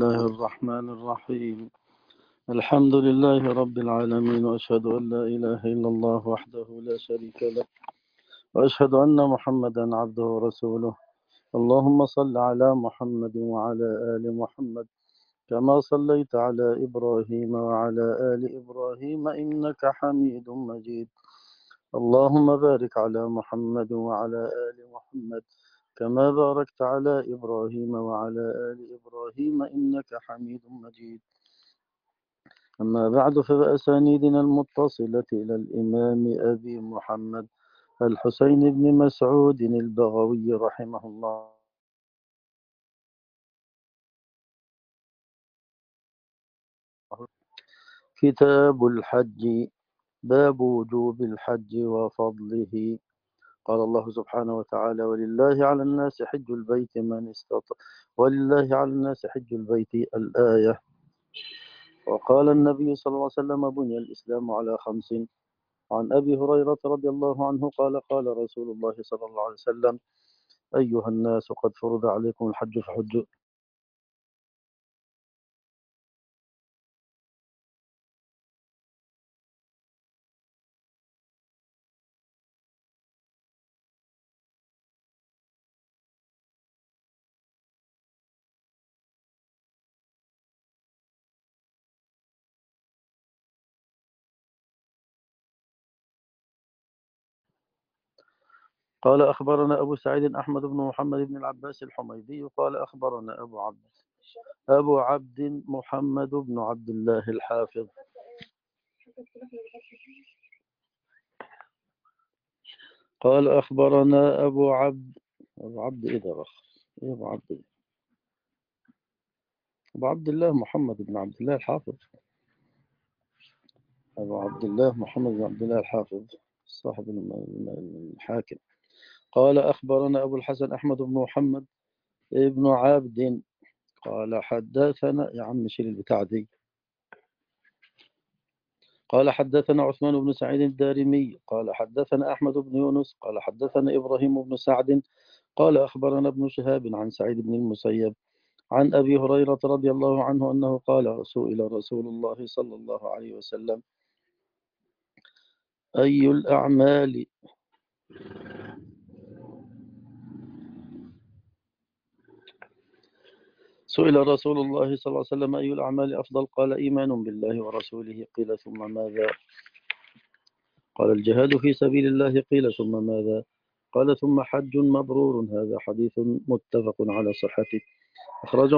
الله الرحمن الرحيم. الحمد لله رب العالمين، وأشهد أن لا إله إلا الله وحده لا شريك له، وأشهد أن محمدا عبده ورسوله. اللهم صل على محمد وعلى آل محمد كما صليت على إبراهيم وعلى آل إبراهيم إنك حميد مجيد. اللهم بارك على محمد وعلى آل محمد كما باركت على إبراهيم وعلى آل إبراهيم إنك حميد مجيد. أما بعد، فبأسانيدنا المتصلة إلى الإمام أبي محمد الحسين بن مسعود البغوي رحمه الله كتاب الحج، باب وجوب الحج وفضله. قال الله سبحانه وتعالى: ولله على الناس حج البيت من استطاع، ولله على الناس حج البيت الآية. وقال النبي صلى الله عليه وسلم: بني الإسلام على 5. عن أبي هريرة رضي الله عنه قال: قال رسول الله صلى الله عليه وسلم: أيها الناس، قد فرض عليكم الحج فحجوا. قال: أخبرنا أبو سعيد أحمد بن محمد بن العباس الحميدي قال: أخبرنا أبو عبد محمد بن عبد الله الحافظ قال: أخبرنا أبو عبد إيه رخ إيه أبو عبد الله محمد بن عبد الله الحافظ. أبو عبد الله محمد بن عبد الله الحافظ صاحب الحاكم. قال: أخبرنا أبو الحسن أحمد بن محمد ابن عبد قال: حدثنا يا عم شيل البتاع دي. قال: حدثنا عثمان بن سعيد الدارمي قال: حدثنا أحمد بن يونس قال: حدثنا إبراهيم بن سعد قال: أخبرنا ابن شهاب عن سعيد بن المسيب عن أبي هريرة رضي الله عنه أنه قال: سئل رسول الله صلى الله عليه وسلم: أي الأعمال سئل رسول الله صلى الله عليه وسلم: أي الأعمال أفضل؟ قال: إيمان بالله ورسوله. قيل: ثم ماذا؟ قال: الجهاد في سبيل الله. قيل: ثم ماذا؟ قال: ثم حج مبرور. هذا حديث متفق على صحته. أخرجه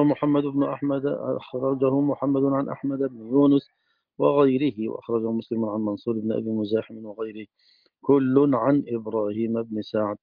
محمد عن أحمد بن يونس وغيره، وأخرجه مسلم عن منصور بن أبي مزاحم وغيره، كل عن إبراهيم بن سعد.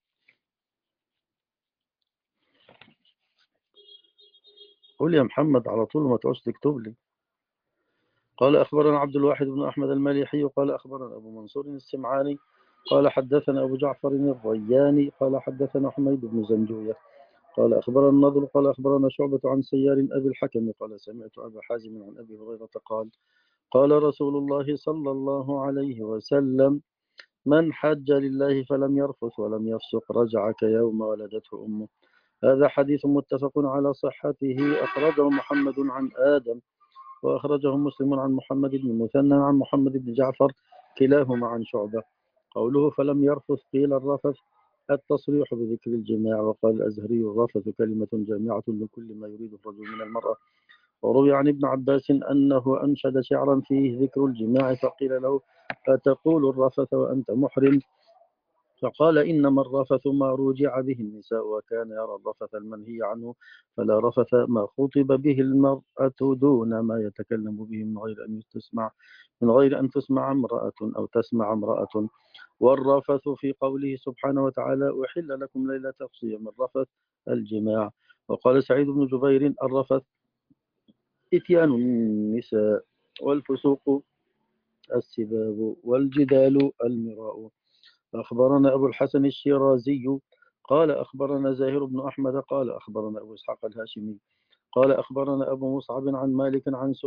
قل يا محمد على طول، ما تعوش تكتب لي. قال: أخبرنا عبد الواحد بن أحمد المالحي قال: أخبرنا أبو منصور السمعاني قال: حدثنا أبو جعفر الرياني قال: حدثنا حميد بن زنجوية قال: أخبرنا النضر قال: أخبرنا شعبة عن سيار أبي الحكم قال: سمعت أبا حازم عن أبي هريرة قال: قال رسول الله صلى الله عليه وسلم: من حج لله فلم يرفث ولم يفسق رجع كيوم ولدته أمه. هذا حديث متفق على صحته. أخرجه محمد عن آدم، وأخرجه مسلم عن محمد بن المثنى عن محمد بن جعفر، كلاهما عن شعبة. قوله فلم يرفث، قيل الرفث التصريح بذكر الجماع، وقال الأزهري: الرفث كلمة جامعة لكل ما يريد الرجل من المرأة. وروي عن ابن عباس أنه أنشد شعرا فيه ذكر الجماع، فقيل له: أتقول الرفث وأنت محرم؟ فقال: إنما الرفث ما رجع به النساء، وكان يرى الرفث المنهي عنه. فلا رفث ما خطب به المرأة دون ما يتكلم به من غير أن تسمع امرأة أو تسمع امرأة. والرفث في قوله سبحانه وتعالى: أحل لكم ليلة الصيام الرفث الجماع. وقال سعيد بن جبير: الرفث إتيان النساء، والفسوق السباب، والجدال المراء. أخبرنا أبو الحسن الشيرازي قال: أخبرنا زاهر بن أحمد قال: أخبرنا أبو إسحاق الهاشمي قال: أخبرنا أبو مصعب عن مالك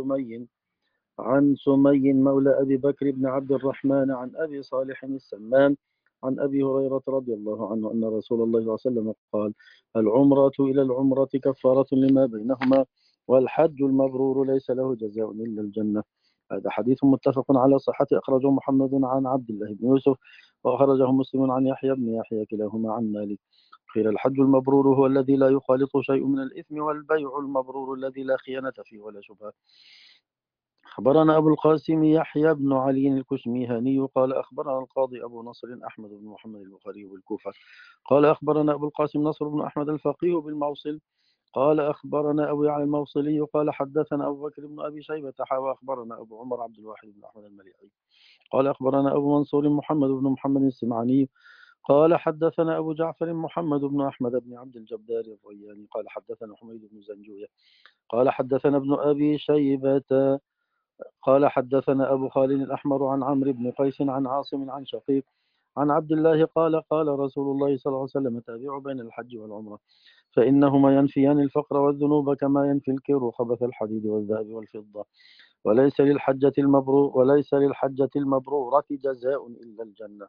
عن سمي مولى أبي بكر بن عبد الرحمن عن أبي صالح السمان عن أبي هريرة رضي الله عنه أن رسول الله صلى الله عليه وسلم قال: العمرة إلى العمرة كفارة لما بينهما، والحج المبرور ليس له جزاء إلا الجنة. هذا حديث متفق على صحة، أخرجه محمد عن عبد الله بن يوسف، وأخرجه مسلم عن يحيى بن يحيى كلاهما عن مالك. قيل الحج المبرور هو الذي لا يخالط شيء من الإثم، والبيع المبرور الذي لا خيانة فيه ولا شبهة. أخبرنا أبو القاسم يحيى بن علي الكشميهاني قال أخبرنا القاضي أبو نصر أحمد بن محمد البخاري بالكوفة قال أخبرنا أبو القاسم نصر بن أحمد الفقيه بالموصل قال أخبرنا أبو يعلى الموصلي قال حدثنا أبو بكر بن أبي شيبة وأخبرنا أبو عمر عبد الواحد بن أحمد المليحي قال أخبرنا أبو منصور محمد بن محمد السمعاني قال حدثنا أبو جعفر محمد بن أحمد بن عبد الجبار الرياني قال حدثنا حميد بن زنجوية قال حدثنا ابن أبي شيبة قال حدثنا أبو خالد الأحمر عن عمرو بن قيس عن عاصم عن شقيق عن عبد الله قال قال رسول الله صلى الله عليه وسلم تابعوا بين الحج والعمرة فإنهما ينفيان الفقر والذنوب كما ينفي الكر خبث الحديد والذهب والفضة وليس للحجة المبرورة جزاء إلا الجنة.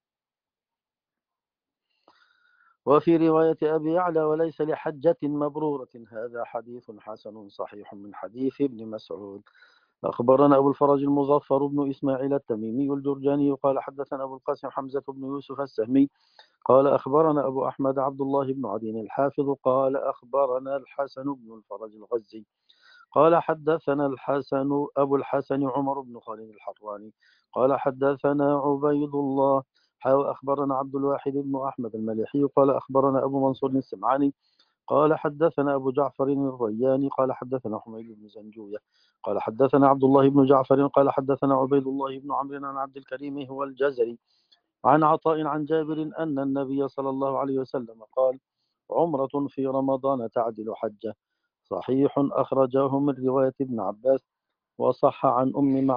وفي رواية أبي يعلى وليس لحجة مبرورة. هذا حديث حسن صحيح من حديث ابن مسعود. أخبرنا أبو الفرج المظفر بن إسماعيل التميمي الجرجاني قال حدثنا أبو القاسم حمزة بن يوسف السهمي قال أخبرنا أبو أحمد عبد الله بن عدي الحافظ قال أخبرنا الحسن بن الفرج الغزي قال حدثنا أبو الحسن عمر بن خالد الحراني قال حدثنا عبيد الله أخبرنا عبد الواحد بن أحمد المليحي قال أخبرنا أبو منصور السمعاني قال حدثنا أبو جعفر الرياني قال حدثنا حميد بن زنجوية قال حدثنا عبد الله بن جعفر قال حدثنا عبيد الله بن عمرو عن عبد الكريم هو الجزري عن عطاء عن جابر أن النبي صلى الله عليه وسلم قال عمرة في رمضان تعدل حجة. صحيح أخرجاه من رواية ابن عباس وصح عن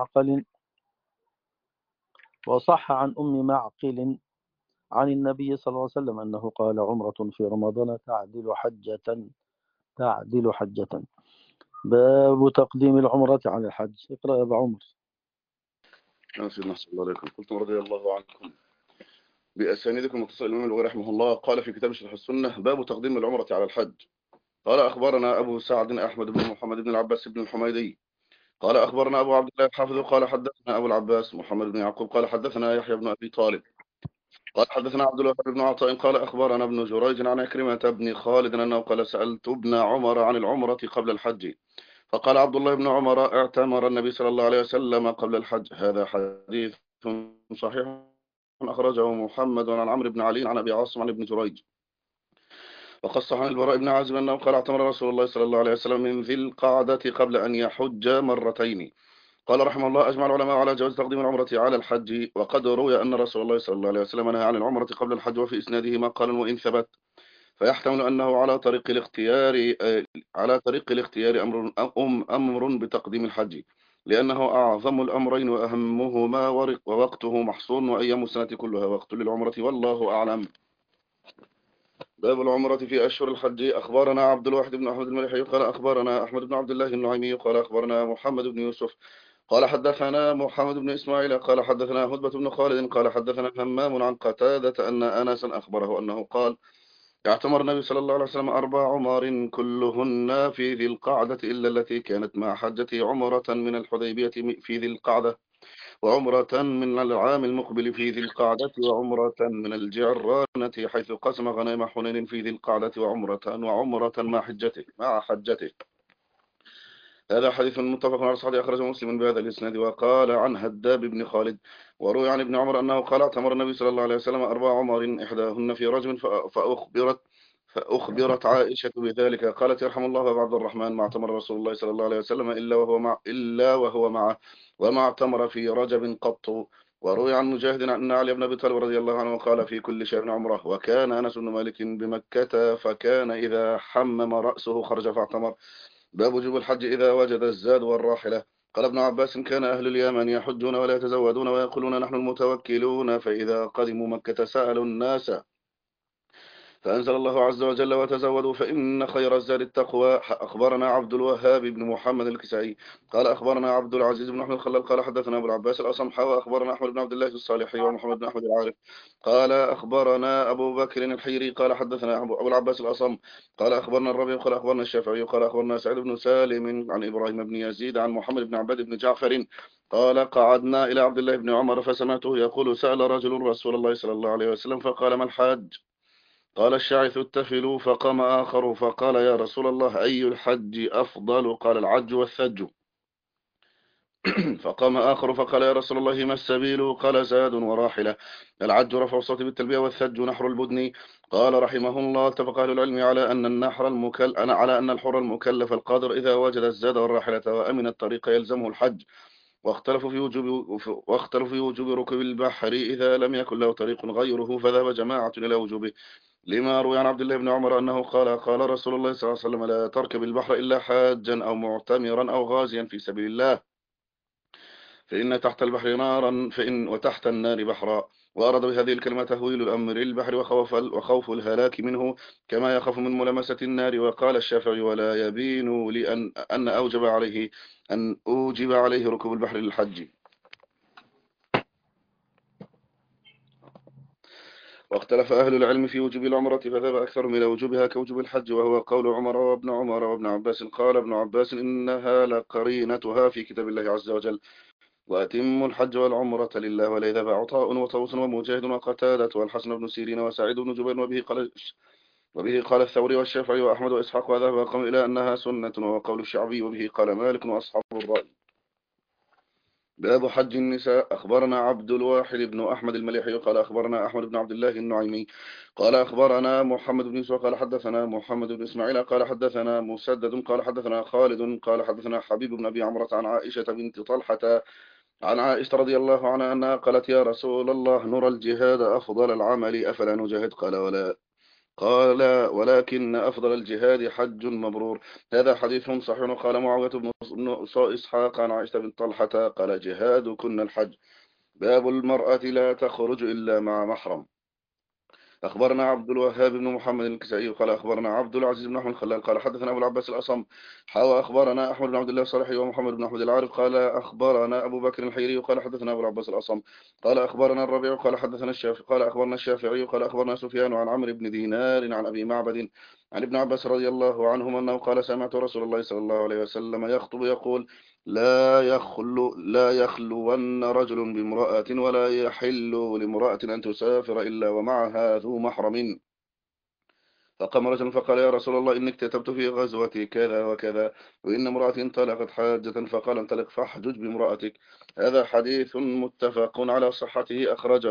أم معقل عن النبي صلى الله عليه وسلم أنه قال عمرة في رمضان تعدل حجة. باب تقديم العمرة على الحج. اقرأ يا أبا عمر. سيدنا صلى الله عليه وسلم. قلتم رضي الله عنكم بأسانيدكم متصل الإمام البخاري رحمه الله قال في كتاب شرح السنة باب تقديم العمرة على الحج. قال أخبرنا أبو سعد أحمد بن محمد بن العباس بن الحميدي قال أخبرنا أبو عبد الله الحافظ قال حدثنا أبو العباس محمد بن يعقوب قال حدثنا يحيى بن أبي طالب قال حدثنا عبد الوهاب بن عطاء قال أخبرنا ابن جريج عن عكرمة بن خالد أنه قال سألت ابن عمر عن العمرة قبل الحج فقال عبد الله بن عمر اعتمر النبي صلى الله عليه وسلم قبل الحج. هذا حديث صحيح أخرجه محمد عن عمرو بن علي عن أبي عاصم عن ابن جريج وقص عن البراء بن عازب أنه قال اعتمر رسول الله صلى الله عليه وسلم من ذي القعدة قبل أن يحج مرتين. قال رحمه الله أجمع العلماء على جواز تقديم العمرة على الحج وقد روي أن رسول الله صلى الله عليه وسلم نهى عن العمرة قبل الحج وفي إسناده مقال وإن ثبت فيحتمل أنه على طريق الاختيار أمر بتقديم الحج لأنه أعظم الأمرين وأهمهما ووقته محصور وأيام السنة كلها وقت للعمرة والله أعلم. باب العمرة في أشهر الحج. أخبرنا عبد الواحد بن أحمد المليحي قال أخبرنا أحمد بن عبد الله النعيمي قال أخبرنا محمد بن يوسف قال حدثنا محمد بن إسماعيل قال حدثنا هدبة بن خالد قال حدثنا همام عن قتادة أن أناسا أخبره أنه قال اعتمر النبي صلى الله عليه وسلم 4 عمر كلهن في ذي القعدة إلا التي كانت مع حجته عمرة من الحديبية في ذي القعدة وعمرة من العام المقبل في ذي القعدة وعمرة من الجعرانة حيث قسم غنائم حنين في ذي القعدة وعمرة مع حجته. هذا حديث متفق على صحيح أخرجه مسلم بهذا الإسناد. وقال عن هداب بن خالد وروي عن ابن عمر أنه قال اعتمر النبي صلى الله عليه وسلم 4 عمر إحداهن في رجم فأخبرت عائشة بذلك قالت يرحم الله أبا عبد الرحمن ما اعتمر رسول الله صلى الله عليه وسلم إلا وهو معه وما اعتمر في رجب قط. وروي عن مجاهد أن علي بن أبي طالب رضي الله عنه قال في كل شهر عمره. وكان أنس بن مالك بمكة فكان إذا حمم رأسه خرج فاعتمر. باب وجوب الحج إذا وجد الزاد والراحلة. قال ابن عباس كان أهل اليمن يحجون ولا يتزودون ويقولون نحن المتوكلون فإذا قدموا مكة سألوا الناس فأنزل الله عز وجل وتزودوا فإن خير الزاد التقوى. أخبرنا عبد الوهاب بن محمد الكسائي قال أخبرنا عبد العزيز بن أحمد الخلال قال حدثنا أبو العباس الأصم وأخبرنا أحمد بن عبد الله الصالحي ومحمد بن أحمد العارف قال أخبرنا أبو بكر الحيري قال حدثنا أبو العباس الأصم قال أخبرنا الربيع قال أخبرنا الشافعي قال أخبرنا سعيد بن سالم عن إبراهيم بن يزيد عن محمد بن عباد بن جعفر قال قعدنا إلى عبد الله بن عمر فسمعته يقول سأل رجل رسول الله صلى الله عليه وسلم فقال ما الحاج؟ قال الشاعث التفل. فقام آخر فقال يا رسول الله أي الحج أفضل؟ قال العج والثج. فقام آخر فقال يا رسول الله ما السبيل؟ قال زاد وراحلة. العج رفع الصوت بالتلبية والثج نحر البدن. قال رحمه الله اتفق أهل العلم على أن الحر المكلف القادر إذا وجد الزاد والراحلة وأمن الطريق يلزمه الحج. واختلفوا في وجوب ركوب البحر إذا لم يكن له طريق غيره فذهب جماعة إلى وجوبه لما روي عن عبد الله بن عمر أنه قال رسول الله صلى الله عليه وسلم لا تركب البحر إلا حاجا أو معتمرا أو غازيا في سبيل الله فإن تحت البحر نارا وتحت النار بحرا. وأراد بهذه الكلمة تهويل الأمر البحر وخوف الهلاك منه كما يخاف من ملامسة النار. وقال الشافعي ولا يبين لي أن أوجب عليه ركوب البحر للحج. واختلف أهل العلم في وجوب العمرة فذهب أكثرهم إلى وجوبها كوجوب الحج وهو قول عمر وابن عمر وابن عباس. قال ابن عباس إنها لقرينتها في كتاب الله عز وجل وأتموا الحج والعمرة لله ولي ذهب عطاء وطوس ومجاهد وقتادة والحسن بن سيرين وسعيد بن جبير وبه قال الثوري والشافعي وأحمد وإسحاق وذهب قوم إلى أنها سنة وهو قول الشعبي وبه قال مالك وأصحاب الرأي. باب حج النساء. أخبرنا عبد الواحد بن أحمد المليحي قال أخبرنا أحمد بن عبد الله النعيمي قال أخبرنا محمد بن يوسف قال حدثنا محمد بن إسماعيل قال حدثنا مسدد قال حدثنا خالد قال حدثنا حبيب بن أبي عمرة عن عائشة بنت طلحة عن عائشة رضي الله عنها أنها قالت يا رسول الله نرى الجهاد أفضل العمل أفلا نجاهد؟ قال ولكن أفضل الجهاد حج مبرور. هذا حديث صحيح. قال معاوية بن إسحاق عن عائشة بن طلحة قال جهاد كن الحج. باب المرأة لا تخرج إلا مع محرم. أخبرنا عبد الوهاب بن محمد الكسائي قال أخبرنا عبد العزيز بن أحمد الخلال قال حدثنا أبو العباس الأصم أخبرنا أحمد بن عبد الله الصالحي ومحمد بن أحمد العارف قال أخبرنا أبو بكر الحيري قال حدثنا أبو العباس الأصم قال أخبرنا الربيع قال حدثنا الشافعي قال أخبرنا الشافعي قال أخبرنا سفيان عن عمرو بن دينار عن أبي معبد عن ابن عباس رضي الله عنهما أنه قال سمعت رسول الله صلى الله عليه وسلم يخطب يقول لا يخلون رجل بامرأة ولا يحل لامرأة أن تسافر إلا ومعها ذو محرم. فقام رجل فقال يا رسول الله إني اكتتبت في غزوتي كذا وكذا وإن امرأتي انطلقت حاجة فقال انطلق فاحجج بامرأتك. هذا حديث متفق على صحته.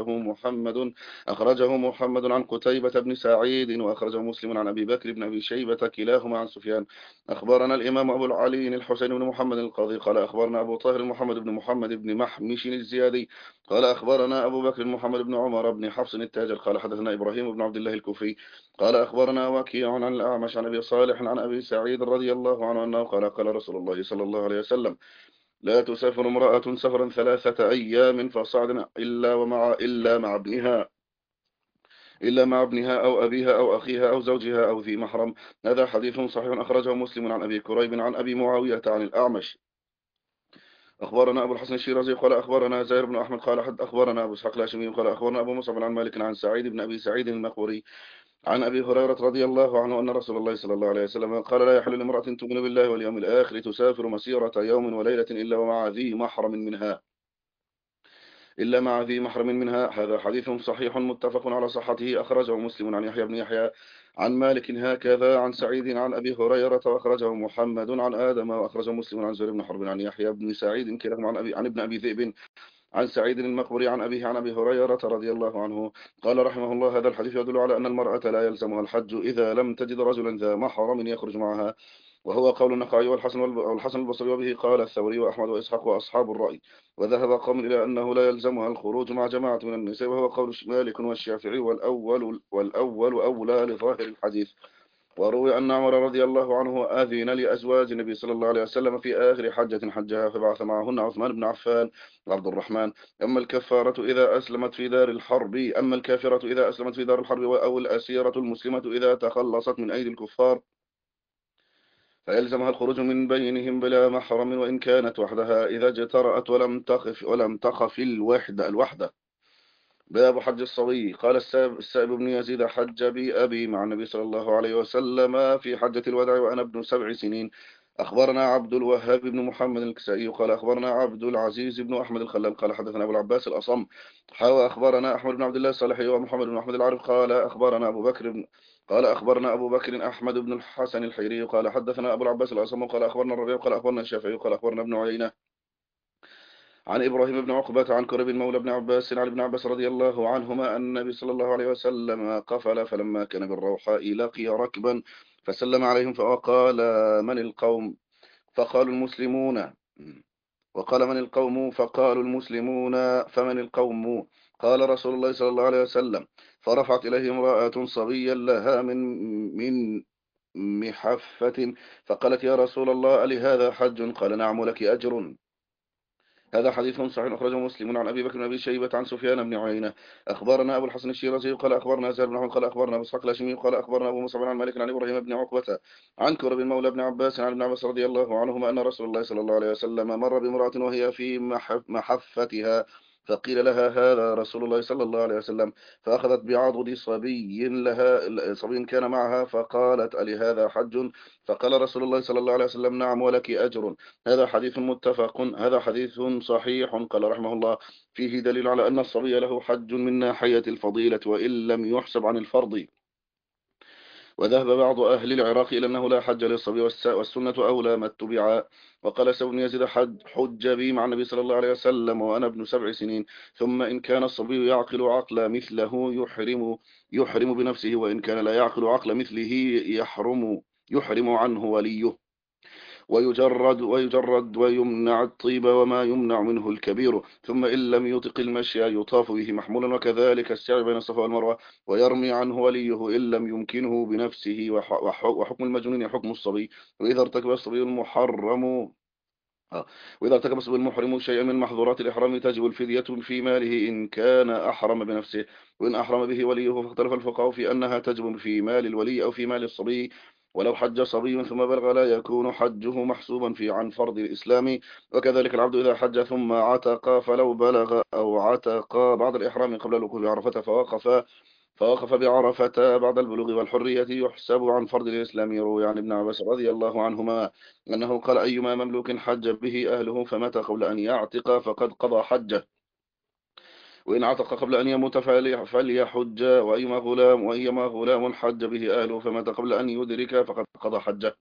أخرجه محمد عن قتيبة بن سعيد وأخرجه مسلم عن أبي بكر بن أبي شيبة كلاهما عن سفيان. أخبرنا الإمام أبو العلي الحسين بن محمد القاضي قال أخبرنا أبو طاهر محمد بن محمد بن محمش الزيادي قال أخبرنا أبو بكر محمد بن عمر بن حفص التاجر قال حدثنا إبراهيم بن عبد الله الكوفي قال أخبرنا وكيع عن الأعمش عن أبي صالح عن أبي سعيد رضي الله عنه أنه قال رسول الله صلى الله عليه وسلم لا تسافر امرأة سفرا 3 أيام فصعد إلا مع ابنها أو أبيها أو أخيها أو زوجها أو ذي محرم. هذا حديث صحيح. أخرجه مسلم عن أبي كريب عن أبي معاوية عن الأعمش. أخبرنا أبو الحسن الشيرازي قال أخبرنا زاهر بن أحمد قال أخبرنا أبو إسحاق الهاشمي قال أخبرنا أبو مصعب عن مالك عن سعيد بن أبي سعيد المقبوري عن أبي هريرة رضي الله عنه أن رسول الله صلى الله عليه وسلم قال لا يحل لامرأة تؤمن بالله واليوم الآخر تسافر مسيرة يوم وليلة إلا مع ذي محرم منها. هذا حديث صحيح متفق على صحته. أخرجه مسلم عن يحيى بن يحيى عن مالك هكذا عن سعيد عن أبي هريرة وأخرجه محمد عن آدم وأخرجه مسلم عن زهير بن حرب عن يحيى بن سعيد كلاهما عن ابن أبي ذئب عن سعيد المقبري عن أبيه عن أبي هريرة رضي الله عنه قال رحمه الله هذا الحديث يدل على أن المرأة لا يلزمها الحج إذا لم تجد رجلا ذا محرم يخرج معها وهو قول النخعي والحسن البصري وبه قال الثوري وأحمد وإسحاق وأصحاب الرأي. وذهب قوم إلى أنه لا يلزمها الخروج مع جماعة من النساء وهو قول مالك والشافعي والأول أولى لظاهر الحديث. وروي أن عمر رضي الله عنه أذن لأزواج النبي صلى الله عليه وسلم في آخر حجة حجها فبعث معهن عثمان بن عفان وعبد الرحمن. أما الكفارة إذا أسلمت في دار الحرب أما الكافرة إذا أسلمت في دار الحرب أو الأسيرة المسلمة إذا تخلصت من أيدي الكفار فيلزمها الخروج من بينهم بلا محرم وإن كانت وحدها إذا اجترأت ولم تخف الوحدة. باب حج الصبي. قال السائب بن يزيد حج بي أبي مع النبي صلى الله عليه وسلم في حجة الوداع وأنا ابن 7 سنين. أخبرنا عبد الوهاب بن محمد الكسائي قال أخبرنا عبد العزيز بن أحمد الخلال قال حدثنا أبو العباس الأصم أخبرنا أحمد بن عبد الله الصالحي ومحمد بن أحمد العارف قال أخبرنا أبو بكر أحمد بن الحسن الحيري قال حدثنا أبو العباس الأصم قال أخبرنا الربيع قال أخبرنا الشافعي قال أخبرنا ابن عيينة عن إبراهيم بن عقبة عن كرب مولى ابن عباس عن ابن عباس رضي الله عنهما أن النبي صلى الله عليه وسلم قفل فلما كان بالروحاء لقي ركبا فسلم عليهم فقال من القوم فقالوا المسلمون وقال من القوم فقالوا المسلمون فمن القوم قال رسول الله صلى الله عليه وسلم فرفعت إليه امرأة صبيا لها من محفة فقالت يا رسول الله ألي هذا حج قال نعم لك أجر. هذا حديث صحيح أخرجه مسلم عن أبي بكر بن أبي شيبة عن سفيان بن عيينة أخبرنا أبو الحسن الشيرازي قال أخبرنا زهير بن حمد قال أخبرنا أبو إسحاق الهاشمي قال أخبرنا أبو مصعب عن مالك عن إبراهيم بن عقبة عن كرب مولى ابن عباس عن ابن عباس رضي الله عنهما أن رسول الله صلى الله عليه وسلم مر بامرأة وهي في محفتها فقيل لها هذا رسول الله صلى الله عليه وسلم فأخذت بعضد صبي كان معها فقالت ألي هذا حج فقال رسول الله صلى الله عليه وسلم نعم ولك أجر. هذا حديث صحيح. قال رحمه الله فيه دليل على أن الصبي له حج من ناحية الفضيلة وإن لم يحسب عن الفرض. وذهب بعض أهل العراق إلى أنه لا حج للصبي والسنة أولى ما اتبع. وقال سعد بن يزيد حج بي مع النبي صلى الله عليه وسلم وأنا ابن 7 سنين ثم إن كان الصبي يعقل عقل مثله يحرم بنفسه وإن كان لا يعقل عقل مثله يحرم عنه وليه ويجرد ويمنع الطيب وما يمنع منه الكبير ثم إن لم يطق المشي يطاف به محمولا وكذلك السعي بين الصفا والمروة ويرمي عنه وليه إن لم يمكنه بنفسه وحكم المجنون حكم الصبي وإذا ارتكب الصبي المحرم وإذا ارتكب الصبي المحرم شيئا من محظورات الإحرام تجب الفدية في ماله إن كان أحرم بنفسه وإن أحرم به وليه فاختلف الفقهاء في أنها تجب في مال الولي أو في مال الصبي. ولو حج صبي ثم بلغ لا يكون حجه محسوبا عن فرض الإسلام. وكذلك العبد إذا حج ثم عتق فلو بلغ أو عتق بعد الإحرام قبل الوقوف بعرفة فوقف بعرفة بعد البلوغ والحرية يحسب عن فرض الإسلام. يروي عن ابن عباس رضي الله عنهما أنه قال أيما مملوك حج به أهله فمات قبل أن يعتق فقد قضى حجه وإن عتق قبل أن يموت فليحج وأيما غلام حج به أهله فمات قبل أن يدرك فقد قضى حجه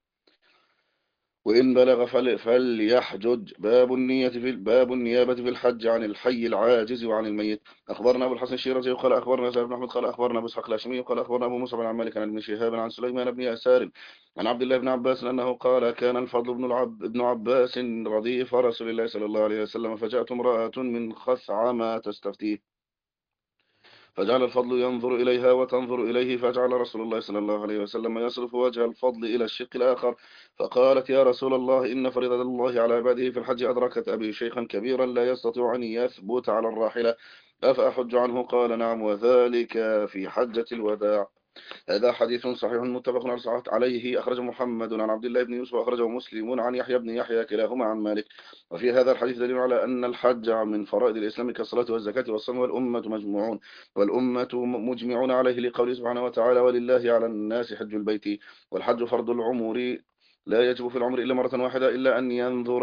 وإن بلغ فليحجج. باب النيابة في الحج عن الحي العاجز وعن الميت. أخبرنا أبو الحسن الشيرازي قال أخبرنا زهير بن أحمد قال أخبرنا أبو إسحاق الهاشمي قال أخبرنا أبو موسى عن مالك عن ابن شهاب عن سليمان بن يسار عن عبد الله بن عباس أنه قال كان الفضل ابن عباس رديف رسول الله صلى الله عليه وسلم فجاءت امرأة من خثعم تستفتيه فجعل الفضل ينظر إليها وتنظر إليه فجعل رسول الله صلى الله عليه وسلم يصرف وجه الفضل إلى الشق الآخر فقالت يا رسول الله إن فريضة الله على عباده في الحج أدركت أبي شيخا كبيرا لا يستطيع أن يثبت على الراحلة أفأحج عنه قال نعم وذلك في حجة الوداع. هذا حديث صحيح متفق عليه أخرجه محمد عن عبد الله بن يوسف وأخرجه مسلم عن يحيى بن يحيى كلاهما عن مالك. وفي هذا الحديث دليل على أن الحج من فرائض الإسلام كالصلاة والزكاة والصوم والأمة مجمعون عليه لقوله سبحانه وتعالى ولله على الناس حج البيت والحج فرض العمر لا يجب في العمر إلا مرة واحدة إلا أن ينظر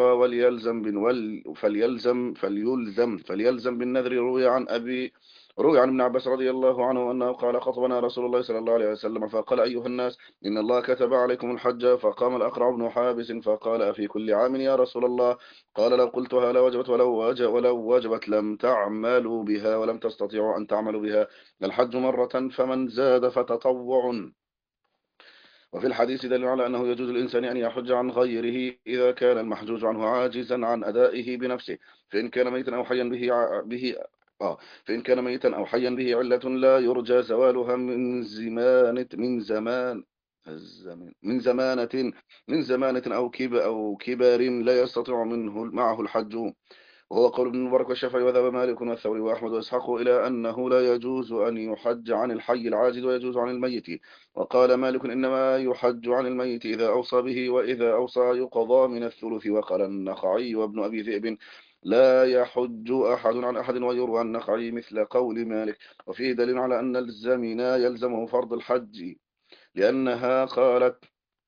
فليلزم بالنذر. روي عن ابن عباس رضي الله عنه أنه قال خطبنا رسول الله صلى الله عليه وسلم فقال أيها الناس إن الله كتب عليكم الحج فقام الأقرع بن حابس فقال أفي كل عام يا رسول الله قال لو قلتها لوجبت ولو وجبت لم تعملوا بها ولم تستطيعوا أن تعملوا بها الحج مرة فمن زاد فتطوع. وفي الحديث دليل على أنه يجوز الإنسان أن يحج عن غيره إذا كان المحجوج عنه عاجزا عن أدائه بنفسه فإن كان ميتا أو حيا به فإن كان ميتا أو حيا به علة لا يرجى زوالها من زمان من زمانة أو كبر لا يستطيع معه الحج، وهو قول ابن المبارك والشافعي وذهب مالك والثوري وأحمد وإسحاق إلى أنه لا يجوز أن يحج عن الحي العاجز ويجوز عن الميت. وقال مالك إنما يحج عن الميت إذا أوصى به، وإذا أوصى يقضى من الثلث. وقال النخعي وابن أبي ذئب لا يحج أحد عن أحد، ويروى النخعي مثل قول مالك. وفيه دليل على أن الزمنا يلزمه فرض الحج، لأنها قالت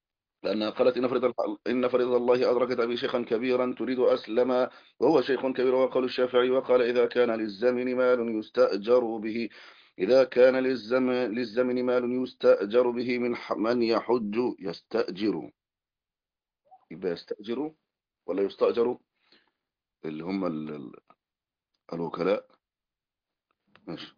إن فريضة الله أدركت أبي شيخا كبيرا تريد أسلم وهو شيخ كبير. وقال الشافعي وقال إذا كان للزمن مال يستأجر به، إذا كان للزمن مال يستأجر به من يحج يستأجر. يبقى يستأجر ولا يستأجر، اللي هم الوكلاء. ماشي.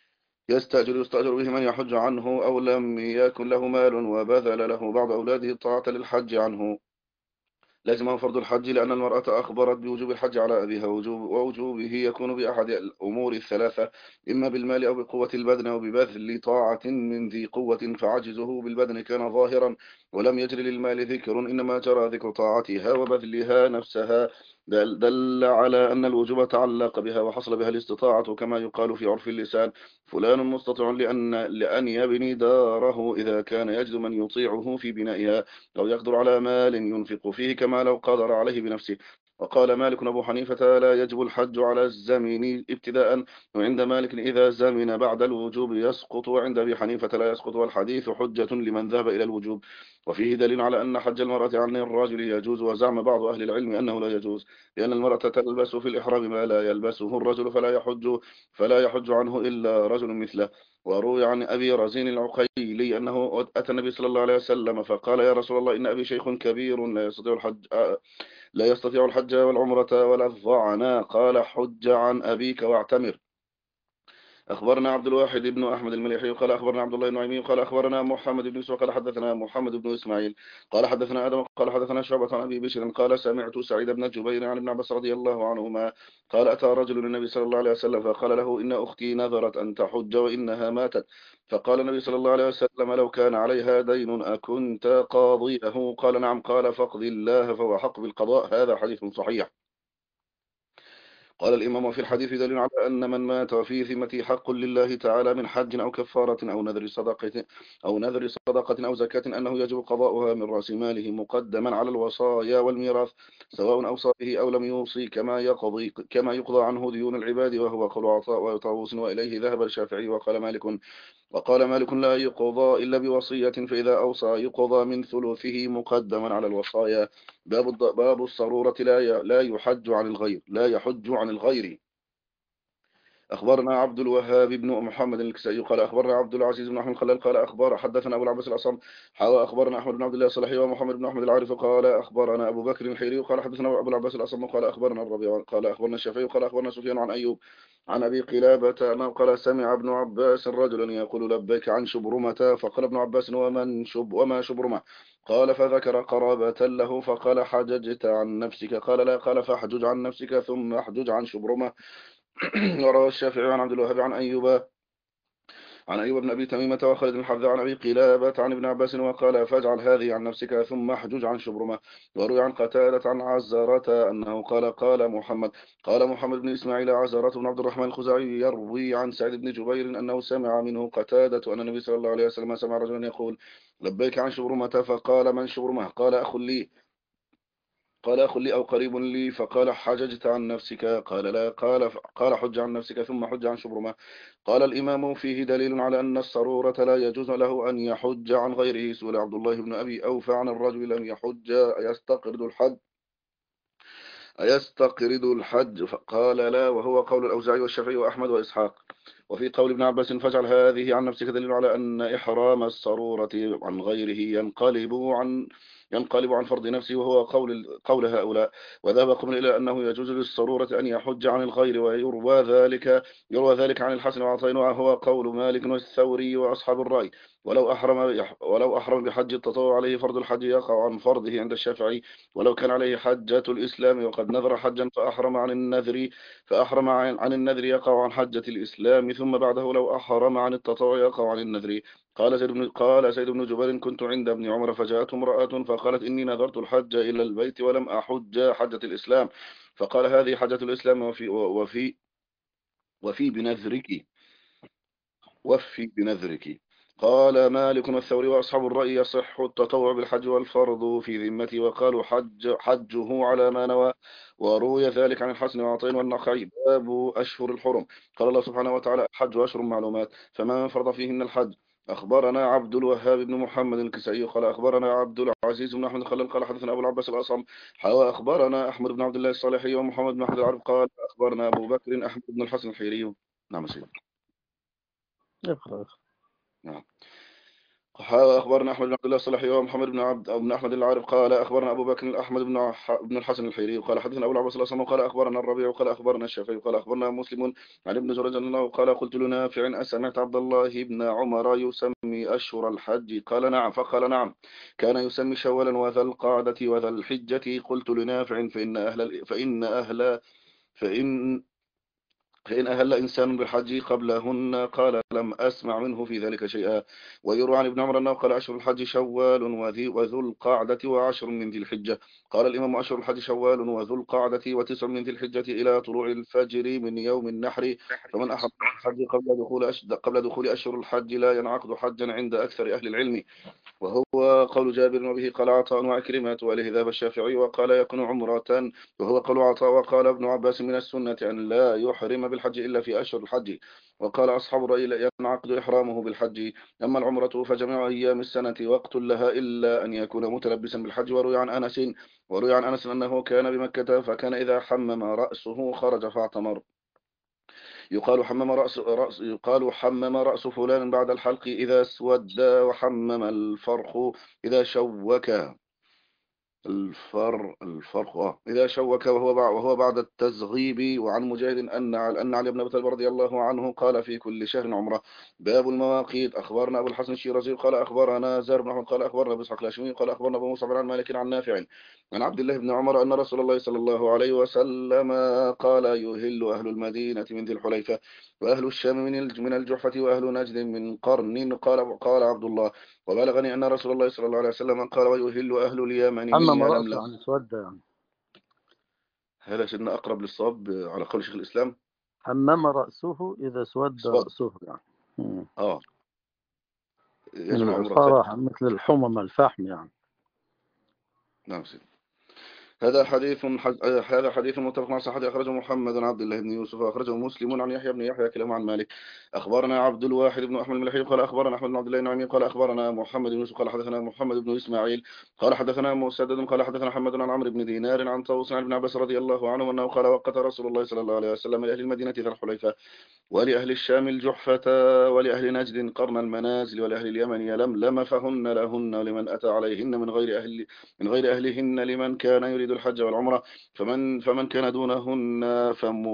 يستأجر به من يحج عنه أو لم يكن له مال وبذل له بعض أولاده الطاعة للحج عنه، لازمه فرض الحج، لأن المرأة أخبرت بوجوب الحج على أبيها، ووجوبه يكون بأحد الأمور الثلاثة: إما بالمال أو بقوة البدن أو ببذل طاعة من ذي قوة، فعجزه بالبدن كان ظاهرا ولم يجر للمال ذكر، إنما جرى ذكر طاعتها وبذلها نفسها. دل على أن الوجوب تعلق بها وحصل بها الاستطاعة، كما يقال في عرف اللسان فلان مستطيع لأن يبني داره إذا كان يجد من يطيعه في بنائها، أو يقدر على مال ينفق فيه كما لو قدر عليه بنفسه. وقال مالك أبو حنيفة لا يجب الحج على الزمن ابتداء، وعند مالك إذا زمن بعد الوجوب يسقط، وعند أبي حنيفة لا يسقط، والحديث حجة لمن ذهب إلى الوجوب. وفيه دليل على أن حج المرأة عن الرجل يجوز، وزعم بعض أهل العلم أنه لا يجوز، لأن المرأة تلبس في الإحرام ما لا يلبسه الرجل، فلا يحج عنه إلا رجل مثله. وروي عن أبي رزين العقيلي أنه أتى النبي صلى الله عليه وسلم فقال يا رسول الله إن أبي شيخ كبير لا يستطيع الحج والعمرة ولا الظعنا. قال حج عن أبيك واعتمر. أخبرنا عبد الواحد بن أحمد المليحي قال أخبرنا عبد الله النعيمي قال أخبرنا محمد بن يوسف قال حدثنا محمد بن إسماعيل قال حدثنا آدم قال حدثنا شعبة عن أبي بشر قال سمعت سعيد بن جبير عن ابن عباس رضي الله عنهما قال أتى رجل النبي صلى الله عليه وسلم فقال له إن أختي نذرت أن تحج وإنها ماتت. فقال النبي صلى الله عليه وسلم لو كان عليها دين أكنت قاضيه؟ قال نعم. قال فاقض الله فهو حق بالقضاء. هذا حديث صحيح. قال الإمام في الحديث دليل على أن من مات وفي ذمته حق لله تعالى من حج أو كفارة أو نذر صدقة أو زكاة أنه يجب قضاؤها من رأس ماله مقدما على الوصايا والميراث، سواء أوصى به أو لم يوصي، كما يقضى عنه ديون العباد، وهو قول عطاء وطاووس، وإليه ذهب الشافعي. وقال مالك لا يقضى إلا بوصية، فإذا أوصى يقضى من ثلثه مقدما على الوصايا. باب الصرورة لا يحج عن الغير. أخبرنا عبد الوهاب بن محمد الكسائي قال أخبرنا عبد العزيز بن أحمد خلال قال حدثنا أبو العباس الأصم أخبرنا أحمد بن عبد الله الصالحي ومحمد بن أحمد العارف قال أخبرنا أبو بكر الحيري قال حدثنا أبو العباس الأصم قال أخبرنا الربيع قال أخبرنا الشافعي قال أخبرنا سفيان عن أيوب عن أبي قلابة أنه قال سمع ابن عباس رجلا يقول لبيك عن شبرمة، فقال ابن عباس وما شبرمة؟ قال فذكر قرابة له، فقال حججت عن نفسك؟ قال لا. قال فاحجج عن نفسك ثم احجج عن شبرمة. وروى الشافعي عن عبد الوهاب عن أيوب بن أبي تميمة وخالد بن الحذاء عن أبي قلابة عن ابن عباس وقال فاجعل هذه عن نفسك ثم احجج عن شبرمة. وروي عن قتادة عن عزارة أنه قال محمد بن إسماعيل عزارة بن عبد الرحمن الخزاعي يروي عن سعيد بن جبير أنه سمع منه قتادة أن النبي صلى الله عليه وسلم سمع رجلا يقول لبيك عن شبرمة، فقال من شبرمة؟ قال أخ لي أو قريب لي. فقال حججت عن نفسك؟ قال لا. قال حج عن نفسك ثم حج عن شبرمة. قال الإمام فيه دليل على أن الصرورة لا يجوز له أن يحج عن غيره. سئل عبد الله بن أبي أوفى عن الرجل لم يحج أيستقرض الحج؟ فقال لا، وهو قول الأوزاعي والشافعي وأحمد وإسحاق. وفي قول ابن عباس فاجعل هذه عن نفسك دليل على أن إحرام الصرورة عن غيره ينقلب عن فرض نفسه، وهو قول هؤلاء. وذهب قوم إلى أنه يجوز للصرورة أن يحج عن الغير، ويروى ذلك عن الحسن وعطاء، وهو قول مالك والثوري وأصحاب الرأي. ولو أحرم بحج التطوع عليه فرض الحج يقع عن فرضه عند الشافعي، ولو كان عليه حجة الإسلام وقد نذر حجا فأحرم عن النذر يقع عن حجة الإسلام، ثم بعده لو أحرم عن التطوع يقع عن النذر. قال سيد بن جبير: كنت عند ابن عمر فجاءته امرأة فقالت: إني نذرت الحج إلى البيت ولم أحج حجة الإسلام. فقال: هذه حجة الإسلام وفي بنذرك وفي بنذرك. قال مالك والثوري وأصحاب الرأي: يصح التطوع بالحج والفرض في ذمتي، وقالوا حجه على ما نوى. وروي ذلك عن الحسن وعطين والنخعي. باب أشهر الحرم. قال الله سبحانه وتعالى: الحج أشهر معلومات، فمن فرض فيهن الحج. أخبرنا عبد الوهاب بن محمد الكسائي قال أخبرنا عبد العزيز بن أحمد الخلال قال حدثنا أبو العباس الأصم أخبرنا أحمد بن عبد الله الصالحي ومحمد بن أحمد العرب قال أخبرنا أبو بكر أحمد بن الحسن الحيري. نعم سيدي. اقرأ. نعم. أخبرنا أحمد بن عبد الله الصالحي ومحمد بن عبد أو بن أحمد العارف قال أخبرنا أبو بكر أحمد بن الحسن الحيري قال حدثنا أبو العباس الأصم قال أخبرنا الربيع قال أخبرنا الشافعي قال أخبرنا مسلم عن ابن جريج أنه قال: قلت لنافع: أسمعت عبد الله بن عمر يسمي أشهر الحج؟ قال: نعم. فقال: نعم، كان يسمي شوالا وذا القعدة وذا الحجة. قلت لنافع: فإن أهل إنسان بالحج قبلهن؟ قال: لم أسمع منه في ذلك شيئا. ويروى عن ابن عمر أنه قال: أشهر الحج شوال وذو القعدة وعشر من ذي الحجة. قال الإمام: أشهر الحج شوال وذو القعدة وتسع من ذي الحجة إلى طلوع الفجر من يوم النحر. فمن أحب الحج قبل دخول أشهر الحج لا ينعقد حجا عند أكثر أهل العلم. وهو قول جابر وبه قال عطاء وعكرمة وإليه ذهب الشافعي وقال: يكون عمرة. وهو قول عطاء. وقال ابن عباس: من السنة أن لا يحرم بالحج إلا في أشهر الحج. وقال أصحاب الرأي: لا ينعقد إحرامه بالحج. أما العمرة فجميع أيام السنة وقت لها إلا أن يكون متلبسا بالحج. وروي عن أنس أنه كان بمكة فكان إذا حمم رأسه خرج فاعتمر. يقال حمم رأس فلان بعد الحلق إذا اسود، وحمم الفرخ إذا شوك. إذا شوك وهو بعد التزغيب. وعن مجاهد أن علي بن أبي طالب رضي الله عنه قال: في كل شهر عمرة. باب المواقيت. أخبرنا أبو الحسن الشيرازي قال أخبرنا زار بن أحمد قال أخبرنا أبو إسحاق الهاشمي قال أخبرنا أبو موسى عن مالك عن نافع عن عبد الله بن عمر أن رسول الله صلى الله عليه وسلم قال: يهل أهل المدينة من ذي الحليفة، وأهل الشام من الجحفة، وأهل نجد من قرن. قال عبد الله: وبلغني أن رسول الله صلى الله عليه وسلم قال: ويهل أهل اليمن من حمم رأسه يلملم. عن اسود يعني. هذا سيدنا أقرب للصواب على قول شيخ الإسلام. حمم رأسه إذا اسود صد. رأسه يعني. آه يجمع من عمرتين. صار مثل الحمم الفحم يعني. نعم سيدي. هذا حديث متفق مع صحته. أخرجه محمد بن عبد الله بن يوسف وأخرجه مسلم عن يحيى بن يحيى كلاهما عن مالك. أخبرنا عبد الواحد بن أحمد الملحي قال أخبرنا أحمد بن عبد الله النعمي قال أخبرنا محمد بن يوسف قال حدثنا محمد بن إسماعيل قال حدثنا مسدد قال حدثنا محمد عن عمرو بن دينار عن طاووس عن ابن عباس رضي الله عنه أنه قال: وقت رسول الله صلى الله عليه وسلم لأهل المدينة ذا الحليفة، ولأهل الشام الجحفة، ولأهل نجد قرن المنازل، ولأهل اليمن يلملم، فهن لهن لمن أتى عليهن من غير أهلهن لمن كان يريد الحج والعمرة. فمن كان دونهن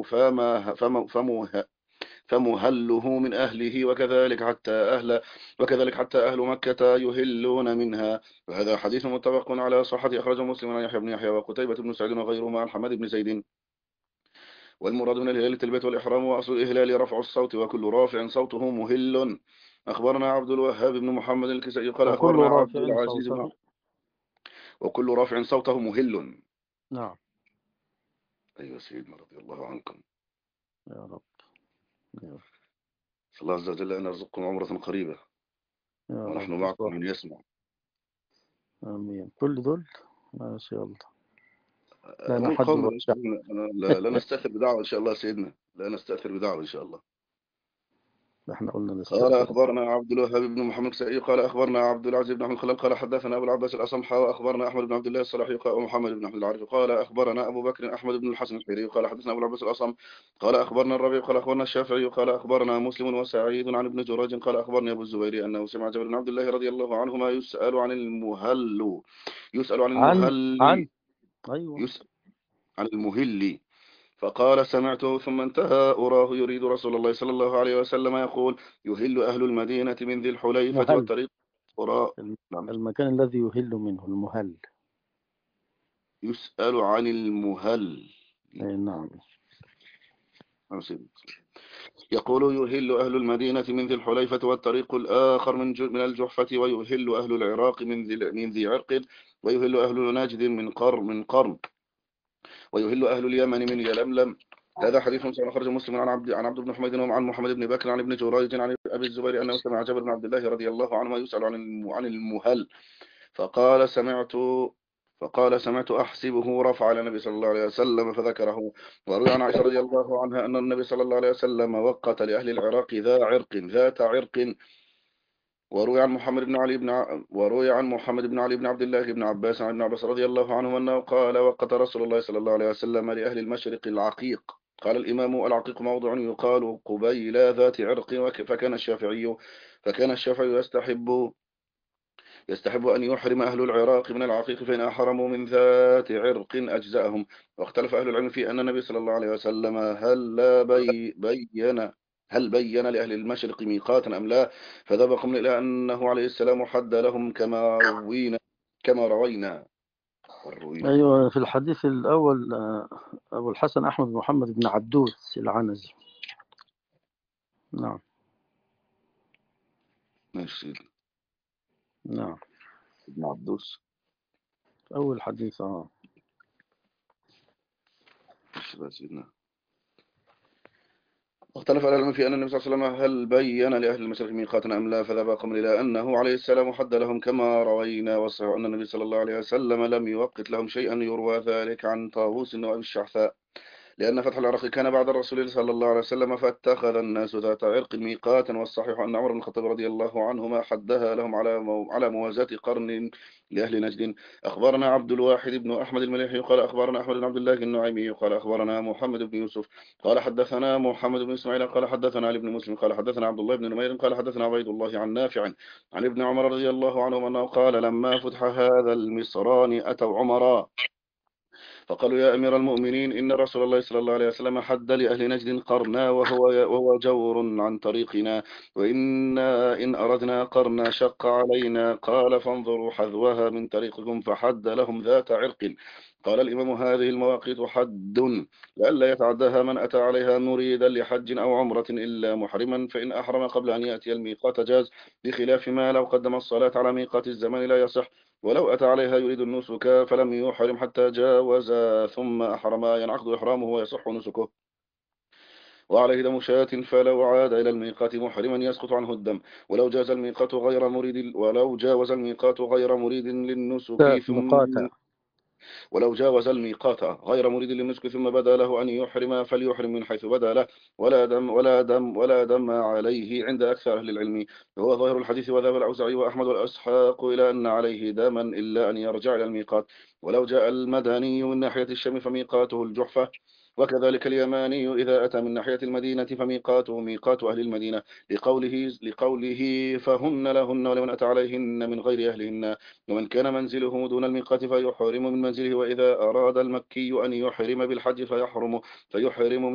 فمهله من أهله، وكذلك حتى أهل مكة يهلون منها. وهذا حديث متفق على صحته. أخرجه مسلم عن يحيى بن يحيى وقتيبة بن سعيد وغيرهما عن حماد بن زيد. والمراد من الهلال التلبية والإحرام، وأصل الإهلال رفع الصوت، وكل رافع صوته مهل. أخبرنا عبد الوهاب بن محمد الكسائي قال وكل أخبرنا عبد رافع العزيز صوته. وكل رافع صوته مهل. نعم. أيها سيدنا رضي الله عنكم. يا رب. يا رب. صلى الله عز وجل أن يرزقكم عمرة قريبة يا ونحن رب معكم صح. من يسمع. آمين. كل دول ما شاء الله. لنا من حج قوم ورجع. لا نستأثر بدعوة إن شاء الله سيدنا، لا نستأثر بدعوة إن شاء الله. احنا قلنا قال نستأثر. أخبرنا عبد الوهاب بن محمد الكسائي قال أخبرنا عبد العزيز بن أحمد خلال قال حدثنا أبو العباس الأصمحي وأخبرنا أحمد بن عبد الله الصلاحي ومحمد بن أحمد العارف قال أخبرنا أبو بكر أحمد بن الحسن الحيري قال حدثنا أبو العباس الأصم قال أخبرنا الربيع قال أخبرنا الشافعي قال أخبرنا مسلم وسعيد عن ابن جراج قال أخبرني أبو الزبير أنه سمع جابر بن عبد الله رضي الله عنهما يسأل عن عن المهل عن أيوة. يسأل عن المهل فقال: سمعته ثم انتهى أراه يريد رسول الله صلى الله عليه وسلم يقول: يهل أهل المدينة من ذي الحليفة مهل. والطريق أراه. نعم. المكان الذي يهل منه المهل. يسأل عن المهل. أي نعم. نعم سيدي. يقول يهل أهل المدينة من ذي الحليفة والطريق الآخر من الجحفة، ويهل أهل العراق من ذي عرق، ويهل أهل نجد من قرن، ويهل أهل اليمن من يلملم. هذا حديث أخرج مسلم عن عبد بن حميد وعن محمد بن بكر عن ابن جريج عن أبي الزبير أنه سمع جابر بن عبد الله رضي الله عنه يسأل عن المهل، فقال سمعت أحسبه رفع على النبي صلى الله عليه وسلم فذكره. وروي عن عائشة رضي الله عنها أن النبي صلى الله عليه وسلم وقت لأهل العراق ذات عرق. وروي عن محمد بن علي بن عبد الله بن عباس عن ابن عباس رضي الله عنه أنه قال وقت رسول الله صلى الله عليه وسلم لأهل المشرق العقيق. قال الإمام العقيق موضع يقال قبيل ذات عرق، فكان الشافعي يستحب أن يحرم أهل العراق من العقيق، فإن أحرموا من ذات عرق أجزأهم. واختلف أهل العلم في أن النبي صلى الله عليه وسلم هل بين لأهل المشرق ميقاتا أم لا، فذهب قوم إلى أنه عليه السلام حد لهم كما روينا. أيوة، في الحديث الأول أبو الحسن أحمد بن محمد بن عبدوس العنزي. نعم. ماشي. نعم، ابن عبدوس. أول حديث. ماشي بقى سيدنا. واختلف أهل العلم في أن النبي صلى الله عليه وسلم هل بين لأهل المشرق ميقاتا أم لا، فذهب قوم إلى أنه عليه السلام حد لهم كما روينا، والصحيح أن النبي صلى الله عليه وسلم لم يوقت لهم شيئا، يروى ذلك عن طاووس وأبي الشعثاء، لأن فتح العراق كان بعد الرسول صلى الله عليه وسلم، فاتخذ الناس ذات عرق ميقاتا. والصحيح أن عمر بن الخطاب رضي الله عنهما حدها لهم على موازاة قرن لأهل نجد. أخبرنا عبد الواحد بن أحمد المليحي قال أخبرنا أحمد بن عبد الله النعيمي قال أخبرنا محمد بن يوسف قال حدثنا محمد بن إسماعيل قال حدثنا علي بن مسلم قال حدثنا عبد الله بن نمير قال حدثنا عبيد الله عن نافع عن ابن عمر رضي الله عنهما أنه قال لما فتح هذا المصران أتوا عمرا فقالوا يا أمير المؤمنين إن رسول الله صلى الله عليه وسلم حد لأهل نجد قرنا، وهو جور عن طريقنا، وإنا إن أردنا قرنا شق علينا. قال فانظروا حذوها من طريقكم، فحد لهم ذات عرق. قال الإمام هذه المواقيت حد لئلا يتعداها من أتى عليها مريدا لحج أو عمرة إلا محرما، فإن أحرم قبل أن يأتي الميقات جاز، بخلاف ما لو قدم الصلاة على ميقات الزمان لا يصح. ولو أتى عليها يريد النسك فلم يحرم حتى جاوز ثم أحرم ينعقد إحرامه ويصح نسكه. وعليه دم شاة، فلو عاد إلى الميقات محرما يسقط عنه الدم. ولو جاوز الميقات غير مريد للنسك مقاطع. ولو جاوز الميقات غير مريد للنسك ثم بدا له أن يحرم فليحرم من حيث بدا له، ولا دم عليه عند أكثر أهل العلم. وهو ظاهر الحديث. وذهب الأوزاعي وأحمد والأسحاق إلى أن عليه دما إلا أن يرجع إلى الميقات. ولو جاء المدني من ناحية الشام فميقاته الجحفة، وكذلك اليماني إذا أتى من ناحية المدينة فميقاته ميقات أهل المدينة، لقوله فهن لهن ولمن أتى عليهن من غير أهلهن. ومن كان منزله دون الميقات فيحرم من منزله. وإذا أراد المكي أن يحرم بالحج فيحرم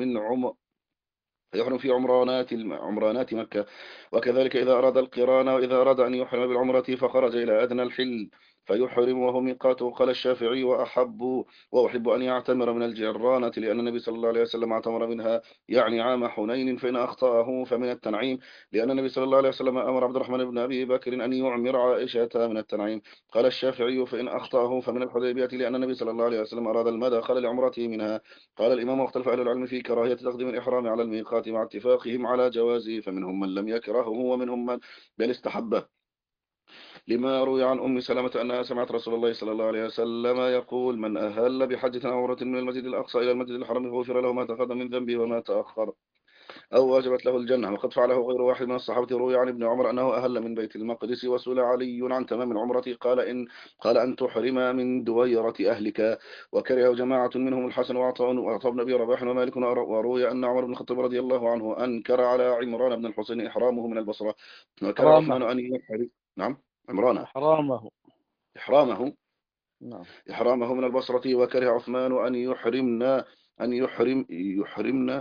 فيحرم في عمرانات مكة. وكذلك إذا أراد القران، وإذا أراد أن يحرم بالعمرة فخرج إلى أدنى الحل فيحرم وهو ميقاته. قال الشافعي وأحب أن يعتمر من الجرانة، لأن النبي صلى الله عليه وسلم اعتمر منها، يعني عام حنين، فإن أخطأه فمن التنعيم، لأن النبي صلى الله عليه وسلم أمر عبد الرحمن بن أبي بكر أن يعمر عائشة من التنعيم. قال الشافعي فإن أخطأه فمن الحديبية، لأن النبي صلى الله عليه وسلم أراد المدخل لعمرته منها. قال الإمام واختلف أهل العلم في كراهية تقديم الإحرام على الميقات مع اتفاقهم على جوازه، فمنهم من لم يكرهه ومنهم من بل استحبه، لما روي عن أم سلمة أنها سمعت رسول الله صلى الله عليه وسلم يقول من أهل بحجة أو عمرة من المسجد الأقصى إلى المسجد الحرام غفر له ما تقدم من ذنبه وما تأخر، أو وجبت له الجنة. وقد فعله غير واحد من الصحابة. روي عن ابن عمر أنه أهل من بيت المقدس، وسئل علي عن تمام العمرة قال أن تحرم من دويرة أهلك. وكره جماعة منهم الحسن وعطاء بن أبي رباح ومالك. وروي أن عمر بن الخطاب رضي الله عنه أنكر على عمران بن الحسين إحرامه من البصرة، وكره عثمان حرامه. أن يحرم. نعم، عمران حرامه. إحرامه نعم. إحرامه من البصرة. وكره عثمان أن يحرمنا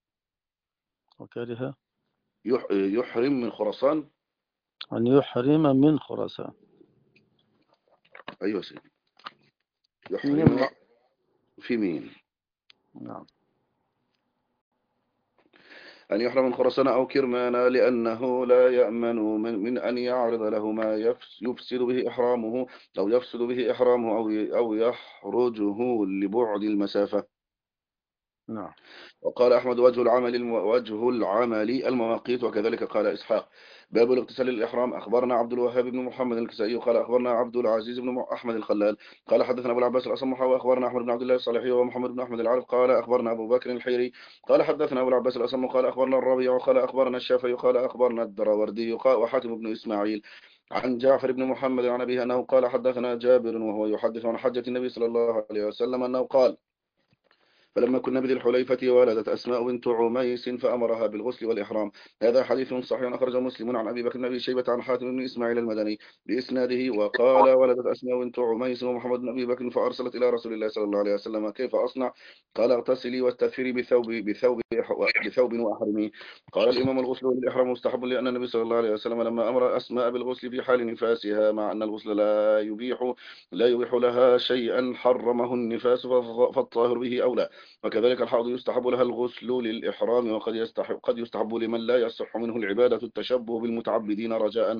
وكره يحرم من خراسان. أن يحرم من خراسان. أيوة سيدي، من يحرم في مين؟ نعم. أن يحرم من خرسان أو كرمان، لأنه لا يأمن من أن يعرض له ما يفسد به إحرامه، أو يفسد به إحرامه، أو يحرجه لبعد المسافة. نعم. وقال أحمد: وجه العمل المواقيت، وكذلك قال إسحاق. باب الاغتسال للإحرام. أخبرنا عبد الوهاب بن محمد الكسائي قال أخبرنا عبد العزيز بن أحمد الخلال قال حدثنا أبو العباس الأصمح، وأخبرنا أحمد بن عبد الله الصالحي ومحمد بن أحمد العارف قال أخبرنا أبو بكر الحيري قال حدثنا أبو العباس الأصمح قال أخبرنا الربيع قال أخبرنا الشافعي قال أخبرنا الدراوردي وحاتم بن إسماعيل عن جعفر بن محمد عن أبيه أنه قال حدثنا جابر وهو يحدث عن حجة النبي صلى الله عليه وسلم أنه قال: فلما كنا بذي الحليفة ولدت أسماء بنت عميس فأمرها بالغسل والإحرام. هذا حديث صحيح أخرجه مسلم عن أبي بكر بن أبي شيبة عن حاتم بن إسماعيل المدني بإسناده. وقال: ولدت أسماء بنت عميس ومحمد بن أبي بكر فأرسلت إلى رسول الله صلى الله عليه وسلم: كيف أصنع؟ قال: اغتسلي واستثفري بثوب وأحرمي. قال الإمام: الغسل والإحرام مستحب، لأن النبي صلى الله عليه وسلم لما أمر أسماء بالغسل في حال نفاسها، مع أن الغسل لا يبيح لها شيئا حرمه النفاس، فالطاهر به أولى. وكذلك الحائض يستحب لها الغسل للإحرام، قد يستحب لمن لا يصح منه العبادة التشبه بالمتعبدين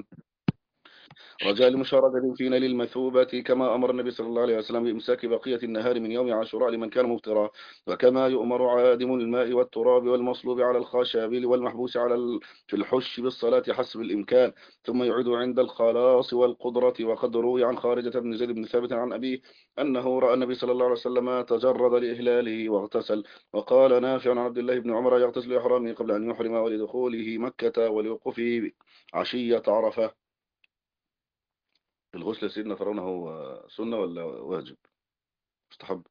رجاء المشاركة في نيل المثوبة، كما أمر النبي صلى الله عليه وسلم بإمساك بقية النهار من يوم عاشوراء لمن كان مفطرا، وكما يؤمر عادم الماء والتراب والمصلوب على الخشب والمحبوس في الحش بالصلاة حسب الإمكان، ثم يعيد عند الخلاص والقدرة. وقد روي عن خارجة بن زيد بن ثابت عن أبيه أنه رأى النبي صلى الله عليه وسلم تجرد لإهلاله واغتسل. وقال نافع عن عبد الله بن عمر: يغتسل إحرامه قبل أن يحرم، ولدخوله مكة ولوقوفه عشية عرفة. الغسل يا سيدنا ترونه سنة ولا واجب مستحب؟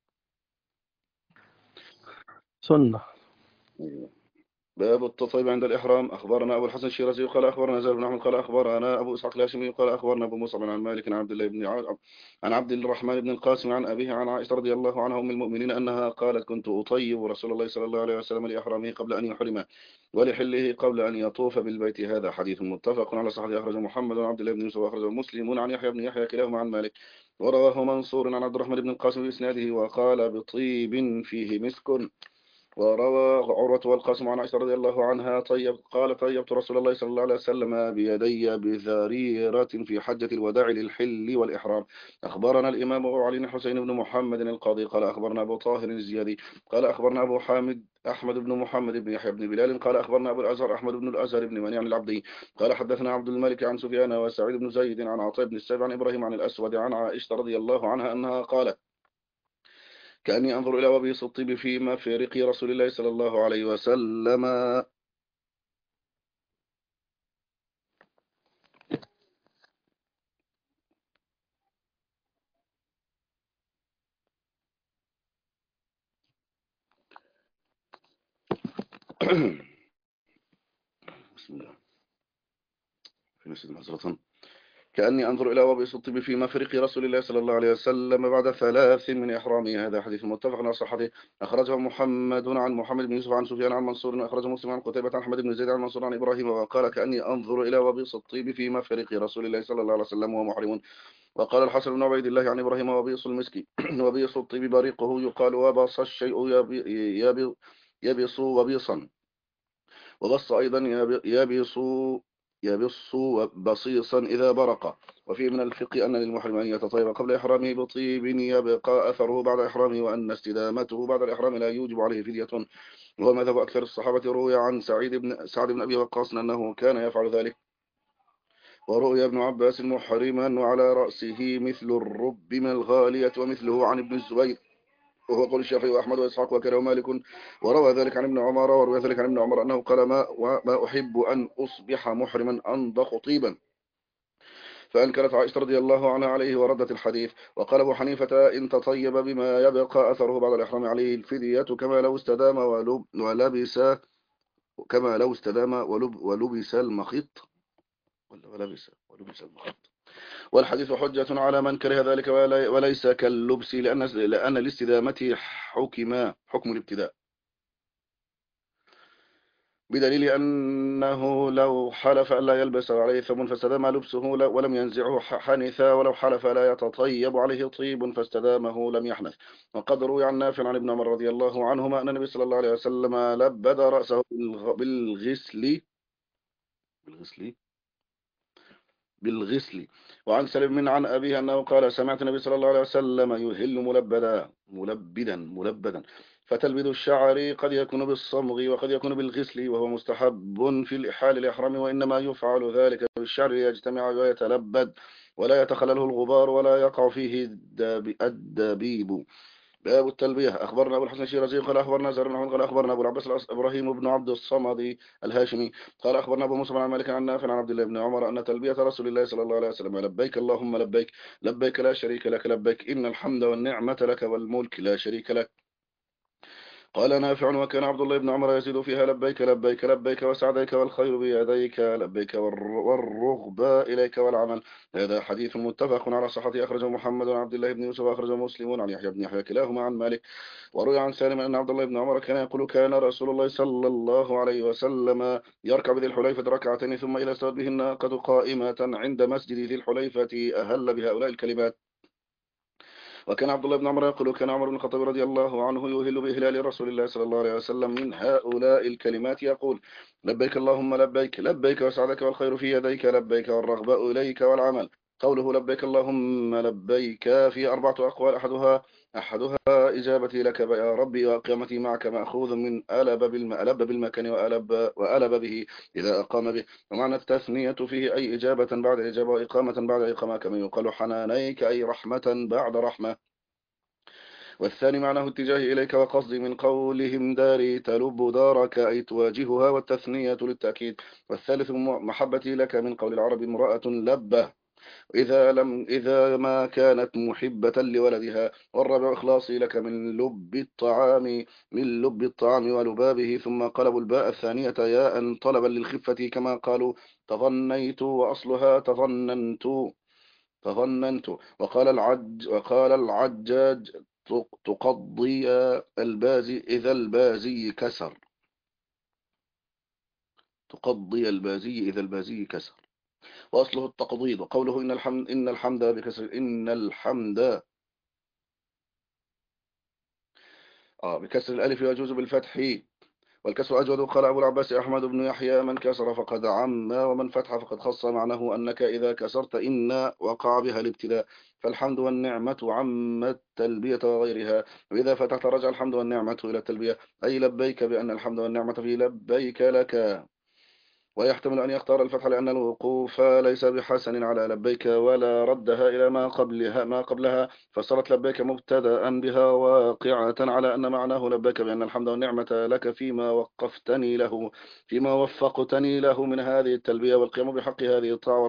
سنة. أيوة. باب التطيب عند الإحرام. أخبرنا أبو الحسن الشيرازي قال أخبرنا زيد بن أحمد قال أخبرنا أبو إسحاق الهاشمي قال أخبرنا أبو مصعب عن مالك عن عبد الله بن عن عبد الرحمن بن القاسم عن أبيه عن عائشة رضي الله عنها أم المؤمنين أنها قالت: كنت أطيب رسول الله صلى الله عليه وسلم لإحرامه قبل أن يحرم، ولحله قبل أن يطوف بالبيت. هذا حديث متفق على صحته، أخرجه محمد بن عبد الله بن يوسف وأخرجه مسلم عن يحيى بن يحيى كلاهما عن مالك. ورواه منصور عن عبد الرحمن بن القاسم بإسناده وقال: بطيب فيه مسك. وروى عروة والقاسم عن عائشة رضي الله عنها طيبت رسول الله صلى الله عليه وسلم بيدي بذريرة في حجة الوداع للحل والإحرام. أخبرنا الإمام أبو علي حسين بن محمد القاضي قال أخبرنا أبو طاهر الزيادي قال أخبرنا أبو حامد أحمد بن محمد بن يحيى بن بلال قال أخبرنا أبو الأزهر أحمد بن الأزهر بن منيع العبدي قال حدثنا عبد الملك عن سفيان وسعيد بن زيد عن عطاء بن السائب عن إبراهيم عن الأسود عن عائشة رضي الله عنها أنها قالت: كأني أنظر إلى وبيص الطيب في مفرق رسول الله صلى الله عليه وسلم. بسم الله. في نسيت معذرة. كأني أنظر إلى وبيص الطيب في مفرق رسول الله صلى الله عليه وسلم بعد 3 من إحرامه. هذا حديث متفق على صحته، أخرجه محمد عن محمد بن يوسف عن سفيان عن منصور، وأخرجه مسلم عن قتيبة عن أحمد بن زيد عن منصور عن إبراهيم، وقال: كأني أنظر إلى وبيص الطيب في مفرق رسول الله صلى الله عليه وسلم وهو محرم. وقال الحسن بن عبيد الله عن إبراهيم: وبيص المسك وبيص الطيب بريقه، يقال وبص الشيء يبص وبيصا. وبص أيضا يبص بصيصا إذا برق. وفيه من الفقه أن للمحرم أن يتطيب قبل إحرامه بطيب يبقى أثره بعد إحرامه، وأن استدامته بعد الإحرام لا يوجب عليه فدية، وهو مذهب أكثر الصحابة. روي عن سعد بن أبي وقاص أنه كان يفعل ذلك. ورؤي ابن عباس محرما وعلى رأسه مثل الرب من الغالية، ومثله عن ابن الزبير، وهو قول الشافعي وأحمد وإسحاق وكره مالك. وروى ذلك عن ابن عمر أنه قال: ما أحب أن أصبح محرما أنضخ طيبا. فأنكرت عائشة رضي الله عنها عليه وردت الحديث. وقال أبو حنيفة: إن تطيب بما يبقى أثره بعد الإحرام عليه الفدية، كما لو استدام ولبس ولبس المخيط ولبس المخيط. والحديث حجة على من كره ذلك، وليس كاللبس، لأن الاستدامة حكم الابتداء. بدليل أنه لو حلف أن لا يلبس عليه ثوب فاستدام لبسه ولم ينزعه حنث، ولو حلف لا يتطيب عليه طيب فاستدامه لم يحنث. وقد روي عن نافع عن ابن عمر رضي الله عنهما أن النبي صلى الله عليه وسلم لبد رأسه بالغسل بالغسل. وعن سلم من عن أبيه أنه قال سمعت النبي صلى الله عليه وسلم يهل ملبدا. فتلبد الشعر قد يكون بالصمغ وقد يكون بالغسل، وهو مستحب في الإحال الإحرام، وإنما يفعل ذلك بالشعر ليجتمع ويتلبد ولا يتخلله الغبار ولا يقع فيه الدبيب. باب التلبية. أخبرنا أبو الحسن الشيرازي قال أخبرنا زهير بن حمد قال أخبرنا أبو العباس إبراهيم بن عبد الصمد الهاشمي قال أخبرنا أبو موسى عن مالك عن نافع عن عبد الله بن عمر أن تلبية رسول الله صلى الله عليه وسلم لبيك اللهم لبيك لبيك لا شريك لك لبيك إن الحمد والنعمة لك والملك لا شريك لك. قال نافع وكان عبد الله بن عمر يزيد فيها لبيك لبيك لبيك وسعديك والخير بيديك لبيك والرغبة إليك والعمل. هذا حديث متفق على صحته، أخرجه محمد بن عبد الله بن يوسف أخرجه مسلم عن يحيى بن يحيى كلاهما عن مالك. وروي عن سالم أن عبد الله بن عمر كان يقول كان رسول الله صلى الله عليه وسلم يركب ذي الحليفة ركعتين ثم إذا استوت به الناقة قائمة عند مسجد ذي الحليفة أهل بهؤلاء الكلمات. وكان عبد الله بن عمر يقول كان عمر بن الخطاب رضي الله عنه يهل بإهلال رسول الله صلى الله عليه وسلم من هؤلاء الكلمات يقول لبيك اللهم لبيك لبيك وسعدك والخير في يديك لبيك والرغبة إليك والعمل. قوله لبيك اللهم لبيك في 4 أقوال، أحدها إجابتي لك يا ربي وقيامتي معك مأخوذ من ألب بالمكان وألب به إذا أقام به. ومعنى التثنية فيه أي إجابة بعد إجابة وإقامة بعد إقامة، كما يقال حنانيك أي رحمة بعد رحمة. والثاني معناه اتجاهي إليك وقصدي من قولهم داري تلب دارك أي تواجهها، والتثنية للتأكيد. والثالث محبتي لك من قول العرب امرأة لبة إذا ما كانت محبة لولدها. والرابع إخلاصي لك من لب الطعام ولبابه، ثم قلبوا الباء الثانية ياء طلبا للخفة كما قالوا تظنيت وأصلها تظننت. وقال العجاج تقضي البازي إذا البازي كسر تقضي البازي إذا البازي كسر، وأصله التقضيض. وقوله إن الحمد بكسر بكسر الألف يجوز بالفتح والكسر أجود. قال أبو العباس أحمد بن يحيى من كسر فقد عم ومن فتح فقد خص، معناه أنك إذا كسرت إن وقع بها الابتداء، فالحمد والنعمة عم التلبية وغيرها. وإذا فتحت رجع الحمد والنعمة إلى التلبية، أي لبيك بأن الحمد والنعمة في لبيك لك. ويحتمل أن يختار الفتح لأن الوقوف ليس بحسن على لبيك ولا ردها إلى ما قبلها فصارت لبيك مبتدأ بها واقعة على أن معناه لبيك بأن الحمد والنعمة لك فيما وفقتني له من هذه التلبية والقيام بحق هذه الطاعة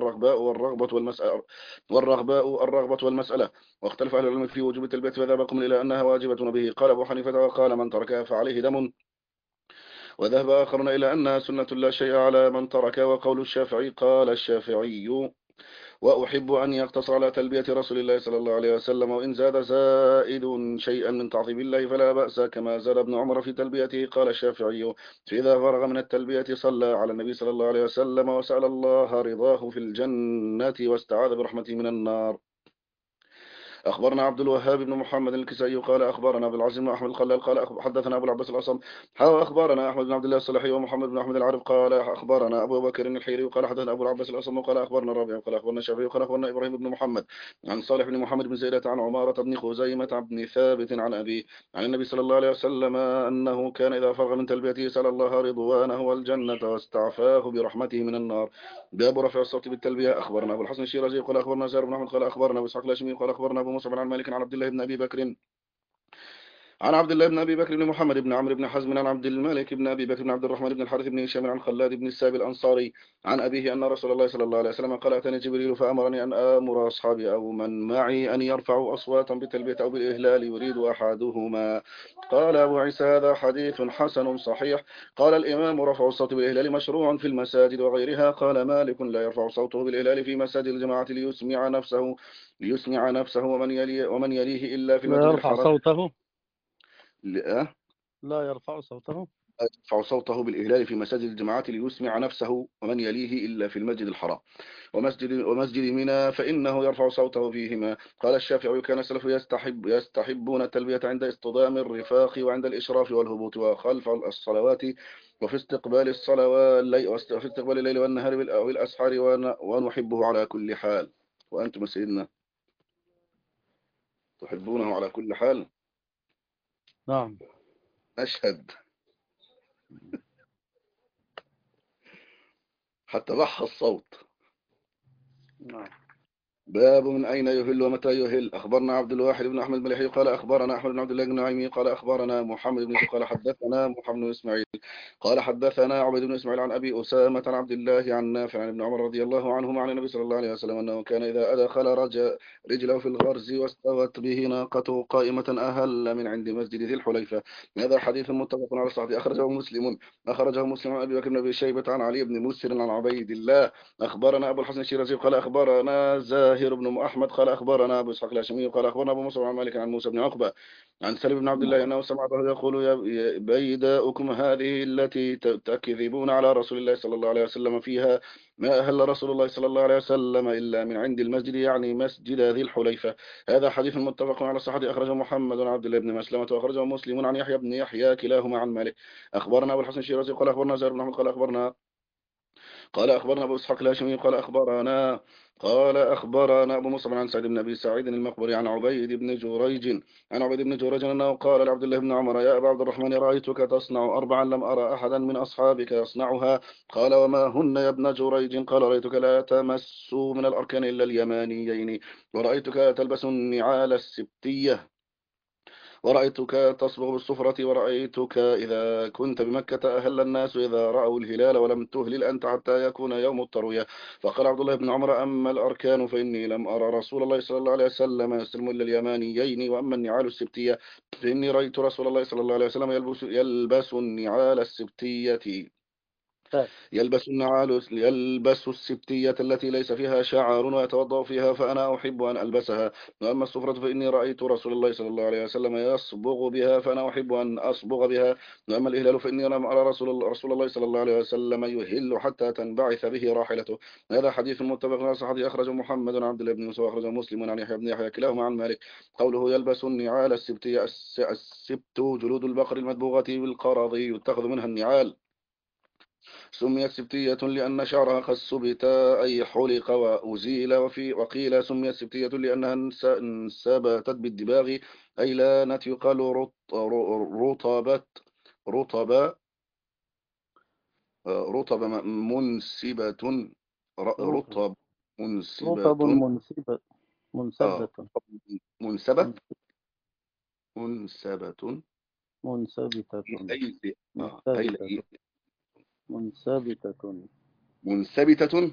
الرغبة والمسألة. واختلف أهل العلم في وجوب التلبية فذهب قوم إلى أنها واجبة به، قال أبو حنيفة وقال من تركها فعليه دم، وذهب آخرون إلى أنها سنة لا شيء على من ترك. وقول الشافعي قال الشافعي وأحب أن يقتصر على تلبية رسول الله صلى الله عليه وسلم، وإن زاد زائد شيئا من تعظيم الله فلا بأس كما زاد ابن عمر في تلبيته. قال الشافعي فإذا فرغ من التلبية صلى على النبي صلى الله عليه وسلم وسأل الله رضاه في الجنة واستعاذ برحمته من النار. أخبرنا عبد الوهاب بن محمد الكسائي قال أخبرنا أبو العزيز بن أحمد الخلال قال حدثنا أبو العباس الأصم أخبرنا أحمد بن عبد الله الصالحي ومحمد بن أحمد العارف قال أخبرنا أبو بكر الحيري قال حدثنا أبو العباس الأصم قال أخبرنا الربيع قال أخبرنا الشافعي قال أخبرنا إبراهيم بن محمد عن صالح بن محمد بن زيدة عن عمارة بن خزيمة بن ثابت عن أبي عن النبي صلى الله عليه وسلم أنه كان إذا فرغ من تلبيته سأل الله رضوانه والجنة واستعفاه برحمته من النار. باب رفع الصوت بالتلبية. أخبرنا أبو الحسن الشيرازي قال أخبرنا زهير بن أحمد قال أخبرنا أبو إسحاق الهاشمي قال أخبرنا أبو موسى عن مالك عن عبد الله بن أبي بكر عن عبد الله بن أبي بكر بن محمد بن عمرو بن حزم عن عبد الملك بن أبي بكر بن عبد الرحمن بن الحارث بن هشام عن خلاد بن السائب الأنصاري عن أبيه أن رسول الله صلى الله عليه وسلم قال أتاني جبريل فأمرني أن آمر أصحابي أو من معي أن يرفعوا أصواتا بالتلبية أو بالإهلال يريد أحدهما. قال أبو عيسى هذا حديث حسن صحيح. قال الإمام رفع الصوت بالإهلال مشروع في المساجد وغيرها. قال مالك لا يرفع صوته بالإهلال في مساجد الجماعة ليسمع نفسه ومن يليه إلا في لا المسجد يرفع الحرام. صوته لا لا يرفع صوته يرفع صوته بالإهلال في مساجد الجماعات ليسمع نفسه ومن يليه إلا في المسجد الحرام ومسجد منى فإنه يرفع صوته فيهما. قال الشافعي كان السلف يستحبون التلبية عند اصطدام الرفاق وعند الإشراف والهبوط وخلف الصلوات وفي استقبال وفي استقبال الليل والنهار بالأسحار ونحبه على كل حال. وأنتم سيدنا تحبونه على كل حال؟ نعم. أشهد. حتى بح الصوت. نعم. باب من أين يهل ومتى يهل. أخبرنا عبد الواحد بن أحمد المليحي قال أخبرنا أحمد بن عبد الله بن نعيمي قال أخبرنا محمد بن قال حدثنا محمد بن إسماعيل قال حدثنا عبيد بن إسماعيل عن أبي أسامة عن عبد الله عن نافع عن ابن عمر رضي الله عنهما عن النبي صلى الله عليه وسلم أنه كان إذا أدخل رجله في الغرز واستوت به ناقته قائمة أهل من عند مسجد ذي الحليفة. هذا حديث متفق على صحته. أخرجه مسلم عن أبي بكر بن أبي شيبة عن علي بن مسر عن عبيد الله. أخبرنا أبو الحسن الشيرازي قال أخبرنا زاهر بن أحمد قال أخبرنا أبو إسحاق الهاشمي قال أخبرنا أبو مصعب عن مالك عن موسى بن عقبة عن سالم بن عبد الله أنه سمعته يقول بيداؤكم هذه التي تكذبون على رسول الله صلى الله عليه وسلم فيها ما أهل رسول الله صلى الله عليه وسلم إلا من عند المسجد يعني مسجد ذي الحليفة. هذا حديث متفق على صحته. أخرجه محمد بن عبد الله بن مسلمة وأخرجه مسلم عن يحيى بن يحيى كلاهما عن مالك. أخبرنا أبو الحسن الشيرازي قال أخبرنا زهير بن أحمد قال أخبرنا أبو إسحاق الهاشمي قال أخبرنا أبو مصعب عن سعيد بن أبي سعيد المقبري عن عبيد بن جريج أنه قال لعبد الله بن عمر يا أبا عبد الرحمن رأيتك تصنع أربعا لم أرى أحدا من أصحابك يصنعها. قال وما هن يا ابن جريج؟ قال رأيتك لا تمس من الأركان إلا اليمانيين ورأيتك تلبس النعال السبتية ورأيتك تصبغ بالصفرة ورأيتك إذا كنت بمكة أهل الناس إذا رأوا الهلال ولم تهلل أنت حتى يكون يوم التروية. فقال عبد الله بن عمر أما الأركان فإني لم أرى رسول الله صلى الله عليه وسلم يستلم إلا اليمانيين وأما النعال السبتية فإني رأيت رسول الله صلى الله عليه وسلم يلبس النعال السبتية يلبس السبتية التي ليس فيها شعر ويتوضأ فيها فأنا أحب أن ألبسها. وأما الصفرة فإني رأيت رسول الله صلى الله عليه وسلم يصبغ بها فأنا أحب أن أصبغ بها. وأما الإهلال فإني لم أرى رسول الله صلى الله عليه وسلم يهل حتى تنبعث به راحلته. هذا حديث متفق على صحته. أخرجه محمد بن عبد الله بن يوسف وأخرجه مسلم عن يحيى بن يحيى كلاهما عن مالك. قوله يلبس النعال السبتية السبت جلود البقر المدبوغة بالقرض يتخذ منها النعال. سميت سبتية لأن شعرها قد سبت أي حلق وأزيل. وقيل سميت سبتية لأنها انسبتت بالدباغ أي لانت. يقال رطبت رطب رطب منسبة رطب رطب منسبة منسبة منسبة منسبة منسبتة أي منسبتة منسبتة منسبتة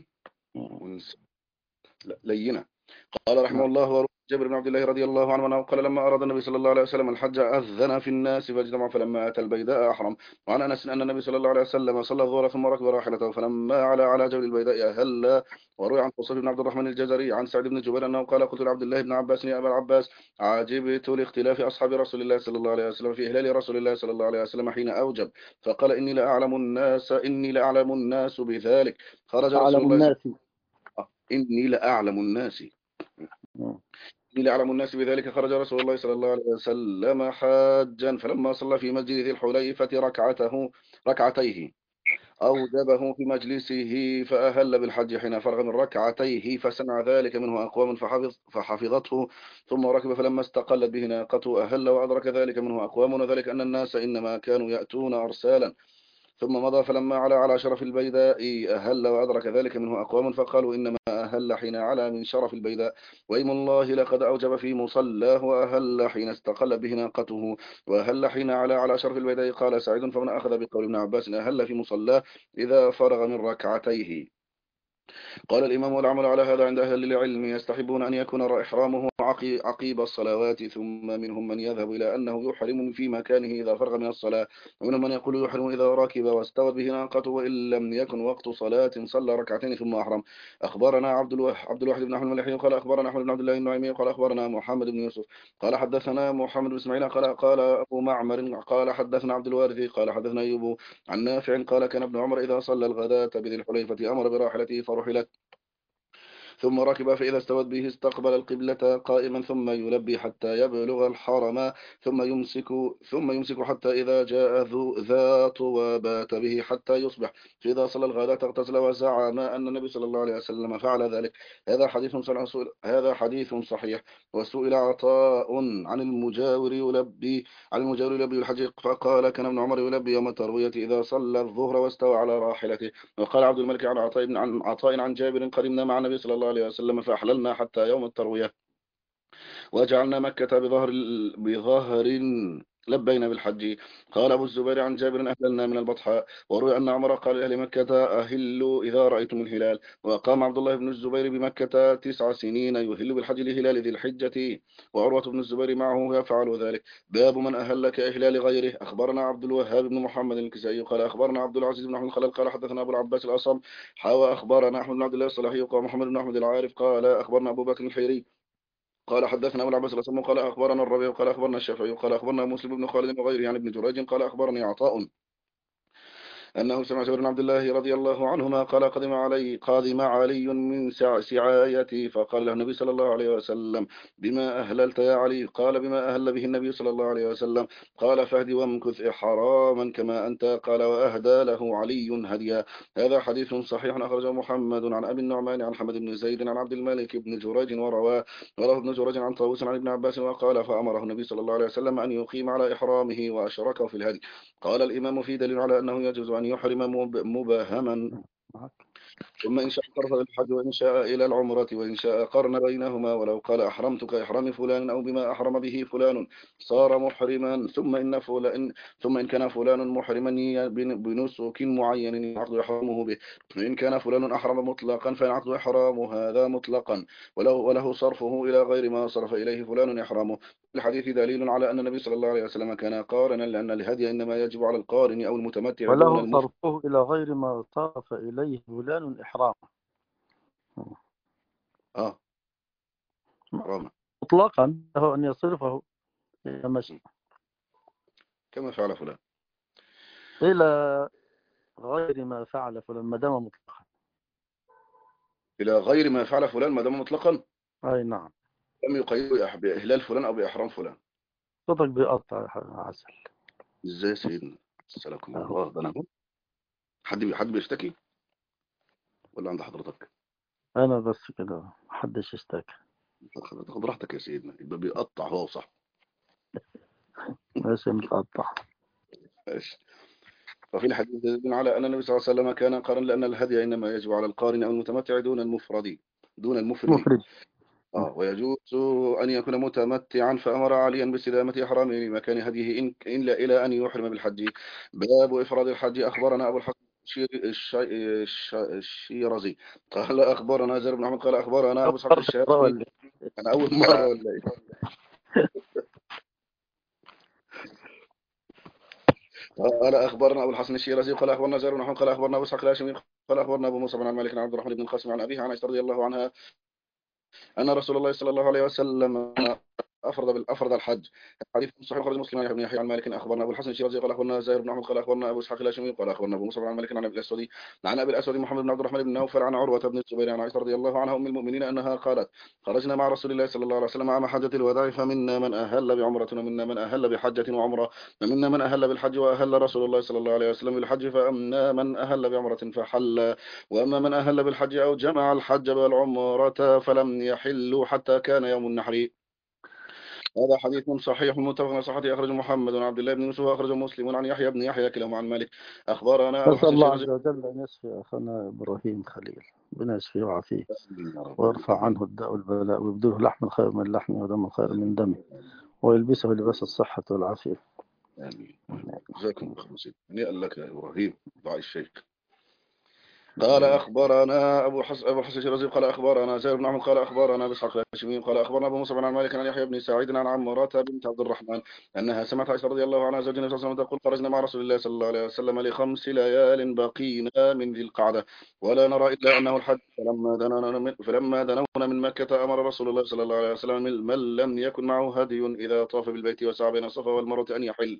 لينة. قال رحمه نعم. الله جابر بن عبد الله رضي الله عنه أنه قال لما أراد النبي صلى الله عليه وسلم الحج أذن في الناس فاجتمعوا فلما أتى البيداء أحرم. وعن أنس أن النبي صلى الله عليه وسلم صلى الظهر ثم ركب راحلته فلما على جبل البيداء أهل. وروي عن قصير بن عبد الرحمن الجزري عن سعد بن جبير أنه قال قلت لعبد الله بن عباس يا أبا العباس عجبت لاختلاف أصحاب رسول الله صلى الله عليه وسلم في إهلال رسول الله صلى الله عليه وسلم حين أوجب. فقال إني لأعلم الناس بذلك. خرج رسول أعلم الله الناس. إني لأعلم الناس نعم. قيل أعلم الناس بذلك. خرج رسول الله صلى الله عليه وسلم حاجا فلما صلى في مسجد ذي الحليفة ركعتيه أوجبه في مجلسه فأهل بالحج حين فرغ من ركعتيه فسمع ذلك منه أقوام فحفظته ثم ركب فلما استقلت به ناقته أهل وأدرك ذلك منه أقوام وذلك أن الناس إنما كانوا يأتون أرسالا ثم مضى فلما على شرف البيداء أهل وأدرك ذلك منه أقوام فقالوا إنما أهل حين على من شرف البيداء وإيم الله لقد أوجب في مصلاه وأهل حين استقل به ناقته وأهل حين على شرف البيداء. قال سعيد فمن أخذ بقول ابن عباس أهل في مصلاه إذا فرغ من ركعتيه. قال الإمام والعمل على هذا عند أهل العلم يستحبون أن يكون إحرامه عقيب الصلوات، ثم منهم من يذهب إلى أنه يحرم في مكانه إذا فرغ من الصلاة، ومنهم من يقول يحرم إذا ركب واستوت به ناقته وإن لم يكن وقت صلاة صلى ركعتين ثم أحرم. أخبرنا عبد الواحد بن أحمد المليحي قال أخبرنا أحمد بن عبد الله النعيمي قال أخبرنا محمد بن يوسف قال حدثنا محمد بن إسماعيل قال أبو معمر قال حدثنا عبد الوارث قال حدثنا أيوب عن نافع قال كان ابن عمر إذا صلى الغداة بذي الحليفة أمر براحلته فرحلت ثم ركب، فإذا استوت به استقبل القبلة قائما ثم يلبي حتى يبلغ الحرم ثم يمسك حتى إذا جاء ذا طوى بات به حتى يصبح، فإذا صلى الغداة اغتسل وزعم أن النبي صلى الله عليه وسلم فعل ذلك. هذا حديث صحيح. وسئل عطاء عن المجاور يلبي الحج فقال كان ابن عمر يلبي يوم التروية إذا صلى الظهر واستوى على راحلته. وقال عبد الملك عن عطاء عن جابر قدمنا مع النبي صلى الله عليه وسلم فأحللنا حتى يوم التروية وجعلنا مكة بظهر لبينا بالحج. قال أبو الزبير عن جابر أهللنا من البطحاء. وروي أن عمر قال لأهل مكة أهلوا إذا رأيتم الهلال. وقام عبد الله بن الزبير بمكة 9 سنين يهل بالحج لهلال ذي الحجة، وعروة بن الزبير معه يفعل ذلك. باب من أهل كإهلال غيره. أخبرنا عبد الوهاب بن محمد الكسائي قال أخبرنا عبد العزيز بن أحمد الخلال قال حدثنا أبو العباس الأصم أخبرنا أحمد بن عبد الله الصلاحي وقال محمد بن أحمد العارف قال أخبرنا أبو بكر الحيري قال حدثنا ابو العباس الاسلم قال اخبرنا الربيع قال اخبرنا الشافعي قال اخبرنا مسلم بن خالد وغيره عن ابن جريج قال اخبرني عطاء أنه سمع جابر بن عبد الله رضي الله عنهما قال قادم علي من سعايتي فقال له النبي صلى الله عليه وسلم بما أهللت يا علي؟ قال بما أهل به النبي صلى الله عليه وسلم. قال فهدي وامكث إحراما كما أنت. قال وأهدى له علي هديا. هذا حديث صحيح أخرجه محمد عن أبي النعمان عن حمد بن زيد عن عبد الملك بن جريج ورواه ابن جريج عن طاووس عن ابن عباس وقال فأمره النبي صلى الله عليه وسلم أن يقيم على إحرامه وأشركه في الهدي. قال الإمام في دليل على أنه يجوز أن يحرم مبهما، ثم إن شاء صرف للحج وإن شاء إلى العمرة وإن شاء قرن بينهما. ولو قال أحرمت كإحرام فلان أو بما أحرم به فلان صار محرما. ثم إن كان فلان محرما بنسك معين يعقد إحرامه به. وإن كان فلان أحرم مطلقا فينعقد إحرام هذا مطلقا وله صرفه إلى غير ما صرف إليه فلان إحرامه. الحديث دليل على أن النبي صلى الله عليه وسلم كان قارنا، لأن الهدي إنما يجب على القارن أو المتمتع دون وله المفرد. صرفه إلى غير ما صرف إليه فلان إحرام إحراما مطلقا له أن يصرفه إلى مشي كما فعل فلان إلى غير ما فعل فلان ما دام مطلقا. إلى غير ما فعل فلان ما دام مطلقا. أي نعم. لم يقيد بإهلال فلان أو بإحرام فلان. صوتك بيقطع يا عسل. إزاي يا سيدنا؟ سلامكم أهو. الله. ده أنا أهو. حد بيشتكي ولا عند حضرتك؟ أنا بس كده محدش اشتكى. خد راحتك يا سيدنا. يبقى بيقطع هو صح. ماشي متقطع. ماشي. وفي الحديث دليل على أن النبي صلى الله عليه وسلم كان قارن، لأن الهدي إنما يجب على القارن أو المتمتع دون المفرد. مفرد. ويجوز أن يكون متمتعا، فأمر عليا باستدامة إحرامه لمكان هديه إلا إلى أن يحرم بالحج. باب إفراد الحج. أخبرنا أبو الحسن الشيرازي قال أخبرنا زر بن أحمد قال أخبرنا أبو إسحاق الشافعي. أنا أول مرة ولا إيه؟ قال أخبرنا أبو الحسن الشيرازي قال أخبرنا زر بن أحمد قال أخبرنا أبو إسحاق الهاشمي قال أخبرنا أبو موسى بن مالك عن عبد الرحمن بن القاسم عن أبيه عن عائشة رضي الله عنها أن رسول الله صلى الله عليه وسلم أفرض الحج. حديث صحيح خرج مسلم عن يحيى عن مالك. أخبرنا أبو الحسن الشيرازي قال أخبرنا زاهر بن أحمد قال أخبرنا أبو إسحاق الهاشمي قال أخبرنا أبو موسى بن مالك عن أبي الأسود محمد بن عبد الرحمن بن نوفل عن عروة بن الزبير عن عائشة رضي الله عنها أم المؤمنين أنها قالت خرجنا مع رسول الله صلى الله عليه وسلم عام حجة الوداع، فمنا من أهل بعمرة ومنا من أهل بحجة وعمرة، ومنا من أهل بالحج وأهل رسول الله صلى الله عليه وسلم بالحج، فأما من أهل بعمرة فحل، وأما من أهل بالحج أو جمع الحج والعمرة فلم يحلوا حتى كان يوم النحر. هذا حديث صحيح متفق على صحته. أخرجه محمد بن عبد الله بن يوسف وأخرجه مسلم عن يحيى بن يحيى كلاهما عن مالك. أخبرنا أبو نسأل الحسن الله الشيرازي. عز وجل أن يشفي أخانا إبراهيم خليل، ربنا يشفيه ويعافيه يا رب ويرفع آمين. عنه الداء والبلاء ويبدله لحما خير من لحمه ودما خير من دمه ويلبسه لباس الصحة والعافية. آمين. جزاكم الله خير. هنيئا لك يا إبراهيم دعاء الشيخ. قال أخبرنا أبو الحسن الشيرازي قال أخبرنا زيد بن عمرو قال أخبرنا بإسحاق الهاشمي قال أخبرنا أبو مصعب عن مالك عن يحيى بن سعيد عن عمرة بنت عبد الرحمن أنها سمعت عائشة رضي الله عنها زوج النبي صلى الله عليه وسلم تقول خرجنا مع رسول الله صلى الله عليه وسلم ل5 ليال بقينا من ذي القعدة ولا نرى إلا أنه الحج فلما دنونا من مكة أمر رسول الله صلى الله عليه وسلم من لم يكن معه هدي إذا طاف بالبيت وسعى بين الصفا والمروة أن يحل.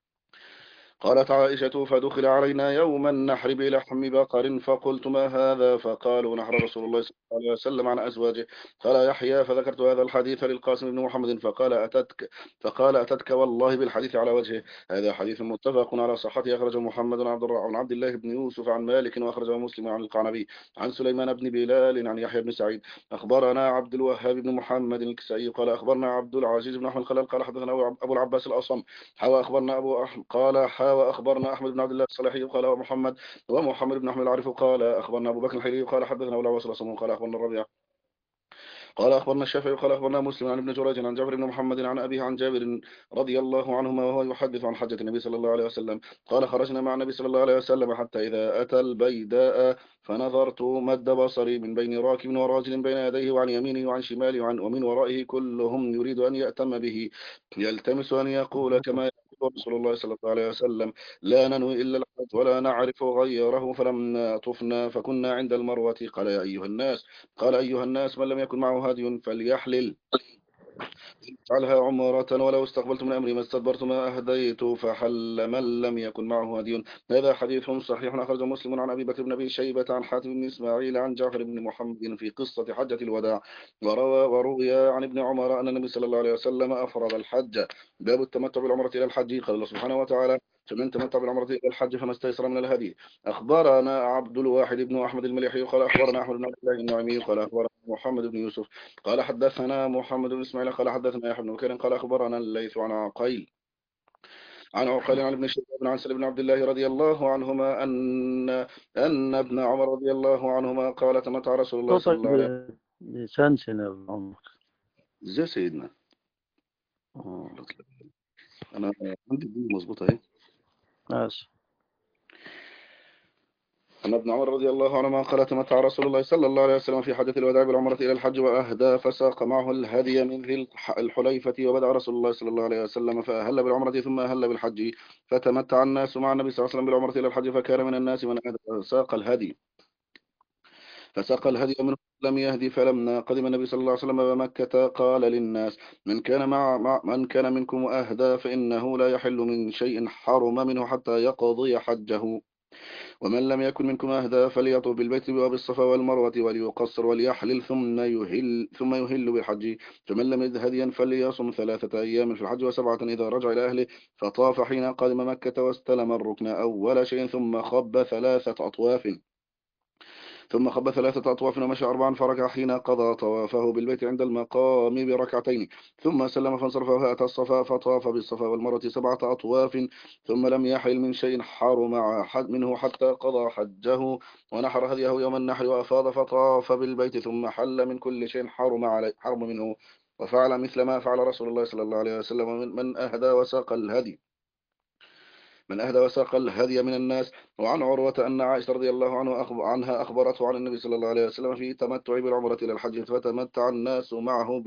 قالت عائشة فدخل علينا يوم النحر بلحم بقر فقلت ما هذا فقالوا نحر رسول الله صلى الله عليه وسلم عن أزواجه. قال يحيى فذكرت هذا الحديث للقاسم بن محمد فقال أتتك والله بالحديث على وجهه. هذا حديث متفق على صحته أخرجه محمد عن عبد الله بن يوسف عن مالك وأخرجه مسلم عن القعنبي عن سليمان بن بلال عن يحيى بن سعيد. أخبرنا عبد الوهاب بن محمد الكسائي قال أخبرنا عبد العزيز بن أحمد الخلال قال حدثنا أبو العباس الأصم حوى أخبرنا أبو أحمد قال حوى أخبرنا أحمد بن عبد الله الصالحي قال ومحمد بن أحمد العارف قال أخبرنا أبو بكر الحيري قال حدثنا أبو العباس الأصم قال أخبرنا الربيع قال أخبرنا الشافعي قال أخبرنا مسلم عن ابن جريج عن جعفر بن محمد عن أبيه عن جابر رضي الله عنهما وهو يحدث عن حجة النبي صلى الله عليه وسلم قال خرجنا مع النبي صلى الله عليه وسلم حتى إذا أتى البيداء فنظرت مد بصري من بين راكب وراجل بين يديه وعن يمينه وعن شماله ومن ورائه كلهم يريد أن يأتم به يلتمس أن يقول كما يقول رسول الله صلى الله عليه وسلم لا ننوي إلا الحج ولا نعرف غيره فلما طفنا فكنا عند المروة قال أيها الناس من لم يكن معه هدي فليحلل اجعلها عمرة ولو استقبلت من أمري ما استدبرت ما أهديت فحل من لم يكن معه هدي. هذا حديث صحيح أخرجه مسلم عن أبي بكر بن أبي شيبة عن حاتم بن إسماعيل عن جعفر بن محمد في قصة حجة الوداع. وروي عن ابن عمر أن النبي صلى الله عليه وسلم أفرض الحج. باب التمتع بالعمرة إلى الحج. قال الله سبحانه وتعالى فمن تمتع بالعمرة إلى الحج فما استيسر من الهدي. أخبرنا عبد الواحد بن أحمد المليحي قال أخبرنا أحمد بن عبد الله النعمي قال أخبرنا محمد بن يوسف قال حدثنا محمد بن إسماعيل قال حدثنا يحيى بن بكير قال أخبرنا الليث عن عقيل عن ابن شهاب عن سلم بن عبد الله رضي الله عنهما أن ابن عمر رضي الله عنهما قال تمتع رسول الله صلى صوتك الله عليه وسلم. بسنسن يا عمر. ازاي سيدنا؟ أنا عندي دي مظبوطة اهي. ماشي. أن ابن عمر رضي الله عنهما قال تمتع رسول الله صلى الله عليه وسلم في حجة الوداع بالعمرة إلى الحج وأهدى فساق معه الهدي من ذي الحليفة وبدأ رسول الله صلى الله عليه وسلم فأهل بالعمرة ثم أهل بالحج فتمتع الناس مع النبي صلى الله عليه وسلم بالعمرة إلى الحج فكان من الناس من أهدى فساق الهدي منه لم يهدي فلما قدم النبي صلى الله عليه وسلم بمكة قال للناس من كان منكم أهدى فإنه لا يحل من شيء حرم منه حتى يقضي حجه ومن لم يكن منكم أهدى فليطف بالبيت وبالصفا والمروة وليقصر وليحلل ثم يهل بالحج فمن لم يجد هديا فليصم 3 أيام في الحج و7 إذا رجع إلى أهله فطاف حين قدم مكة واستلم الركن أول شيء ثم خب 3 أطواف ومشى 4 فركع حين قضى طوافه بالبيت عند المقام بركعتين ثم سلم فانصرف وأتى الصفا فطاف بالصفا والمروة 7 أطواف ثم لم يحل من شيء حرم منه حتى قضى حجه ونحر هديه يوم النحر وأفاض فطاف بالبيت ثم حل من كل شيء حرم منه وفعل مثل ما فعل رسول الله صلى الله عليه وسلم من أهدى وساق الهدي من الناس. وعن عروة أن عائشة رضي الله عنها أخبرته عن النبي صلى الله عليه وسلم في تمتع بالعمرة إلى الحج فتمتع الناس معه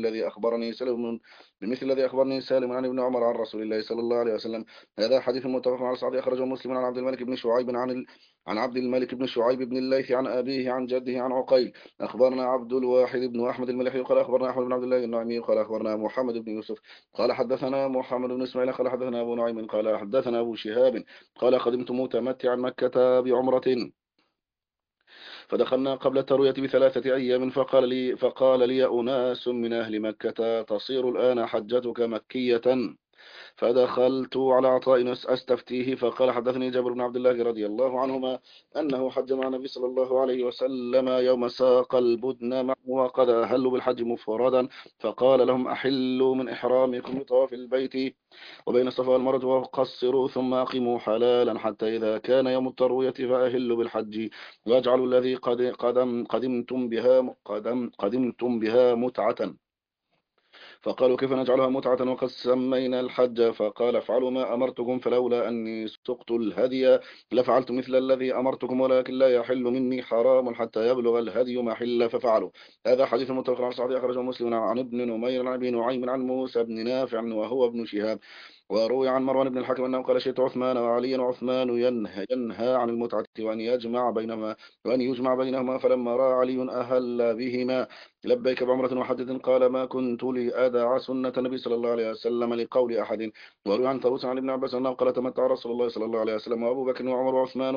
بمثل الذي أخبرني سالم عن ابن عمر عن رسول الله صلى الله عليه وسلم. هذا حديث متفق على صحيح أخرجه مسلم عن عبد الملك بن شعيب عن عبد الملك بن شعيب بن الليث عن أبيه عن جده عن عقيل. أخبرنا عبد الواحد بن أحمد المليحي قال أخبرنا أحمد بن عبد الله النعمي قال أخبرنا محمد بن يوسف قال حدثنا محمد بن إسماعيل قال حدثنا أبو نعيم قال حدثنا أبو شهاب قال قدمت متمتعا مكة بعمرة فدخلنا قبل التروية ب3 أيام فقال لي أناس من أهل مكة تصير الآن حجتك مكية فدخلت على عطاء أستفتيه فقال حدثني جابر بن عبد الله رضي الله عنهما أنه حج مع النبي صلى الله عليه وسلم يوم ساق البدن معه وقد أهلوا بالحج مفردا فقال لهم أحلوا من إحرامكم بطواف البيت وبين الصفا والمروة وقصروا ثم أقيموا حلالا حتى إذا كان يوم التروية فأهلوا بالحج واجعلوا الذي قدمتم بها متعة فقالوا كيف نجعلها متعة وقد سمينا الحج؟ فقال افعلوا ما أمرتكم، فلولا أني سقت الهدي لفعلت مثل الذي أمرتكم، ولكن لا يحل مني حرام حتى يبلغ الهدي محل ففعلوا. هذا حديث متفق على صحيح، أخرجه مسلم عن ابن نمير عن أبي نعيم عن موسى بن نافع وهو ابن شهاب. وروي عن مروان بن الحكم أنه قال شئت عثمان وعليا، وعثمان ينهى عن المتعة وأن يجمع بينهما، فلما رأى علي أهل بهما لبيك بعمرة وحجة قال ما كنت لأدع سنة النبي صلى الله عليه وسلم لقول أحد. وروي عن طاووس عن ابن عباس أنه قال تمتع رسول الله صلى الله عليه وسلم وأبو بكر وعمر وعثمان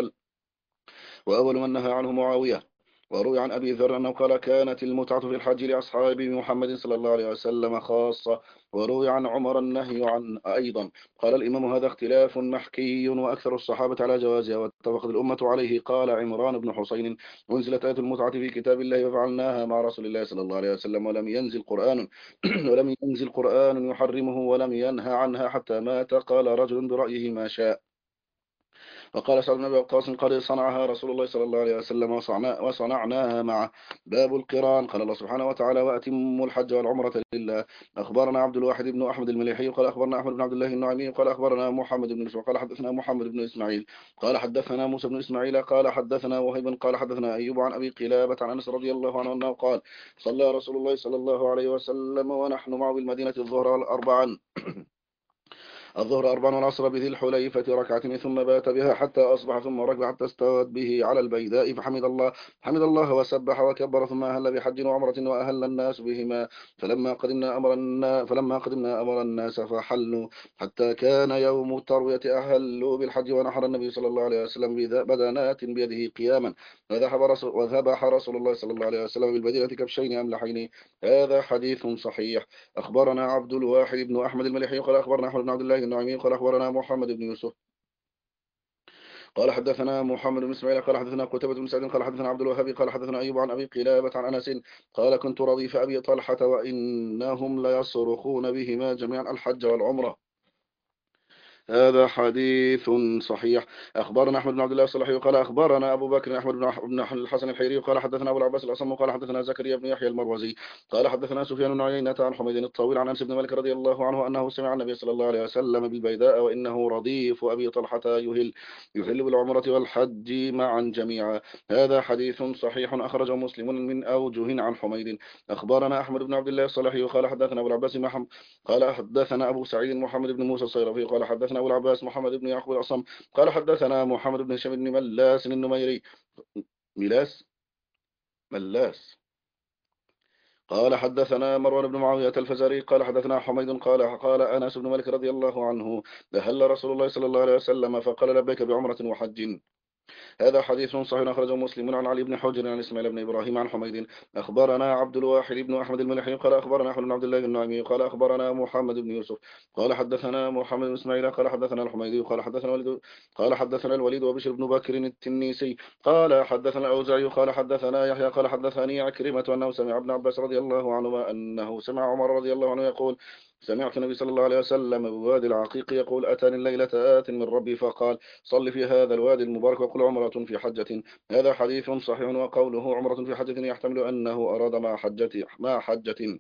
وأول من نهى عنه معاوية. وروي عن أبي ذر أنه قال كانت المتعة في الحج لأصحاب محمد صلى الله عليه وسلم خاصة. وروي عن عمر النهي عن أيضا. قال الإمام هذا اختلاف محكي وأكثر الصحابة على جوازها واتفقت الأمة عليه. قال عمران بن حسين أنزلت آية المتعة في كتاب الله وفعلناها مع رسول الله صلى الله عليه وسلم ولم ينزل قرآن ولم ينزل قرآن يحرمه ولم ينهى عنها حتى مات. قال رجل برأيه ما شاء. وقال سعد بن أبي وقاص قد صنعها رسول الله صلى الله عليه وسلم وصنعناها معه. باب القران. قال الله سبحانه وتعالى وأتموا الحج والعمرة لله. أخبرنا عبد الواحد بن أحمد المليحي قال أخبرنا أحمد بن عبد الله النعيمي قال أخبرنا محمد بن إسماعيل قال حدثنا محمد بن إسماعيل قال حدثنا موسى بن إسماعيل قال حدثنا وهيب قال حدثنا أيوب عن أبي قلابة عن أنس رضي الله عنه أنه قال صلى رسول الله صلى الله عليه وسلم ونحن معه بالمدينة الظهر والأربعا الظهر أربعا والعصر بذي الحليفة ركعتين ثم بات بها حتى أصبح ثم ركب حتى استوت به على البيداء فحمد الله وسبح وكبر ثم أهل بحج وعمرة وأهل الناس بهما. فلما قدمنا أمر الناس فحلوا حتى كان يوم التروية أهلوا بالحج ونحر النبي صلى الله عليه وسلم بدنات بيده قياما وذبح رسول الله صلى الله عليه وسلم بالبدينة كبشين أملحين. هذا حديث صحيح. أخبرنا عبد الواحد بن أحمد المليحي قال أخبرنا أحمد بن عبد الله النعيمي قال أخبرنا محمد بن يوسف قال حدثنا محمد بن إسماعيل قال حدثنا قتيبة بن سعيد قال حدثنا عبد الوهاب قال حدثنا أيوب عن أبي قلابة عن أنس قال كنت رديف أبي طلحة وإنهم ليصرخون بهما جميعا الحج والعمرة. هذا حديث صحيح. أخبرنا أحمد بن عبد الله الصالحي قال أخبرنا أبو بكر أحمد بن الحسن الحيري قال حدثنا أبو العباس الأصم قال حدثنا زكريا بن يحيى المروزي قال حدثنا سفيان بن عيينة عن حميد الطويل عن أنس بن مالك رضي الله عنه أنه سمع النبي صلى الله عليه وسلم بالبيداء وإنه رديف أبي طلحة يهل بالعمرة والحج معا جميعا. هذا حديث صحيح أخرجه مسلم من أوجه عن حميد. أخبرنا أحمد بن عبد الله الصالحي قال حدثنا أبو العباس قال حدثنا أبو سعيد محمد بن موسى الصيرفي قال حدثنا أبو العباس محمد بن يعقوب الأصم قال حدثنا محمد بن هشام بن ملاس النميري ملاس ملاس قال حدثنا مروان بن معاوية الفزاري قال حدثنا حميد قال أنس بن مالك رضي الله عنه دهل رسول الله صلى الله عليه وسلم فقال لبيك بعمرة وحج. هذا حديث صحيح أخرجه مسلم عن علي بن حجر عن إسماعيل بن إبراهيم عن حميد. أخبرنا عبد الواحد بن أحمد الملحي قال أخبرنا أحمد بن عبد الله النعيمي قال أخبرنا محمد بن يوسف قال حدثنا محمد بن إسماعيل قال حدثنا الحميدي قال حدثنا الوليد وبشر بن بكر التنيسي قال حدثنا الأوزاعي قال حدثنا يحيى قال حدثني عكرمة أنه سمع ابن عباس رضي الله عنهما أنه سمع عمر رضي الله عنه يقول سمعت النبي صلى الله عليه وسلم بوادي العقيق يقول أتاني الليلة آت من ربي فقال صل في هذا الوادي المبارك وقل عمرة في حجة. هذا حديث صحيح. وقوله عمرة في حجة يحتمل أنه أراد مع حجة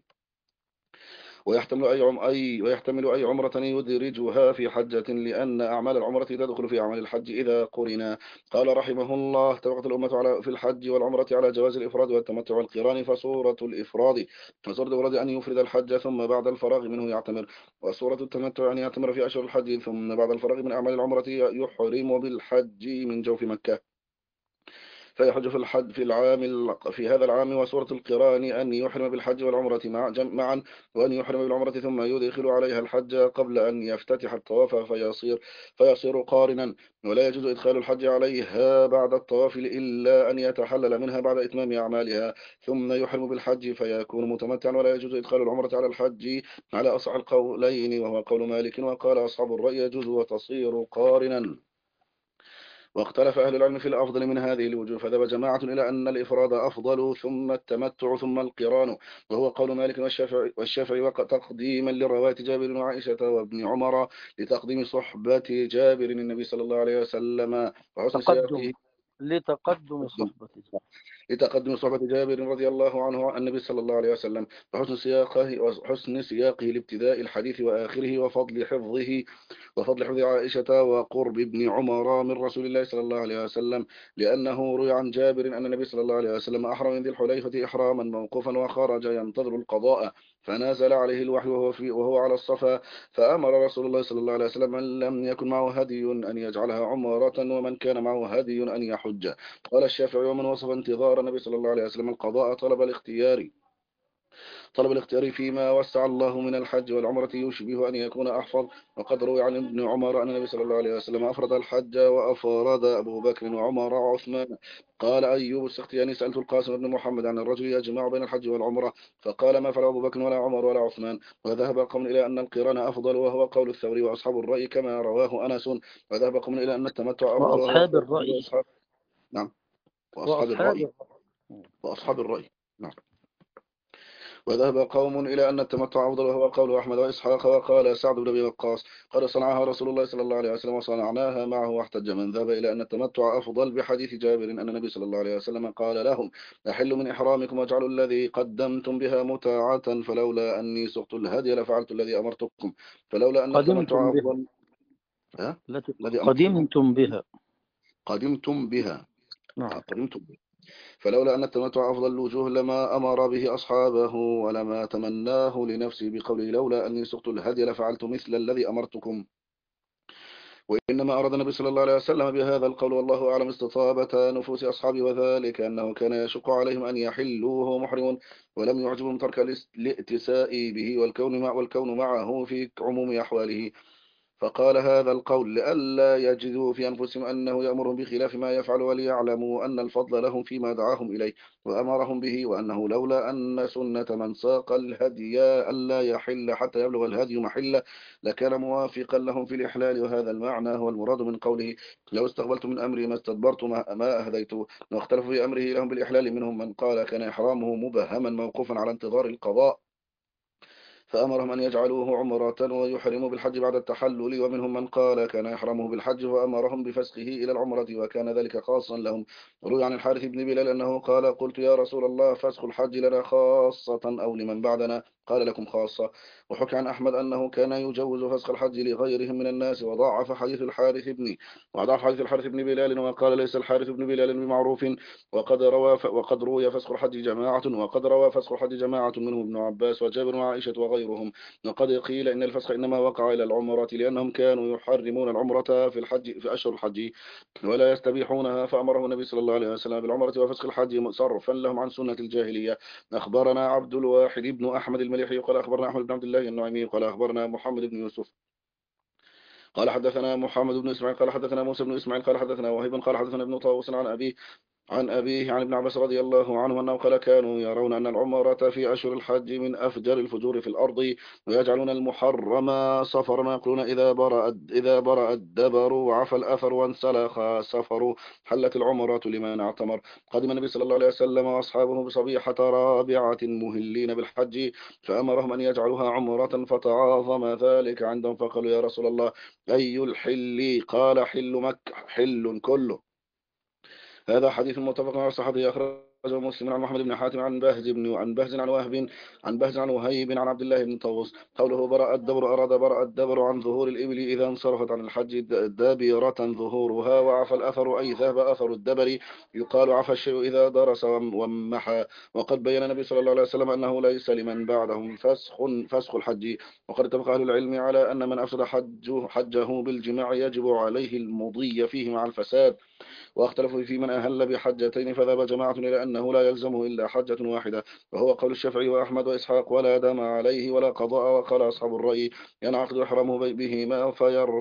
ويحتمل أي عمرة يدرجها في حجة لأن أعمال العمرة تدخل في أعمال الحج إذا قرنا. قال رحمه الله اتفقت الأمة في الحج والعمرة على جواز الإفراد والتمتع والقران. فصورة الإفراد أن يفرد الحج ثم بعد الفراغ منه يعتمر. وصورة التمتع أن يعتمر في أشهر الحج ثم بعد الفراغ من أعمال العمرة يحرم بالحج من جوف مكة فيحج في هذا العام. وسورة القران أن يحرم بالحج والعمرة معا وأن يحرم بالعمرة ثم يدخل عليها الحج قبل أن يفتتح الطواف فيصير قارنا. ولا يجوز إدخال الحج عليها بعد الطواف إلا أن يتحلل منها بعد إتمام أعمالها ثم يحرم بالحج فيكون متمتعا. ولا يجوز إدخال العمرة على الحج على أصح القولين وهو قول مالك. وقال أصحاب الرأي يجوز وتصير قارنا. واختلف أهل العلم في الأفضل من هذه الوجوه فذهب جماعة إلى أن الإفراد أفضل ثم التمتع ثم القران وهو قول مالك والشافعي تقديما لرواية جابر وعائشة وابن عمر لتقديم صحبة جابر النبي صلى الله عليه وسلم وحسن تقدم سياقه لتقدم صحبته. لتقدم صحبة جابر رضي الله عنه عن النبي صلى الله عليه وسلم وحسن سياقه لابتداء الحديث وآخره وفضل حفظ عائشة وقرب ابن عمر من رسول الله صلى الله عليه وسلم، لأنه روي عن جابر أن النبي صلى الله عليه وسلم أحرم من ذي الحليفة إحراما موقوفا وخرج ينتظر القضاء، فنزل عليه الوحي وهو على الصفا، فأمر رسول الله صلى الله عليه وسلم من لم يكن معه هدي أن يجعلها عمرة ومن كان معه هدي أن يحج. قال الشافعي: ومن وصف انتظار النبي صلى الله عليه وسلم القضاء طلب الاختيار فيما وسع الله من الحج والعمرة يشبه أن يكون أحفظ. وقد روي عن ابن عمر أن النبي صلى الله عليه وسلم أفرد الحج وأفرد أبو بكر وعمر وعثمان. قال أيوب السختياني: سألت القاسم بن محمد عن الرجل يجمع بين الحج والعمرة، فقال: ما فعل أبو بكر ولا عمر ولا عثمان. وذهب قوم إلى أن القران أفضل وهو قول الثوري وأصحاب الرأي كما رواه أنس. وذهب قوم إلى أن التمتع أفضل وهو وأصحاب قول الرأي. أصحاب. نعم. وأصحاب وأصحاب الرأي. الرأي. وأصحاب الرأي. نعم. وذهب قوم إلى أن التمتع أفضل وهو قول أحمد وإسحاق. وقال سعد بن أبي وقاص: قد صنعها رسول الله صلى الله عليه وسلم وصنعناها معه. واحتج من ذهب إلى أن التمتع أفضل بحديث جابر أن النبي صلى الله عليه وسلم قال لهم: أحلوا من إحرامكم واجعلوا الذي قدمتم بها متاعة، فلولا أني سقت الهدي لفعلت الذي أمرتكم، فلولا أن قدمتم التمتع بها. أفضل. التي الذي أمرتكم. قدمتم بها. قدمتم بها. نعم. قدمتم بها. فلولا أن التمتع أفضل الوجوه لما أمر به أصحابه ولما تمناه لنفسه بقوله: لولا أني سقت الهدي لفعلت مثل الذي أمرتكم. وإنما أراد النبي صلى الله عليه وسلم بهذا القول والله أعلم استطابة نفوس أصحابه، وذلك أنه كان يشق عليهم أن يحلوا وهو محرم، ولم يعجبهم ترك الائتساء به والكون معه في عموم أحواله، فقال هذا القول لئلا يجدوا في أنفسهم أنه يأمرهم بخلاف ما يفعل، وليعلموا أن الفضل لهم فيما دعاهم إليه وأمرهم به، وأنه لولا أن سنة من ساق الهدي ألا يحل حتى يبلغ الهدي محله لكان موافقا لهم في الإحلال. وهذا المعنى هو المراد من قوله: لو استقبلت من أمري ما استدبرت ما أهديت. واختلف في أمره لهم بالإحلال، منهم من قال كان إحرامه مبهما موقوفا على انتظار القضاء فأمرهم أن يجعلوه عمرة ويحرموا بالحج بعد التحلل، ومنهم من قال كان يحرمه بالحج وأمرهم بفسخه إلى العمرة وكان ذلك خاصا لهم. روي عن الحارث بن بلال أنه قال: قلت يا رسول الله فسخ الحج لنا خاصة أو لمن بعدنا؟ قال: لكم خاصة. وحكى عن أحمد أنه كان يجوز فسخ الحج لغيرهم من الناس، وضعف حديث الحارث بن بلال وقال: ليس الحارث بن بلال بمعروف. وقد روى فسخ الحج جماعة منهم ابن عباس وجابر وعائشة وغيرهم. وقد قيل إن الفسخ إنما وقع إلى العمرة لأنهم كانوا يحرمون العمرة في أشهر الحج ولا يستبيحونها، فأمره النبي صلى الله عليه وسلم بالعمرة وفسخ الحج صرفا لهم عن سنة الجاهلية. أخبرنا عبد الواحد بن أحمد المليحي قال أخبرنا أحمد بن عبد الله النعيمي قال أخبرنا محمد بن يوسف قال حدثنا محمد بن إسماعيل قال حدثنا موسى بن إسماعيل قال حدثنا وهيب قال حدثنا ابن طاووس عن أبيه عن ابن عباس رضي الله عنه أنه قال: كانوا يرون أن العمرة في أشهر الحج من أفجر الفجور في الأرض، ويجعلون المحرم صفرا، يقولون إذا برأ الدبر وعفى الأثر وانسلخ سفر حلت العمرة لمن اعتمر. قدم النبي صلى الله عليه وسلم وأصحابه بصبيحة رابعة مهلين بالحج، فأمرهم أن يجعلوها عمرة، فتعاظم ذلك عندهم، فقالوا: يا رسول الله أي الحل؟ قال: حل مكة حل كله. هذا حديث متفق على صحته، أخرجه مسلم عن محمد بن حاتم عن بهز عن وهب عن بهز عن وهيب عن عبد الله بن طاووس قوله: برأ الدبر أراد برأ الدبر عن ظهور الإبل إذا انصرفت عن الحج دابرة ظهورها، وعفى الأثر أي ذهب أثر الدبر، يقال عفى الشيء إذا درس ومحى. وقد بين النبي صلى الله عليه وسلم أنه ليس لمن بعدهم فسخ الحج. وقد اتفق أهل العلم على أن من أفسد حجه بالجماع يجب عليه المضي فيه مع الفساد، واختلفوا في من أهل بحجتين، فذهب جماعة إلى أنه لا يلزمه إلا حجة واحدة، وهو قول الشافعي وأحمد وإسحاق، ولا دم عليه ولا قضاء. وقال أصحاب الرأي: ينعقد إحرامه بهما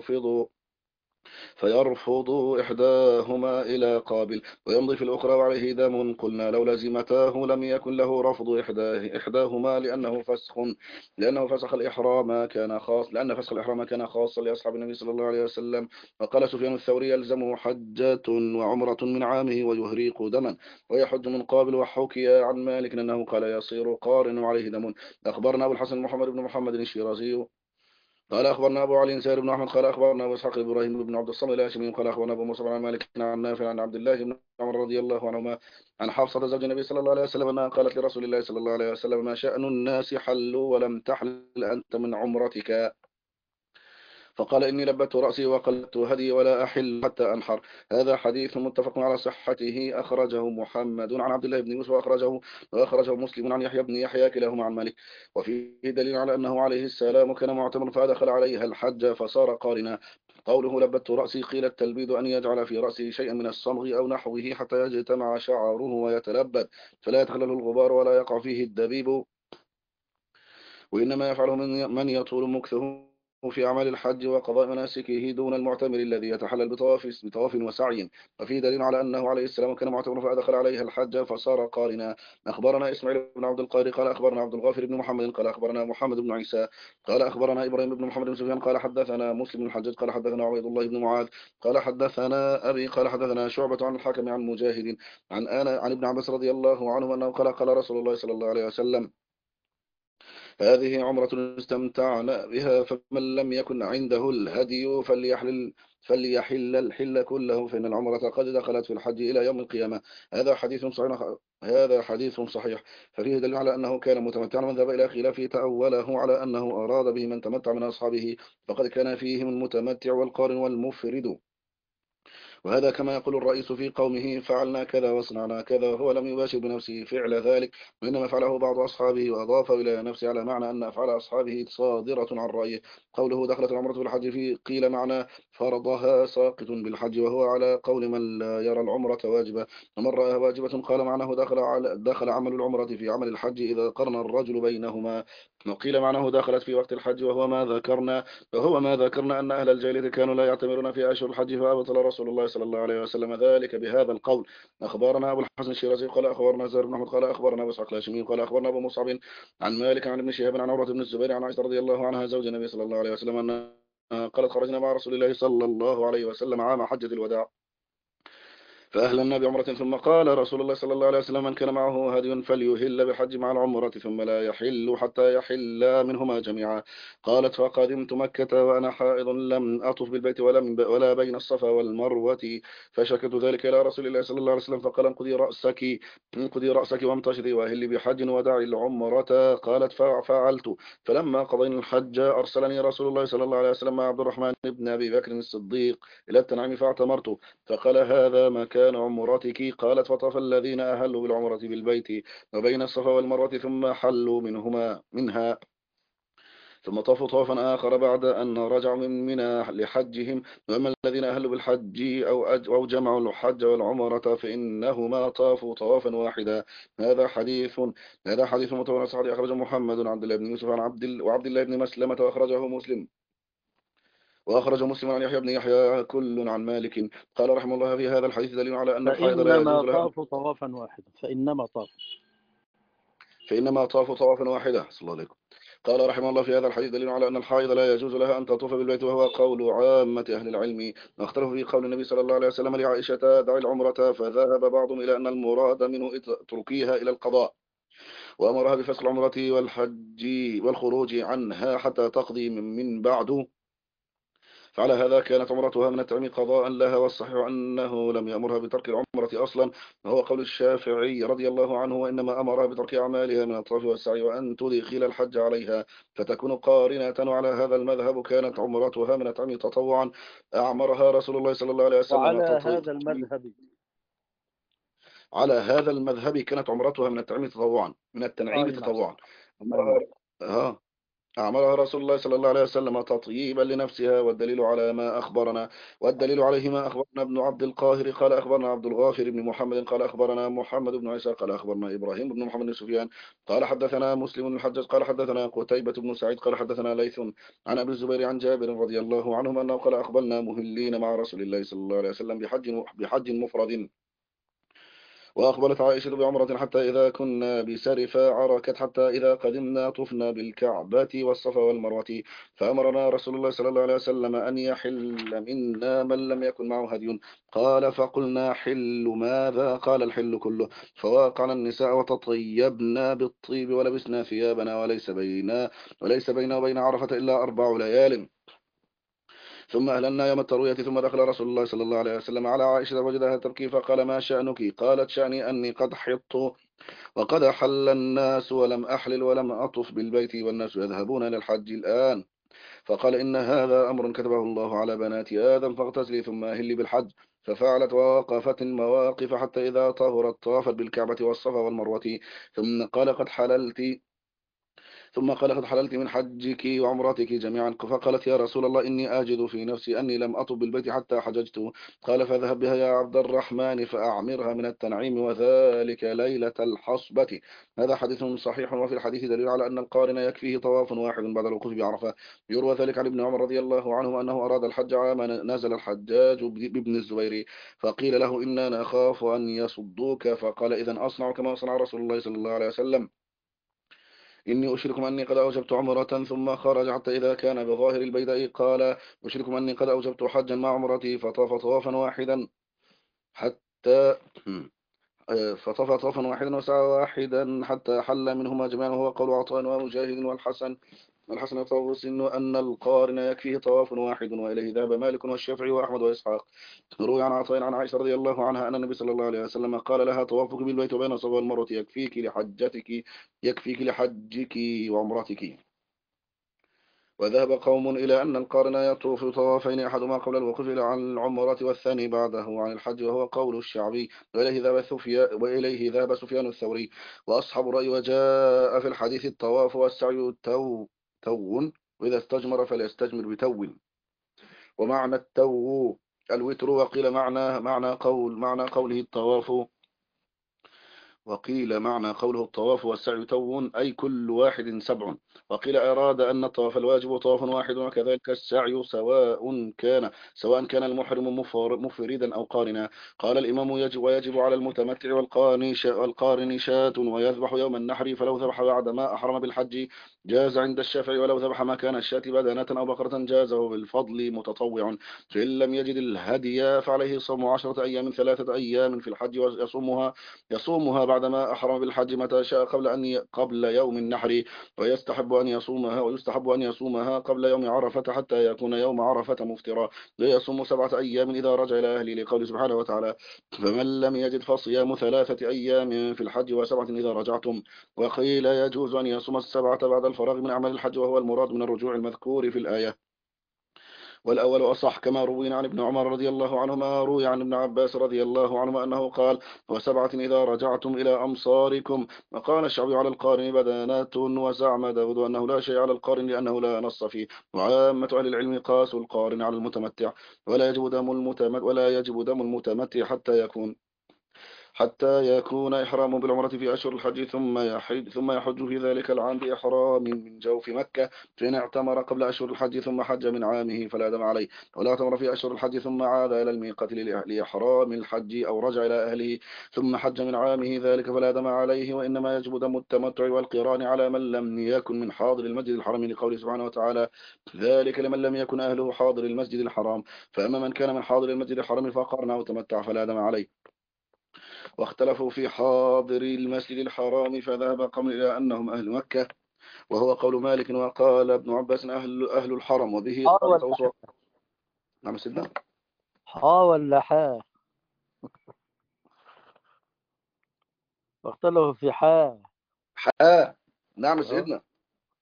فيرفض إحداهما إلى قابل ويمضي في الأخرى وعليه دم. قلنا: لو لزمتاه لم يكن له رفض إحداهما لأنه فسخ الإحرام كان خاصا لأصحاب النبي صلى الله عليه وسلم. وقال سفيان الثوري: يلزمه حجة وعمرة من عامه ويهريق دما ويحج من قابل. وحكي عن مالك أنه قال: يصير قارن وعليه دم. أخبرنا أبو الحسن محمد بن محمد الشيرازي قال أخبرنا أبو علي سائر بن أحمد قال أخبرنا أبو إسحاق إبراهيم بن عبد الصمد الهاشمي قال أخبرنا أبو مصعب عن مالك عن نافع عن عبد الله بن عمر رضي الله عنهما عن حفصة زوج النبي صلى الله عليه وسلم أنها قالت لرسول الله صلى الله عليه وسلم: ما شأن الناس حلوا ولم تحل أنت من عمرتك؟ فقال: إني لبت رأسي وقلدت هدي ولا أحل حتى أنحر. هذا حديث متفق على صحته، أخرجه محمد عن عبد الله بن يوسف وأخرجه مسلم عن يحيى بن يحيى كلاهما عن مالك. وفيه دليل على أنه عليه السلام كان معتمر فأدخل عليها الحج فصار قارنا. قوله لبت رأسي قيل التلبيد أن يجعل في رأسه شيئا من الصمغ أو نحوه حتى يجتمع شعره ويتلبد فلا يتخلله الغبار ولا يقع فيه الدبيب، وإنما يفعله من يطول مكثه في أعمال الحج وقضاء مناسكه دون المعتمر الذي يتحلل بطواف وسعي. وفيه دليل على أنه عليه السلام كان معتمر فأدخل عليها الحج فصار قارنا. أخبرنا إسماعيل بن عبد القادر قال أخبرنا عبد الغافر بن محمد قال أخبرنا محمد بن عيسى قال أخبرنا إبراهيم بن محمد بن سفيان قال حدثنا مسلم بن الحجاج قال حدثنا عبيد الله بن معاذ قال حدثنا أبي قال حدثنا شعبة عن الحكم عن مجاهد عن ابن عباس رضي الله عنه أنه قال رسول الله صلى الله عليه وسلم: هذه عمرة استمتعنا بها، فمن لم يكن عنده الهدي فليحل الحل كله، فإن العمرة قد دخلت في الحج إلى يوم القيامة. هذا حديث صحيح. ففيه دليل على أنه كان متمتعا، من ذهب إلى خلافه تأوله على أنه أراد به من تمتع من أصحابه، فقد كان فيهم المتمتع والقارن والمفرد. وهذا كما يقول الرئيس في قومه: فعلنا كذا وصنعنا كذا، وهو لم يباشر بنفسه فعل ذلك، وإنما فعله بعض أصحابه وأضاف إلى نفسه، على معنى أن أفعال أصحابه صادرة عن رأيه. قوله دخلت العمرة في الحج فيه قيل معنى فرضها ساقط بالحج، وهو على قول من لا يرى العمرة واجبة، ومن رأها واجبة قال معناه دخل عمل العمرة في عمل الحج إذا قرن الرجل بينهما. وقيل معناه دخلت في وقت الحج، وهو ما ذكرنا أن أهل الجاهلية كانوا لا يعتمرون في أشهر الحج، فأبطل رسول الله صلى الله عليه وسلم ذلك بهذا القول. أخبرنا أبو الحسن الشيرازي قال أخبرنا زهير بن أحمد قال أخبرنا أبو إسحاق الهاشمي قال أخبرنا أبو مصعب عن مالك عن ابن شهاب عن عروة بن الزبير عن عائشة رضي الله عنها زوج النبي صلى الله عليه وسلم أن قالت: خرجنا مع رسول الله صلى الله عليه وسلم عام حجة الوداع، فأهلنا بعمرة، ثم قال رسول الله صلى الله عليه وسلم: من كان معه هدي فليهل بالحج مع العمرة، ثم لا يحل حتى يحلا منهما جميعا. قالت: فقدمت مكة وأنا حائض لم أطف بالبيت ولا بين الصفا والمروة، فشكت ذلك إلى رسول الله صلى الله عليه وسلم، فقال: انقضي رأسك وامتشطي وأهلي بحج ودعي العمرة. قالت: ففعلت. فلما قضينا الحج أرسلني رسول الله صلى الله عليه وسلم مع عبد الرحمن بن أبي بكر الصديق إلى التنعيم فاعتمرت، فقال: هذا مكان عمرتك. قالت: فطاف الذين أهلوا بالعمرة بالبيت وبين الصفا والمروة ثم حلوا منها، ثم طافوا طوفا آخر بعد أن رجعوا من منى لحجهم. وأما الذين أهلوا بالحج أو جمعوا الحج والعمرة فإنهما طافوا طوافا واحدا. هذا حديث هذا حديث متواتر صحيح، أخرجه محمد عن عبد الله بن يوسف عن وعبد الله بن مسلمة، وأخرج مسلم عن يحيى بن يحيى كل عن مالك. قال رحمه الله: في هذا الحديث دليل على أن الحائض لا فإنما يجوز لها طافوا طوافا واحدا. فإنما طافوا طوافا واحدة. صلى الله عليكم. قال رحمه الله: في هذا الحديث دليل على أن الحائض لا يجوز لها أن تطوف بالبيت، وهو قول عامة أهل العلم. واختلفوا في قول النبي صلى الله عليه وسلم لعائشة: دعي العمرة، فذهب بعضهم إلى أن المراد منه اتركيها إلى القضاء، وأمرها بفسخ العمرة والحج والخروج عنها حتى تقضي من بعد. فعلى هذا كانت عمرتها من التعم قضاء لها، والصحيح أنه لم يأمرها بترك العمرة أصلا، وهو قول الشافعي رضي الله عنه: وإنما أمرها بترك أعمالها من الطواف والسعي وأن تدخل الحج عليها فتكون قارنة. وعلى هذا المذهب كانت عمرتها من التعم تطوعا، أعمرها رسول الله صلى الله عليه وسلم وعلى تطويعا. هذا المذهب على هذا المذهب كانت عمرتها من التنعيم نعم تطوعا. صح. أي أمرها نعم. ها أعملها رسول الله صلى الله عليه وسلم تطييبا لنفسها، والدليل عليه ما أخبرنا ابن عبد القاهر قال أخبرنا عبد الغافر بن محمد قال أخبرنا محمد بن عيسى قال أخبرنا إبراهيم بن محمد بن سفيان قال حدثنا مسلم بن الحجاج قال حدثنا قتيبة بن سعيد قال حدثنا ليث عن أبي الزبير عن جابر رضي الله عنهما أنه قال: أقبلنا مهلين مع رسول الله صلى الله عليه وسلم بحج مفرد، وأقبلت عائشة بعمرة حتى إذا كنا بسرفا عركت حتى إذا قدمنا طفنا بالكعبة والصفا والمروة، فأمرنا رسول الله صلى الله عليه وسلم أن يحل منا من لم يكن معه هدي. قال فقلنا حل ماذا؟ قال الحل كله. فواقعنا النساء وتطيبنا بالطيب ولبسنا ثيابنا وليس بيننا وبين عرفة إلا 4 ليال. ثم أهللنا يوم التروية، ثم دخل رسول الله صلى الله عليه وسلم على عائشة وجدها تبكي فقال ما شأنك؟ قالت شأني أني قد حطت وقد أحل الناس ولم أحلل ولم أطف بالبيت والناس يذهبون إلى الحج الآن. فقال إن هذا أمر كتبه الله على بنات آدم فاغتسلي ثم أهلي بالحج. ففعلت ووقفت المواقف حتى إذا طهرت طافت بالكعبة والصفا والمروة. ثم قال قد حللت ثم قال قد حللت من حجك وعمرتك جميعا. فقالت يا رسول الله إني أجد في نفسي أني لم أطب بالبيت حتى حججت. قال فاذهب بها يا عبد الرحمن فأعمرها من التنعيم وذلك ليلة الحصبة. هذا حديث صحيح، وفي الحديث دليل على أن القارن يكفيه طواف واحد بعد الوقوف بعرفة. يروى ذلك عن ابن عمر رضي الله عنه أنه أراد الحج عام نزل الحجاج بابن الزبير فقيل له إنا نخاف أن يصدوك، فقال إذن أصنع كما صنع رسول الله صلى الله عليه وسلم. إني أشركم أني قد أوجبت عمرة. ثم خرج حتى إذا كان بظاهر البيداء قال أشركم أني قد أوجبت حجا مع عمرتي، فطاف طوافا واحدا حتى فطاف طوافا واحدا وسعى واحدا حتى حل منهما جميعا، وهو قول عطاء ومجاهد والحسن وطاووس أن القارن يكفيه طواف واحد، وإليه ذهب مالك والشافعي وأحمد وإسحاق. روي عن عطاء عن عائشة رضي الله عنها أن النبي صلى الله عليه وسلم قال لها طوافك بالبيت وبين الصفا والمروة يكفيك لحجك وعمرتك. وذهب قوم إلى أن القارن يطوف طوافين، أحدهما قبل الوقوف عن العمرة والثاني بعده عن الحج، وهو قول الشعبي، وإليه ذهب سفيان الثوري وأصحاب الرأي. وجاء في الحديث الطواف والسعي تو، وإذا استجمر فليستجمر بتو. ومعنى التو الوتر، وقيل معنى قوله الطواف وقيل معنى قوله الطواف والسعي تو أي كل واحد 7. وقيل أراد أن الطواف الواجب طواف واحد، وكذلك السعي سواء كان المحرم مفردا أو قارنا. قال الإمام ويجب على المتمتع والقارن شاة ويذبح يوم النحر، فلو ذبح بعد ما أحرم بالحج جاز عند الشافعي، ولو ذبح مكان الشاة بدنة أو بقرة جازه بالفضل متطوع. فإن لم يجد الهدي فعليه صوم 10 أيام 3 أيام في الحج يصومها بعدما أحرم بالحج متى شاء قبل يوم النحر، ويستحب أن يصومها قبل يوم عرفة حتى يكون يوم عرفة مفطرا. ويصوم 7 أيام إذا رجع إلى أهله، لقوله سبحانه وتعالى فمن لم يجد فصيام 3 أيام في الحج و7 إذا رجعتم. وقيل يجوز أن يصوم ال7 بعد الفراغ من أعمال الحج، وهو المراد من الرجوع المذكور في الآية. والأول أصح كما روي عن ابن عمر رضي الله عنهما. روي عن ابن عباس رضي الله عنهما أنه قال و7 إذا رجعتم إلى أمصاركم. وقال الشعبي على القارن بدنات، وزعم داود أنه لا شيء على القارن لأنه لا نص فيه. وعامة أهل العلم قاسوا القارن على المتمتع، ولا يجب دم المتمتع حتى يكون إحرامه بالعمرة في أشهر الحج، ثم يحج في ذلك العام بإحرام من جوف مكة. فإن اعتمر قبل أشهر الحج ثم حج من عامه فلا دم عليه، ولا اعتمر في أشهر الحج ثم عاد إلى الميقات لإحرام الحج أو رجع إلى أهله ثم حج من عامه ذلك فلا دم عليه. وإنما يجب دم التمتع والقران على من لم يكن من حاضر المسجد الحرام، لقوله سبحانه وتعالى ذلك لمن لم يكن أهله حاضر المسجد الحرام. فأما من كان من حاضر المسجد الحرام فقرن أو تمتع فلا دم عليه. واختلفوا في حاضر المسجد الحرام، فذهب قوم إلى أنهم أهل مكة، وهو قول مالك. وقال ابن عباس أهل الحرم، وبه حا قال ولا طوس. نعم سيدنا. حا ولا حا؟ واختلفوا في حا. نعم أه؟ سيدنا.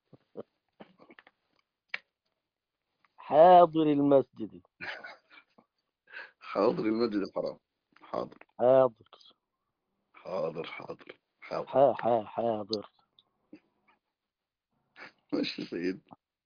حاضر المسجد. حاضر المسجد الحرام. حاضر حاضر. حاضر حاضر حاضر. حاضر. ماشي سيد.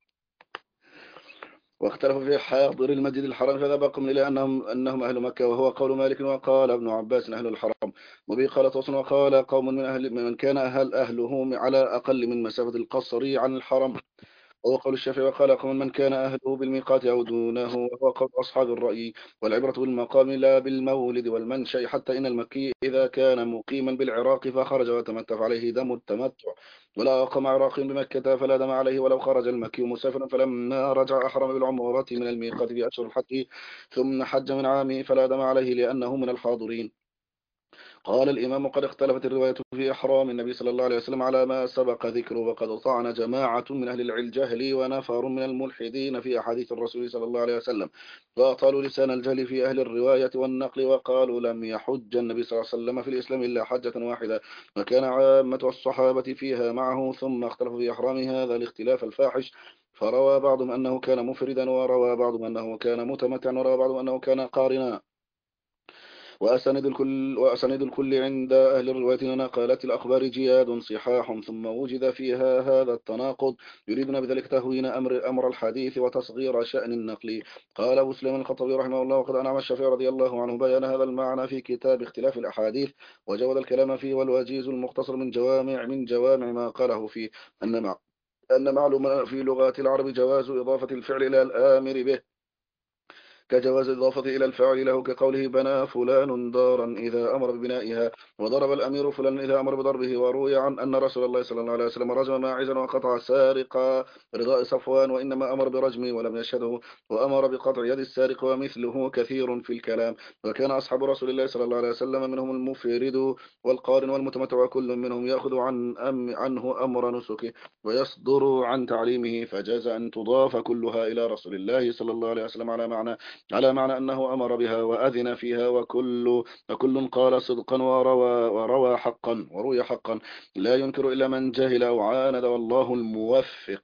واختلفوا في حاضر المسجد الحرام، فذهب قوم إلى أنهم أهل مكة، وهو قول مالك. وقال ابن عباس أهل الحرم، وبه قال طوس. وقال قوم من كان أهله على أقل من مسافة القصر عن الحرم. وهو قول الشافعي. وقال قوم من كان أهله بالميقات أو دونه، وهو قول أصحاب الرأي. والعبرة بالمقام لا بالمولد والمنشأ، حتى إن المكي إذا كان مقيما بالعراق فخرج وتمتع فعليه دم التمتع، ولا أقام عراقي بمكة فلا دم عليه ولو خرج المكي مسافرا، فلما رجع أحرم بالعمرة من الميقات في أشهر الحج ثم حج من عامه فلا دم عليه لأنه من الحاضرين. قال الإمام قد اختلفت الرواية في إحرام النبي صلى الله عليه وسلم على ما سبق ذكره، وقد طعن جماعة من أهل الجهل ونفر من الملحدين في أحاديث الرسول صلى الله عليه وسلم، وأطالوا لسان الجهل في أهل الرواية والنقل، وقالوا لم يحج النبي صلى الله عليه وسلم في الإسلام إلا حجة واحدة، وكان عامة الصحابة فيها معه، ثم اختلفوا في إحرام هذا الاختلاف الفاحش، فروى بعضهم أنه كان مفردا، وروى بعضهم أنه كان متمتعا، وروى بعضهم أنه كان قارنا. وأسند الكل عند أهل الرواية ونقالات الأخبار جياد صحاح، ثم وجد فيها هذا التناقض، يريدون بذلك تهوين أمر الحديث وتصغير شأن النقل. قال أبو سليمان الخطابي رحمه الله: وقد أنعم الشافعي رضي الله عنه بيان هذا المعنى في كتاب اختلاف الأحاديث، وجود الكلام فيه، والوجيز المختصر من جوامع ما قاله فيه، أن معلوم في لغات العرب جواز إضافة الفعل إلى الآمر به، كجواز الإضافة إلى الفاعل له، كقوله بنى فلان دارا إذا أمر ببنائها، وضرب الأمير فلان إذا أمر بضربه. وروي عن أن رسول الله صلى الله عليه وسلم رجم ماعزا وقطع سارق رضاء صفوان، وإنما أمر برجمه ولم يشهده، وأمر بقطع يد السارق، ومثله كثير في الكلام. وكان أصحاب رسول الله صلى الله عليه وسلم منهم المفرد والقارن والمتمتع، وكل منهم يأخذ عنه أمر نسكه ويصدر عن تعليمه، فجاز أن تضاف كلها إلى رسول الله صلى الله عليه وسلم على معنى أنه أمر بها وأذن فيها، وكل قال صدقا وروى حقا وروي حقا، لا ينكر إلا من جهل أو عاند، والله الموفق.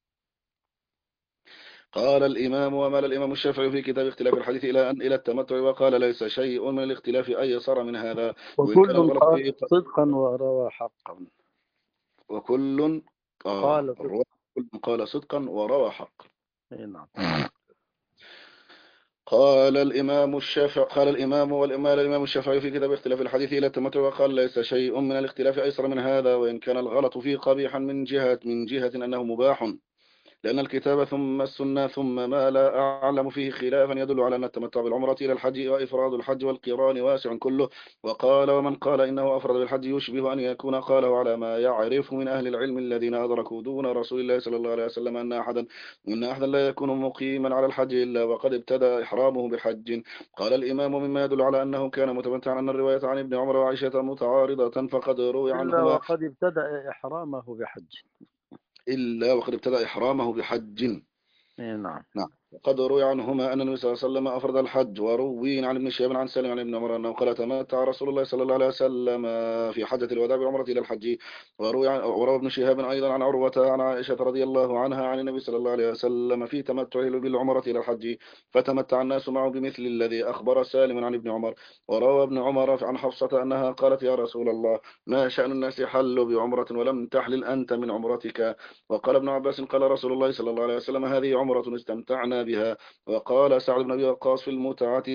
قال الإمام: ومال الإمام الشافعي في كتاب اختلاف الحديث إلى التمتع، وقال ليس شيء من الاختلاف أيسر من هذا، وإن كان وكل الغلط قال فيه صدقا وروى حقا. وكل قال صدقا. الرواية كل قال صدقا وروى حقا. إيه نعم. قال الإمام والإمام الإمام الشافعي في كتاب اختلاف الحديث إلى التمتع، وقال ليس شيء من الاختلاف أيسر من هذا، وإن كان الغلط فيه قبيحا من جهة أنه مباح، لأن الكتاب ثم السنة ثم ما لا أعلم فيه خلافا يدل على أن التمتع بالعمرة إلى الحج وإفراد الحج والقران واسع كله. وقال: ومن قال إنه أفرد بالحج يشبه أن يكون قاله على ما يعرف من أهل العلم الذين أدركوا دون رسول الله صلى الله عليه وسلم أن أحدا لا يكون مقيما على الحج إلا وقد ابتدأ إحرامه بحج. قال الإمام: مما يدل على أنه كان متمتعا أن الرواية عن ابن عمر وعائشة متعارضة، فقد روي إلا عنهما وقد ابتدأ إحرامه بحج. إلا وقد ابتدأ إحرامه بحج. إيه نعم. نعم. وقد روي عنهما أن النبي صلى الله عليه وسلم أفرد الحج. وروي عن ابن شهاب عن سالم عن ابن عمر أنه قال: تمتع رسول الله صلى الله عليه وسلم في حجة الوداع بعمرة إلى الحج. وروى ابن شهاب أيضا عن عروة عن عائشة رضي الله عنها عن النبي صلى الله عليه وسلم في تمتعه بالعمرة إلى الحج، فتمتع الناس معه بمثل الذي أخبر سالم عن ابن عمر. وروى ابن عمر عن حفصة أنها قالت: يا رسول الله، ما شأن الناس حلوا بعمرة ولم تحلل أنت من عمرتك؟ وقال ابن عباس: قال رسول الله صلى الله عليه وسلم: هذه عمرة استمتعنا بها. وقال سعد بن أبي وقاص: في المتعة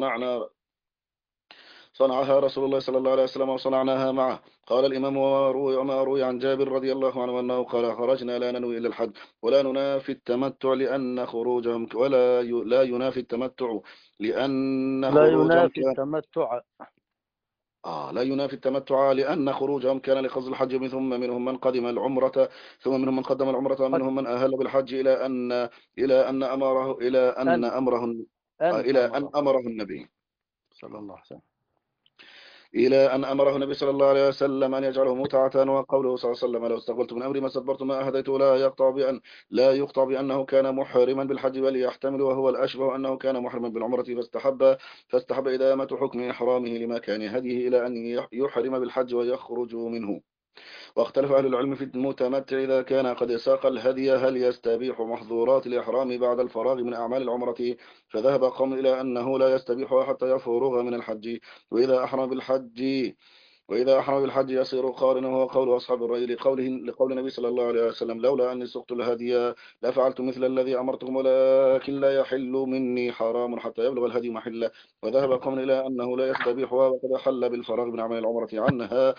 صنعها رسول الله صلى الله عليه وسلم وصنعناها معه. قال الإمام: وما روي عن جابر رضي الله عنه أنه قال: خرجنا لا ننوي إلا الحج ولا ننافي التمتع لأن خروجهم لا ينافي التمتع لأن لا خروجهم ينافي كان التمتع. لا ينافي التمتع لأن خروجهم كان لقصد الحج، ثم منهم من قدم العمرة، ثم منهم من قدم العمرة، قد ومنهم من أهل بالحج إلى أن أمره إلى أن أن أمره أن إلى أن أمره أمره النبي صلى الله عليه وسلم. إلى أن أمره النبي صلى الله عليه وسلم أن يجعله متعة. وقوله صلى الله عليه وسلم: لو استقبلت من أمري ما استدبرت ما أهديت، لا يقطع بأنه كان محرما بالحج، بل يحتمل وهو الأشبه أنه كان محرما بالعمرة فاستحب إدامة حكم إحرامه لمكان هديه إلى أن يحرم بالحج ويخرج منه. واختلف أهل العلم في المتمتع إذا كان قد ساق الهدي هل يستبيح محظورات الإحرام بعد الفراغ من أعمال العمرة، فذهب قوم إلى أنه لا يستبيحها حتى يفرغ من الحج. وإذا أحرم بالحج وإذا أحرم بالحج يصير قارنا، وهو قول أصحاب الرأي لقول النبي صلى الله عليه وسلم: لولا أني سقت الهدي لفعلت مثل الذي أمرتكم، ولكن لا يحل مني حرام حتى يبلغ الهدي محله. وذهب قوم إلى أنه لا يستبيحها، وقد حل بالفراغ من أعمال العمرة عنها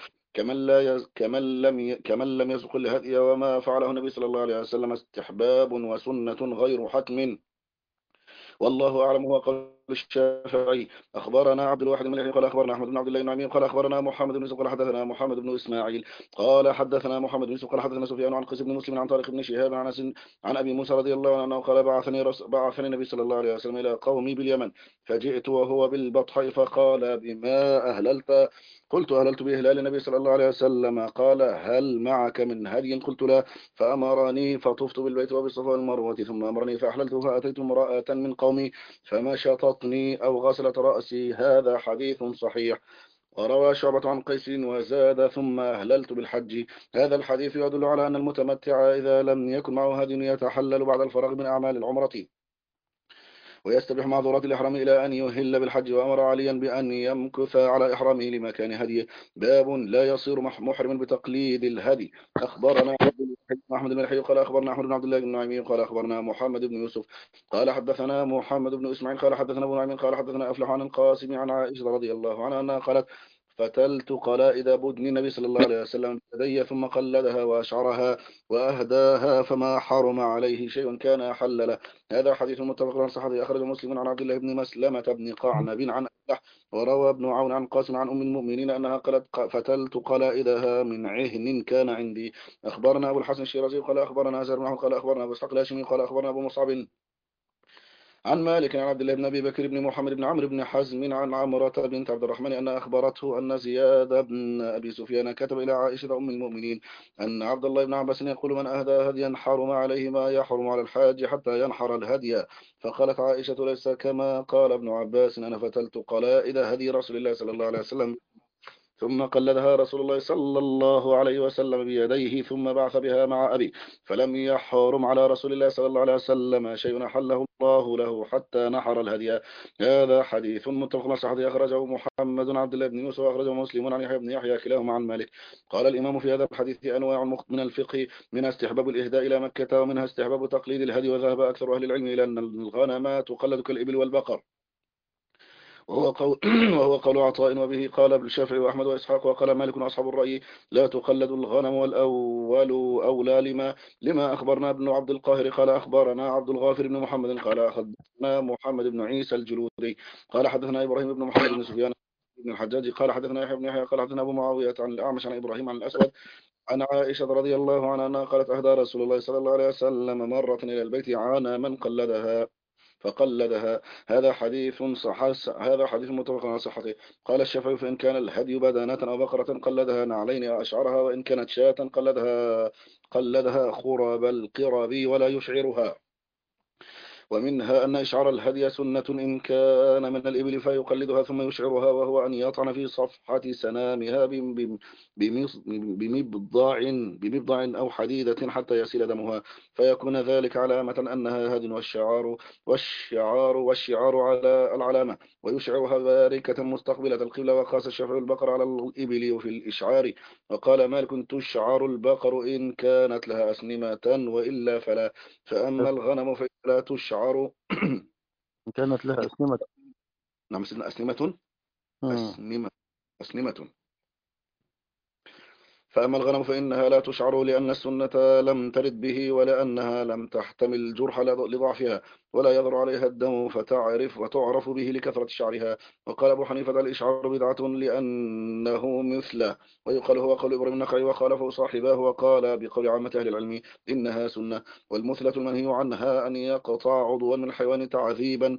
كمن لم يسق الهدي. وما فعله النبي صلى الله عليه وسلم استحباب وسنة غير حتم، والله أعلم. هو قول الشافعي. أخبرنا عبد الواحد بن يحيى قال أخبرنا أحمد بن عبد الله النعمي قال أخبرنا محمد بن يوسف قال حدثنا محمد بن إسماعيل قال حدثنا محمد بن يوسف قال حدثنا سفيان عن قيس بن مسلم عن طارق بن شهاب عن أنس عن أبي موسى رضي الله عنه قال: بعثني النبي صلى الله عليه وسلم إلى قومي باليمن، فجئت وهو بالبطحاء، فقال: بما أهللت؟ قلت: أهللت بإهلال النبي صلى الله عليه وسلم. قال: هل معك من هدي؟ قلت: لا. فأمرني فطفت بالبيت وبالصفا والمروة، ثم أمرني فأحللت، فأتيت امرأة من قومي فمشطتني أو غسلت رأسي. هذا حديث صحيح. وروى شعبة عن قيس وزاد: ثم أهللت بالحج. هذا الحديث يدل على أن المتمتع إذا لم يكن معه هدي يتحلل بعد الفراغ من أعمال العمرة، ويستبيح معذورات الإحرام إلى أن يهل بالحج. وأمر عليا بأن يمكث على إحرامه لمكان هديه. باب: لا يصير محرما بتقليد الهدي. أخبرنا أحمد بن الحي قال أخبرنا أحمد بن عبد الله بن نعيمي قال أخبرنا محمد بن يوسف قال حدثنا محمد بن إسماعيل قال حدثنا أبو نعيم قال حدثنا أفلح عن القاسم عن عائشة رضي الله عنها أنها قالت: فتلت قلائد بدن النبي صلى الله عليه وسلم بيدي، ثم قلدها وأشعرها وأهداها، فما حرم عليه شيء كان أحل له. هذا حديث متفق على صحته. أخرج مسلم عن عبد الله بن مسلمة بن قعنب عن أفلح، وروى ابن عون عن قاسم عن أم المؤمنين أنها قالت: فتلت قلائدها من عهن كان عندي. أخبرنا أبو الحسن الشيرازي قال أخبرنا أزهر معه قال أخبرنا أبو إسحاق الهاشمي قال أخبرنا أبو مصعب عن مالك عن عبد الله بن أبي بكر بن محمد بن عمرو بن حزم عن عمرة بنت عبد الرحمن أن أخبرته أن زياد بن أبي سفيان كتب إلى عائشة أم المؤمنين أن عبد الله بن عباس يقول: من أهدى هديا حرم عليه ما يحرم على الحاج حتى ينحر الهدي. فقالت عائشة: ليس كما قال ابن عباس، أنا فتلت قلائد هدي رسول الله صلى الله عليه وسلم، ثم قلدها رسول الله صلى الله عليه وسلم بيديه، ثم بعث بها مع أبي، فلم يحرم على رسول الله صلى الله عليه وسلم شيء أحله الله له حتى نحر الهدي. هذا حديث متفق على صحته. أخرجه محمد بن عبد الله بن يوسف وأخرجه مسلم عن يحيى بن يحيى كلاهما عن مالك. قال الإمام: في هذا الحديث أنواع من الفقه، منها استحباب الإهداء إلى مكة، ومنها استحباب تقليد الهدي. وذهب أكثر أهل العلم إلى أن الغنم تقلد كالإبل والبقر، وهو قول وهو قول عطاء، وبه قال ابن الشافعي وأحمد وإسحاق. وقال مالك وأصحاب الرأي: لا تقلد الغنم، والأول أولى. لما أخبرنا ابن عبد القاهر قال أخبرنا عبد الغافر بن محمد قال أخبرنا محمد بن عيسى الجلودي قال حدثنا إبراهيم بن محمد بن سفيان بن الحجاج قال حدثنا يحيى بن يحيى قال حدثنا أبو معاوية عن الأعمش عن إبراهيم عن الأسود عن عائشة رضي الله عنها أنها قالت: أهدى رسول الله صلى الله عليه وسلم مرة إلى البيت عانى من قلدها فقلدها. هذا حديث متفق على صحته. قال الشافعي: فإن كان الهدي بدنة أو بقرة قلدها نعلين أشعرها، وإن كانت شاة قلدها خرب القرب ولا يشعرها. ومنها أن إشعار الهدي سنة إن كان من الإبل فيقلدها ثم يشعرها، وهو أن يطعن في صفحة سنامها بمبضع أو حديدة حتى يسيل دمها، فيكون ذلك علامة أنها هد. والشعار على العلامة، ويشعرها باركة مستقبلة القبلة. وقاس الشافعي البقر على الإبل في الإشعار. وقال مالك: تشعر البقر إن كانت لها أسنمة، وإلا فلا. فأما الغنم فلا تشعر. كانت لها أسنمة. نعم، سيدنا أسنمة. مم. أسنمة أسنمة. فأما الغنم فإنها لا تشعر، لأن السنة لم ترد به، ولأنها لم تحتمل الجرح لضعفها، ولا يظهر عليها الدم وتعرف به لكثرة شعرها. وقال أبو حنيفة: الإشعار بدعة لأنه مثله. ويقال هو قول إبراهيم النخعي وخالفه صاحباه، وقال بقول عامة أهل العلم إنها سنة. والمثلة المنهي عنها أن يقطع عضوا من الحيوان تعذيبا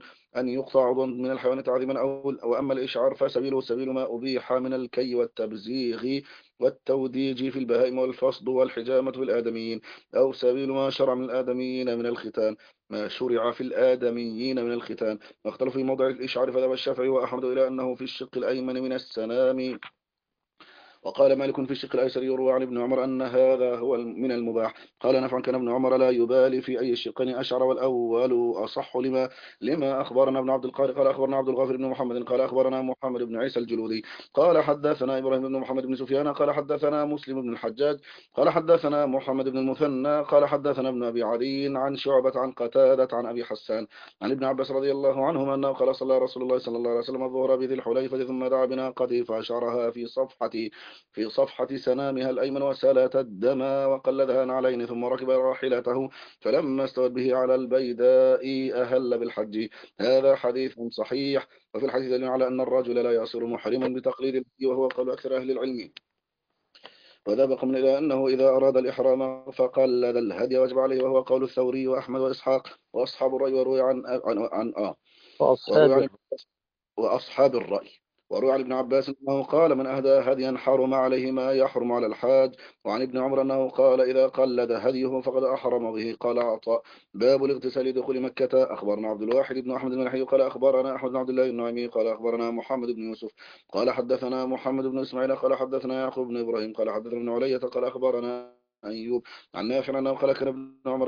وأما الإشعار فسبيله سبيل ما أبيح من الكي والتبزيغ والتوديج في البهائم والفصد والحجامة في الآدميين، أو سبيل ما شرع من الآدميين من الختان ما شرع في الآدميين من الختان. واختلف في موضع الإشعار، فذهب الشافعي وأحمد إلى أنه في الشق الأيمن من السنام، وقال مالك في الشق الأيسر يروى عن ابن عمر أن هذا هو من المباح. قال نافع كان ابن عمر لا يبالي في أي الشقين أشعر والأول أصح لما أخبرنا ابن عبد القاري قال أخبرنا عبد الغافر بن محمد قال أخبرنا محمد بن عيسى الجلودي قال حدثنا إبراهيم بن محمد بن سفيان قال حدثنا مسلم بن الحجاج قال حدثنا محمد بن المثنى قال حدثنا ابن أبي عدي عن شعبة عن قتادة عن أبي حسان عن ابن عباس رضي الله عنهما أنه قال صلى رسول الله صلى الله عليه وسلم الظهر بذي الحليفة ثم دعا بناقته فأشعرها في صفحة سنامها الأيمن وسالت الدم وقلدها نعلين ثم ركب راحلته فلما استوت به على البيداء أهل بالحج. هذا حديث صحيح. وفي الحديث دليل على أن الرجل لا يصير محرما بتقليد الهدي وهو قول أكثر أهل العلم. وذهب قوم إلى أنه إذا أراد الإحرام فقلد الهدي وجب عليه وهو قول الثوري وأحمد وإسحاق وأصحاب الرأي وروي وروي وأصحابه. عن وأصحاب الرأي. وروي عن ابن عباس أنه قال من أهدى هديا حرم عليه ما يحرم على الحاج. وعن ابن عمر أنه قال إذا قلد هديه فقد أحرم به. قال عطاء باب الاغتسال دخول مكة. أخبرنا عبد الواحد بن أحمد الملحي قال أخبرنا أحمد بن عبد الله النعيمي قال أخبرنا محمد بن يوسف قال حدثنا محمد بن إسماعيل قال حدثنا يعقوب بن إبراهيم قال حدثنا ابن علية قال أخبرنا أيوب عن نافع أنه قال كان ابن عمر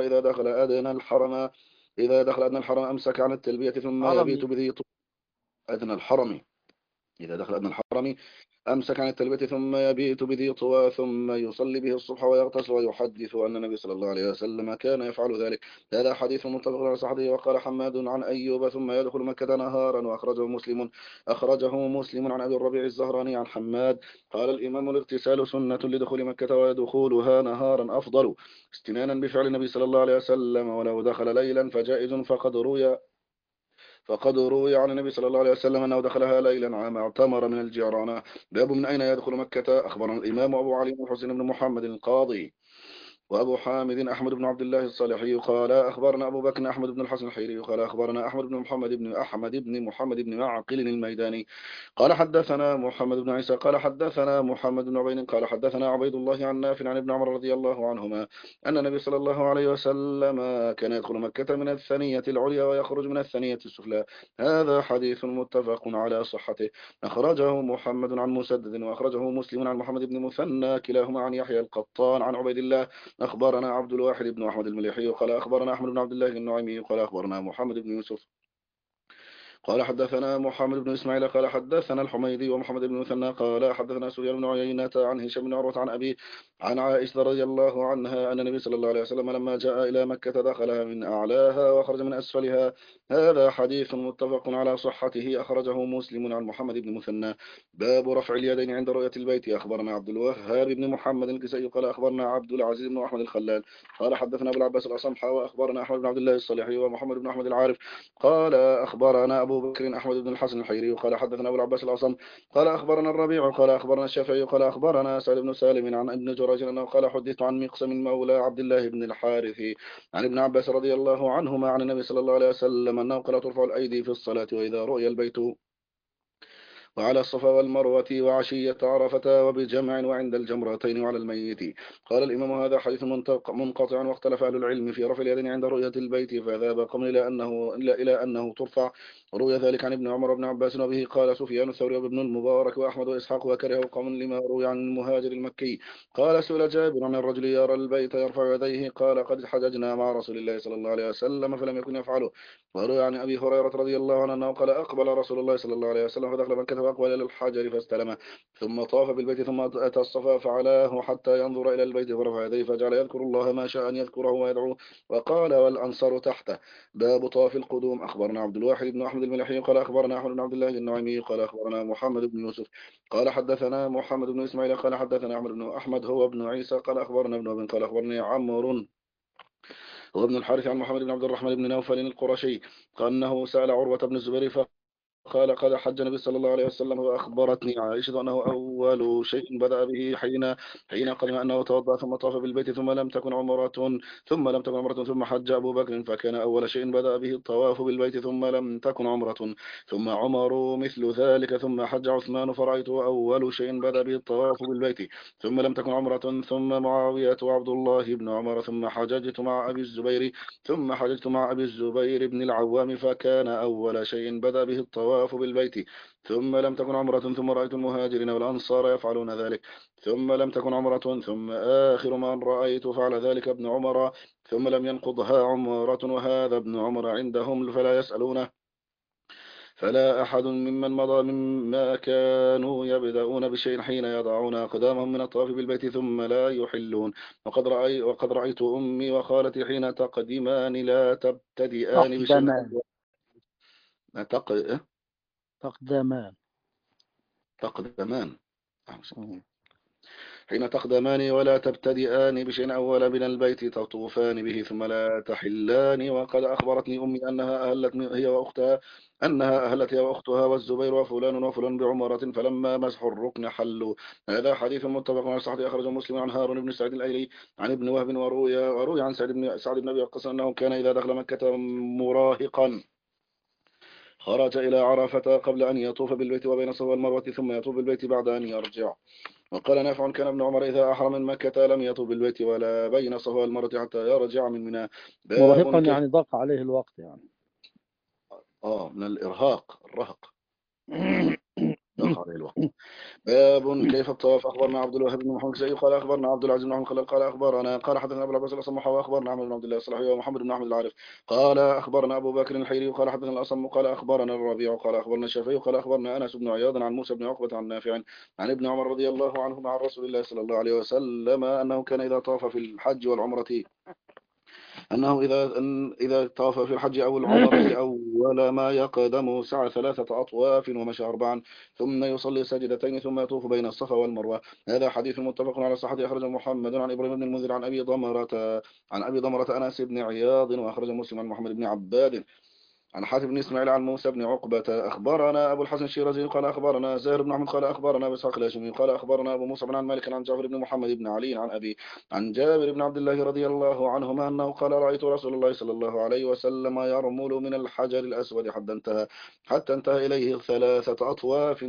إذا دخل أدنى الحرم أمسك عن التلبية ثم يبيت حرمي. بذي أدنى الحرم إذا دخل أدنى الحرم أمسك عن التلبية ثم يبيت بذي طوى ثم يصلي به الصبح ويغتسل ويحدث أن النبي صلى الله عليه وسلم كان يفعل ذلك. هذا حديث متفق على صحته. وقال حماد عن أيوب ثم يدخل مكة نهارا وأخرجه مسلم عن أبي الربيع الزهراني عن حماد قال الإمام الاغتسال سنة لدخول مكة ودخولها نهارا أفضل استنانا بفعل النبي صلى الله عليه وسلم ولو دخل ليلا فجائز فقد روي عن النبي صلى الله عليه وسلم أنه دخلها ليلا عام اعتمر من الجيرانة. باب من أين يدخل مكة. أخبرنا الإمام أبو علي بن حسين بن محمد القاضي وأبو حامد أحمد بن عبد الله الصالحي قال أخبرنا أبو بكر أحمد بن الحسن الحيري قال أخبرنا أحمد بن معقل الميداني قال حدثنا محمد بن عيسى قال حدثنا محمد بن عبيد قال حدثنا عبيد الله عن نافع عن ابن عمر رضي الله عنهما أن النبي صلى الله عليه وسلم كان يدخل مكة من الثنية العليا ويخرج من الثنية السفلى. هذا حديث متفق على صحته. أخرجه محمد عن مسدد وأخرجه مسلم عن محمد بن مثنى كلاهما عن يحيى القطان عن عبيد الله. أخبرنا عبد الواحد بن أحمد المليحي قال أخبرنا أحمد بن عبد الله النعيمي قال أخبرنا محمد بن يوسف قال حدثنا محمد بن إسماعيل قال حدثنا الحميدي ومحمد بن مثنى قال حدثنا سفيان بن عيينة عن هشام بن عروة عن أبي عن عائشة رضي الله عنها أن النبي صلى الله عليه وسلم لما جاء إلى مكة دخلها من أعلاها وخرج من أسفلها. هذا حديث متفق على صحته. أخرجه مسلم عن محمد بن مثنى. باب رفع اليدين عند رؤية البيت. أخبرنا عبد الوهاب بن محمد الكسائي قال أخبرنا عبد العزيز بن أحمد الخلال قال حدثنا أبو العباس الأصمحة وأخبرنا أحمد بن عبد الله الصالحي ومحمد بن أحمد العارف قال أخبرنا أبو بكر أحمد بن الحسن الحيري قال حدثنا أبو العباس الأصم قال أخبرنا الربيع قال أخبرنا الشافعي قال أخبرنا سعد بن سالم عن ابن جريج أنه قال حدثت عن مقسم مولى عبد الله بن الحارث عن ابن عباس رضي الله عنهما عن النبي صلى الله عليه وسلم أنه قال ترفع الأيدي في الصلاة وإذا رؤي البيت وعلى الصفا والمروة وعشية عرفة وبجمع وعند الجمرتين وعلى الميت. قال الإمام هذا حديث منقطع واختلف أهل العلم في رفع اليدين عند رؤية البيت فذهب قوم إلى أنه ترفع. روي ذلك عن ابن عمر وابن عباس وبه قال سفيان الثوري وابن المبارك وأحمد وإسحاق وكره قوم لما روي عن المهاجر المكي. قال سئل جابر عن الرجل يرى البيت يرفع يديه قال قد حججنا مع رسول الله صلى الله عليه وسلم فلم يكن يفعله. وروي عن أبي هريرة رضي الله عنه أنه قال أقبل رسول الله صلى الله عليه وسلم فدخل مكة فأقبل إلى الحجر فاستلمه ثم طاف بالبيت ثم أتى الصفا فعلاه حتى ينظر إلى البيت فرفع يديه فجعل يذكر الله ما شاء أن يذكره ويدعوه وقال والأنصار تحته. باب طواف القدوم. أخبرنا عبد الواحد بن أحمد الملحي قال أخبرنا أحمد بن عبد الله النعيمي قال أخبرنا محمد بن يوسف قال حدثنا محمد بن إسماعيل قال حدثنا أحمد بن أحمد هو ابن عيسى قال أخبرنا ابن أبي قال أخبرني عمرو هو ابن الحارث عن محمد بن عبد الرحمن بن نوفل القرشي قال أنه سأل عروة بن الزبير قال قد حج النبي صلى الله عليه وسلم وأخبرتني عائشة أنه أول شيء بدأ به حين قدم أنه توضأ ثم طاف بالبيت ثم لم تكن عمرة ثم حج أبو بكر فكان أول شيء بدأ به الطواف بالبيت ثم لم تكن عمرة ثم عمر مثل ذلك ثم حج عثمان فرأيته أول شيء بدأ به الطواف بالبيت ثم لم تكن عمرة ثم معاوية وعبد الله بن عمر ثم حججت مع أبي الزبير بن العوام فكان أول شيء بدأ به الطواف الطواف بالبيت ثم لم تكن عمرة ثم رأيت المهاجرين والأنصار يفعلون ذلك ثم لم تكن عمرة ثم آخر من رأيت فعل ذلك ابن عمر ثم لم ينقضها عمرة وهذا ابن عمر عندهم فلا يسألونه فلا أحد ممن مضى مما كانوا يبدأون بشيء حين يضعون أقدامهم من الطواف بالبيت ثم لا يحلون وقد رأيت أمي وخالتي حين تقدمان لا تبتدئان بشيء تقدمان. تقدمان. تقدمان مم. حين تقدمان ولا تبتدئان بشيء أول من البيت تطوفان به ثم لا تحلان وقد أخبرتني أمي أنها أهلت هي وأختها هي وأختها والزبير وفلان وفلان بعمرة فلما مسحوا الركن حلوا. هذا حديث متفق على صحته أخرجه مسلم عن هارون بن سعيد الأيلي عن ابن وهب وروي عن سعد بن أبي وقاص أنه كان إذا دخل مكة مراهقا خرج إلى عرفة قبل أن يطوف بالبيت وبين الصفا والمروة ثم يطوف بالبيت بعد أن يرجع. وقال نافع كان ابن عمر إذا أحرم من مكة لم يطوف بالبيت ولا بين الصفا والمروة حتى يرجع من منى. مرهقا باب كيف يعني ضاق عليه الوقت يعني. من الإرهاق الرهق ضاق عليه الوقت. باب كيف الطواف. اخبرنا عبد الوهاب بن محمد الشيخ قال اخبرنا عبد العزيز بن محمد خلال قال اخبرنا قال حدثنا ابو العباس الاصم واخبرنا عمرو بن عبد الله الصلاحي ومحمد بن احمد العارف قال اخبرنا ابو بكر الحيري قال حدثنا الاصم قال اخبرنا الربيع قال اخبرنا الشافعي قال اخبرنا انس بن عياض عن موسى بن عقبه عن نافع عن ابن عمر رضي الله عنهما عن رسول الله صلى الله عليه وسلم انه كان اذا طاف في الحج والعمره أنه إذا طاف في الحج أو العمرة أول ما يقدم سعى 3 أطواف ومشى 4 ثم يصلي سجدتين ثم يطوف بين الصفا والمروة. هذا حديث متفق على صحته أخرج محمد عن إبراهيم بن المنذر عن أبي ضمرة أنس بن عياض وأخرج مسلم عن محمد بن عباد عن حاتم بن إسماعيل عن موسى بن عقبة أخبرنا أبو الحسن الشيرازي قال أخبرنا زاهر بن أحمد قال أخبرنا بإسحاق الهاشمي قال أخبرنا أبو موسى عن مالك عن جعفر بن محمد بن علي عن أبي عن جابر بن عبد الله رضي الله عنهما أنه قال رأيت رسول الله صلى الله عليه وسلم يرمل من الحجر الأسود حتى انتهى إليه 3 أطواف.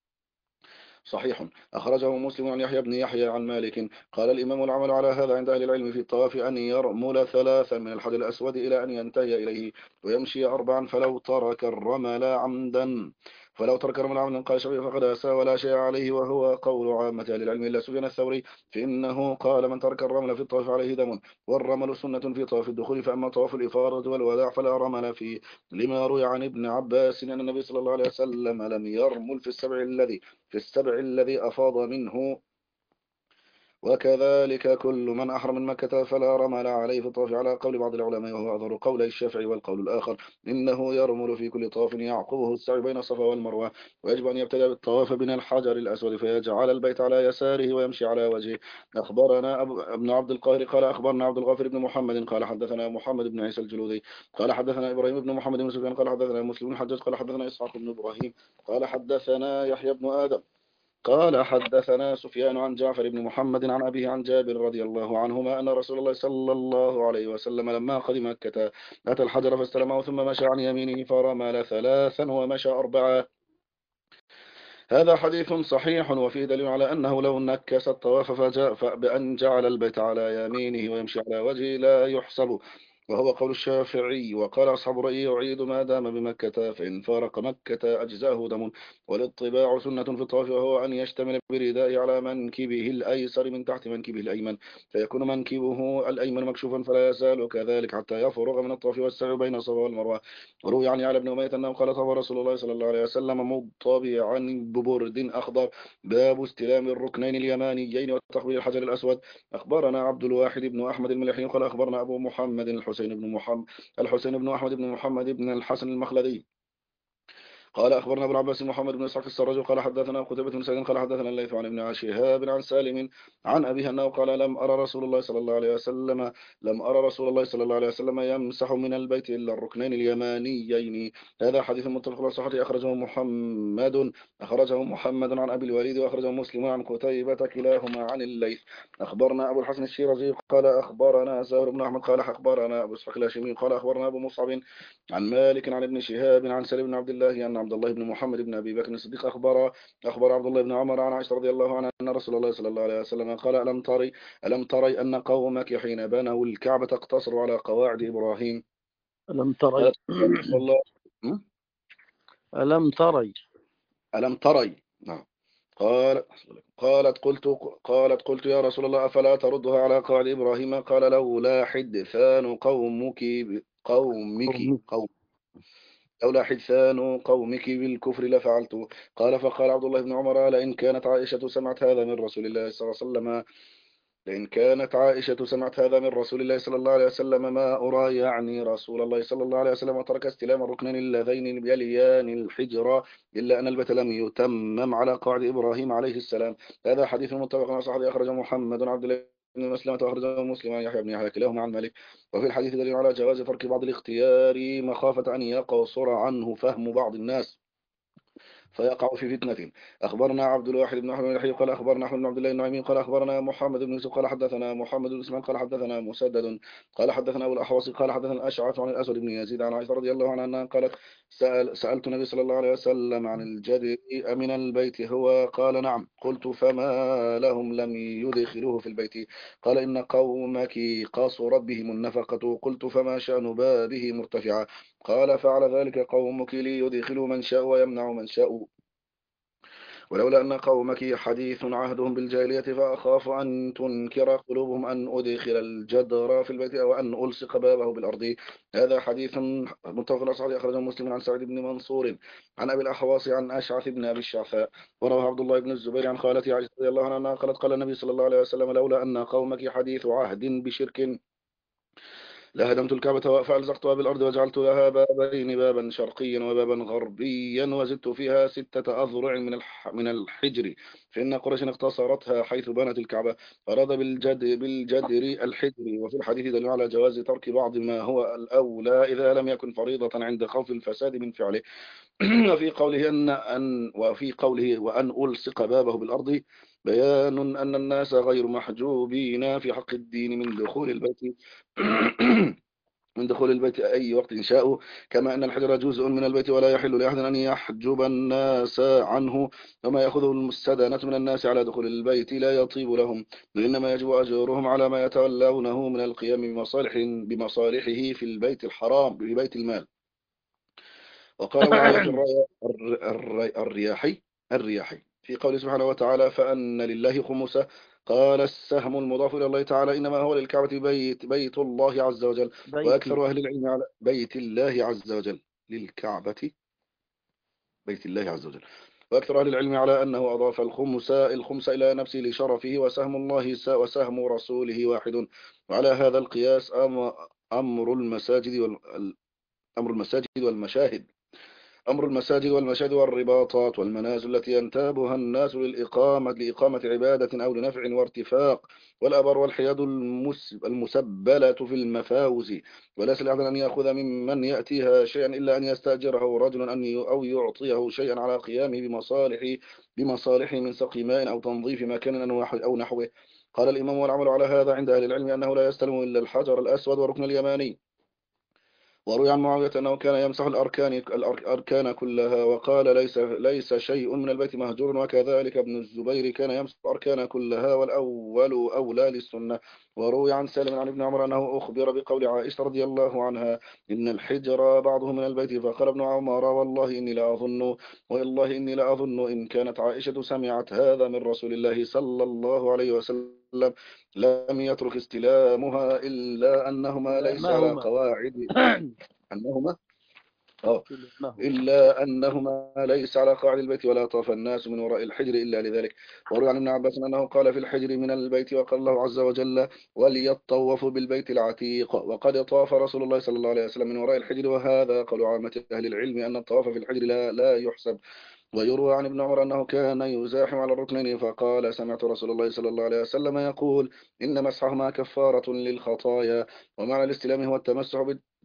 صحيح. أخرجه مسلم عن يحيى بن يحيى عن مالك قال الإمام العمل على هذا عند أهل العلم في الطواف أن يرمل 3 من الحجر الأسود إلى أن ينتهي إليه ويمشي 4 فلو ترك الرمل عمدا قال الشافعي فقد أسى ولا شيء عليه وهو قول عامة أهل العلم إلا سفيان الثوري فإنه قال من ترك الرمل في الطواف عليه دم والرمل سنة في طواف الدخول فأما طواف الإفاضة والوداع فلا رمل فيه لما روي عن ابن عباس أن النبي صلى الله عليه وسلم لم يرمل في السبع الذي أفاض منه وكذلك كل من أحرم من مكة فلا رمل عليه في الطواف على قول بعض العلماء وهو أظهر قولي الشافعي والقول الآخر إنه يرمل في كل طواف يعقبه السعي بين الصفا والمروة ويجب أن يبتدأ بالطواف من الحجر الأسود فيجعل البيت على يساره ويمشي على وجهه. أخبرنا ابن عبد القاهر قال أخبرنا عبد الغافر بن محمد قال حدثنا محمد بن عيسى الجلودي قال حدثنا إبراهيم بن محمد بن سفيان قال حدثنا مسلم بن الحجاج قال حدثنا إسحاق بن إبراهيم قال حدثنا يحيى بن آدم قال حدثنا سفيان عن جعفر بن محمد عن أبيه عن جابر رضي الله عنهما أن رسول الله صلى الله عليه وسلم لما قدم مكة أتى الحجر فاستلمه ثم مشى عن يمينه فرمل 3 ومشى 4. هذا حديث صحيح وفيه دليل على أنه لو نكس الطواف بأن جعل البيت على يمينه ويمشي على وجهه لا يحسب وهو قول الشافعي. وقال أصحاب رأيه يعيد ما دام بمكة فإن فارق مكة أجزاه دم. والاطباع سنة في الطواف وهو أن يشتمل برداء على منكبه الأيسر من تحت منكبه الأيمن فيكون منكبه الأيمن مكشوفا فلا يزال كذلك حتى يفرغ من الطواف والسعي بين الصفا والمروة. وروي عن علي بن أمية أنه قال طاف رسول الله صلى الله عليه وسلم مطبعا ببرد أخضر. باب استلام الركنين اليمانيين وتقبيل الحجر الأسود. أخبرنا عبد الواحد بن أحمد المليحي قال أخبرنا أبو محمد الحسين بن أحمد بن محمد بن الحسن المخلدي قال أخبرنا ابن العباس محمد بن إسحاق السراج قال حدثنا قتيبة بن سعيد قال حدثنا الليث عن ابن شهاب عن سالم عن أبيه أنه قال لم أرى رسول الله صلى الله عليه وسلم يمسح من البيت إلا الركنين اليمانيين. هذا حديث متفق على صحته أخرجه محمد عن أبي الوليد وأخرجه مسلم عن قتيبة كلاهما عن الليث. أخبرنا أبو الحسن الشيرازي قال أخبرنا زهر بن أحمد قال أخبرنا أبو إسحاق الهاشمي قال أخبرنا أبو مصعب عن مالك عن ابن شهاب عن سالم بن عبد الله أن عبد الله بن محمد بن أبي بكر الصديق أخبر عبد الله بن عمر عن عائشة رضي الله عنها أن رسول الله صلى الله عليه وسلم قال ألم تري أن قومك حين بنوا الكعبة اقتصروا على قواعد إبراهيم. ألم تري الله ألم تري. ألم تري. نعم. قال قالت قلت يا رسول الله أفلا تردها على قواعد إبراهيم؟ قال لولا حدثان قومي. لولا حدثان قومك بالكفر لفعلت. قال فقال عبد الله بن عمر لئن كانت عائشة سمعت هذا من رسول الله صلى الله عليه وسلم لئن كانت عائشة سمعت هذا من رسول الله صلى الله عليه وسلم ما أرى يعني رسول الله صلى الله عليه وسلم ترك استلام الركنين اللذين يليان الحجر إلا أن البيت لم يتمم على قواعد إبراهيم عليه السلام. هذا حديث متفق على صحيح أخرجه محمد بن عبد الله بن مسلمة وأخرجه مسلم عن يحيى بن يحيى كلاهما عن مالك. وفي الحديث دليل على جواز ترك بعض الاختيار مخافة أن يقصر عنه فهم بعض الناس فيقع في فتنة. أخبرنا عبد الواحد بن أحمد الحي قال أخبرنا أحمد بن عبد الله النعيمي قال أخبرنا محمد بن يوسف قال حدثنا محمد بن إسماعيل قال حدثنا مسدد قال حدثنا أبو الأحوص قال حدثنا الأشعث عن الأسود بن يزيد عن عائشة رضي الله عنها أنها قالت سألت النبي صلى الله عليه وسلم عن الجدر أمن البيت هو؟ قال نعم. قلت فما لهم لم يدخلوه في البيت؟ قال إن قومك قاصرت بهم النفقة. قلت فما شأن بابه مرتفعا؟ قال فعل ذلك قومك ليدخلوا من شاء ويمنع من شاء ولولا أن قومك حديث عهدهم بالجاهلية فأخاف أن تنكر قلوبهم أن أدخل الجدر في البيت أو أن ألصق بابه بالأرض. هذا حديث متفق على صحيح أخرجه مسلم عن سعيد بن منصور عن أبي الأحواص عن أشعث بن أبي الشعثاء. وروى عبد الله بن الزبير عن خالته عائشة رضي الله عنها قالت قال النبي صلى الله عليه وسلم لولا أن قومك حديث عهد بشرك لهدمت الكعبة فألزقتها بالأرض وجعلت لها بابين بابا شرقيا وبابا غربيا وزدت فيها 6 أذرع من الحجر فإن قريشا اقتصرتها حيث بنت الكعبة. أراد بالجدر الحجر. وفي الحديث دليل على جواز ترك بعض ما هو الأولى إذا لم يكن فريضة عند خوف الفساد من فعله. وفي قوله وأن ألصق بابه بالأرض بيان أن الناس غير محجوبين في حق الدين من دخول البيت من دخول البيت أي وقت شاءوا. كما أن الحجر جزء من البيت ولا يحل لأحد أن يحجب الناس عنه. وما يأخذه المستدانة من الناس على دخول البيت لا يطيب لهم وإنما يجب أجرهم على ما يتولونه من القيام بمصالحه في البيت الحرام ببيت المال. وقال معاوية الرياحي في قوله سبحانه وتعالى فأن لله خمسه قال السهم المضاف إلى الله تعالى إنما هو للكعبة بيت الله عز وجل. بيتي. وأكثر أهل العلم على بيت الله عز وجل للكعبة بيت الله عز وجل. وأكثر أهل العلم على أنه أضاف الخمس إلى نفسه لشرفه وسهم الله وسهم رسوله واحد. وعلى هذا القياس أمر المساجد والمشاهد والرباطات والمنازل التي ينتابها الناس لإقامة عبادة أو لنفع وارتفاق. والأبر والحياد المسبلة في المفاوز. وليس لأحد أن يأخذ ممن يأتيها شيئا إلا أن يستأجره رجل أو يعطيه شيئا على قيامه بمصالحه من سقي ماء أو تنظيف مكان أو نحوه. قال الإمام والعمل على هذا عند أهل العلم أنه لا يستلم إلا الحجر الأسود وركن اليماني. وروي عن معاوية أنه كان يمسح الأركان كلها وقال ليس شيء من البيت مهجور. وكذلك ابن الزبير كان يمسح الأركان كلها والأول أولى للسنة. وروي عن سالم عن ابن عمر أنه أخبر بقول عائشة رضي الله عنها إن الحجر بعضه من البيت فقال ابن عمر والله إني لا أظن إن كانت عائشة سمعت هذا من رسول الله صلى الله عليه وسلم لم يترك استلامها إلا أنهما لا ليس ما على هما. قواعد أنهما آه ما هما. إلا أنهما ليس على قواعد البيت ولا طاف الناس من وراء الحجر إلا لذلك. وروي عن ابن عباس أنه قال في الحجر من البيت وقال الله عز وجل وليطوفوا بالبيت العتيق. وقد طاف رسول الله صلى الله عليه وسلم من وراء الحجر. وهذا قول عامة أهل العلم أن الطواف في الحجر لا يحسب. ويروى عن ابن عمر أنه كان يزاحم على الركنين فقال سمعت رسول الله صلى الله عليه وسلم يقول إن مسحهما كفارة للخطايا. ومعنى الاستلام هو التمسح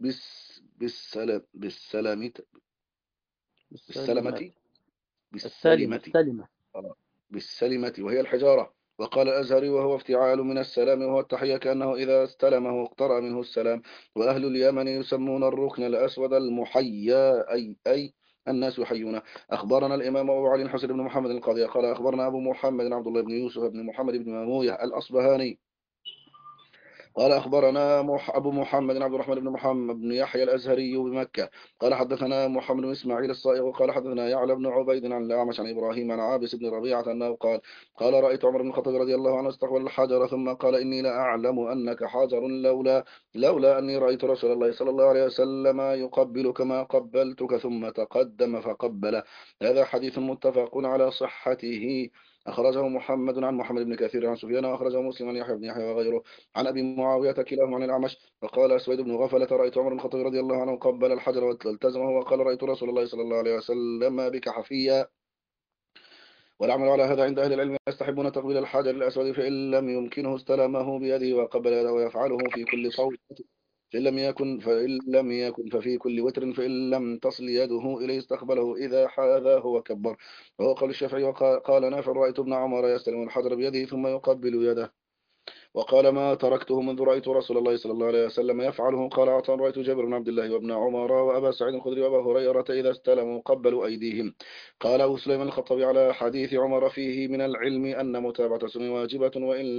بالسلامة السلمة. بالسلمة بالسلمة السلمة. بالسلمة وهي الحجارة. وقال الأزهري وهو افتعال من السلام وهو التحية كأنه إذا استلمه اقترأ منه السلام. وأهل اليمن يسمون الركن الأسود المحيا أي الناس يحيونه. أخبرنا الإمام أبو علي الحسن بن محمد القاضي قال أخبرنا أبو محمد عبد الله بن يوسف بن محمد بن ماموية الأصبهاني قال أخبرنا أبو محمد عبد الرحمن بن محمد بن يحيى الأزهري بمكة. قال حدثنا محمد بن إسماعيل الصائغ قال حدثنا يعلى بن عبيد عن الأعمش عن إبراهيم عن عابس بن ربيعة أنه قال رأيت عمر بن الخطاب رضي الله عنه استقبل الحجر ثم قال إني لا أعلم أنك حجر لولا أني رأيت رسول الله صلى الله عليه وسلم يقبلك ما قبلتك ثم تقدم فقبل. هذا حديث متفق على صحته. أخرجه محمد عن محمد بن كثير عن سفيان وأخرجه مسلم عن يحيى بن يحيى وغيره عن أبي معاوية كلاهما عن الأعمش. وقال أسود بن غفلة رأيت عمر بن الخطاب رضي الله عنه قبل الحجر والتزمه وقال رأيت رسول الله صلى الله عليه وسلم بك حفيا. والعمل على هذا عند أهل العلم يستحبون تقبيل الحجر الأسود فإن لم يمكنه استلمه بيده وقبل يده ويفعله في كل صوت فإن لم يكن ففي كل وتر فإن لم تصل يده إليه استقبله إذا حاذاه وكبر. وهو قول الشافعي. وقال نافع رأيت ابن عمر يستلم الحجر بيده ثم يقبل يده. وقال ما تركته منذ رأيت رسول الله صلى الله عليه وسلم يفعله. قال عطاء رأيت جابر بن عبد الله وابن عمر وأبا سعيد الخدري وأبا هريرة إذا استلموا قبلوا أيديهم. قال أبو سليمان الخطابي على حديث عمر فيه من العلم أن متابعة السنة واجبة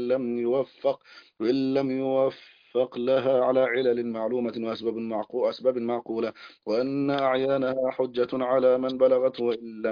وإن لم يوفق لها على علل معلومة وأسباب معقولة وأن أعيانها حجة على من بلغت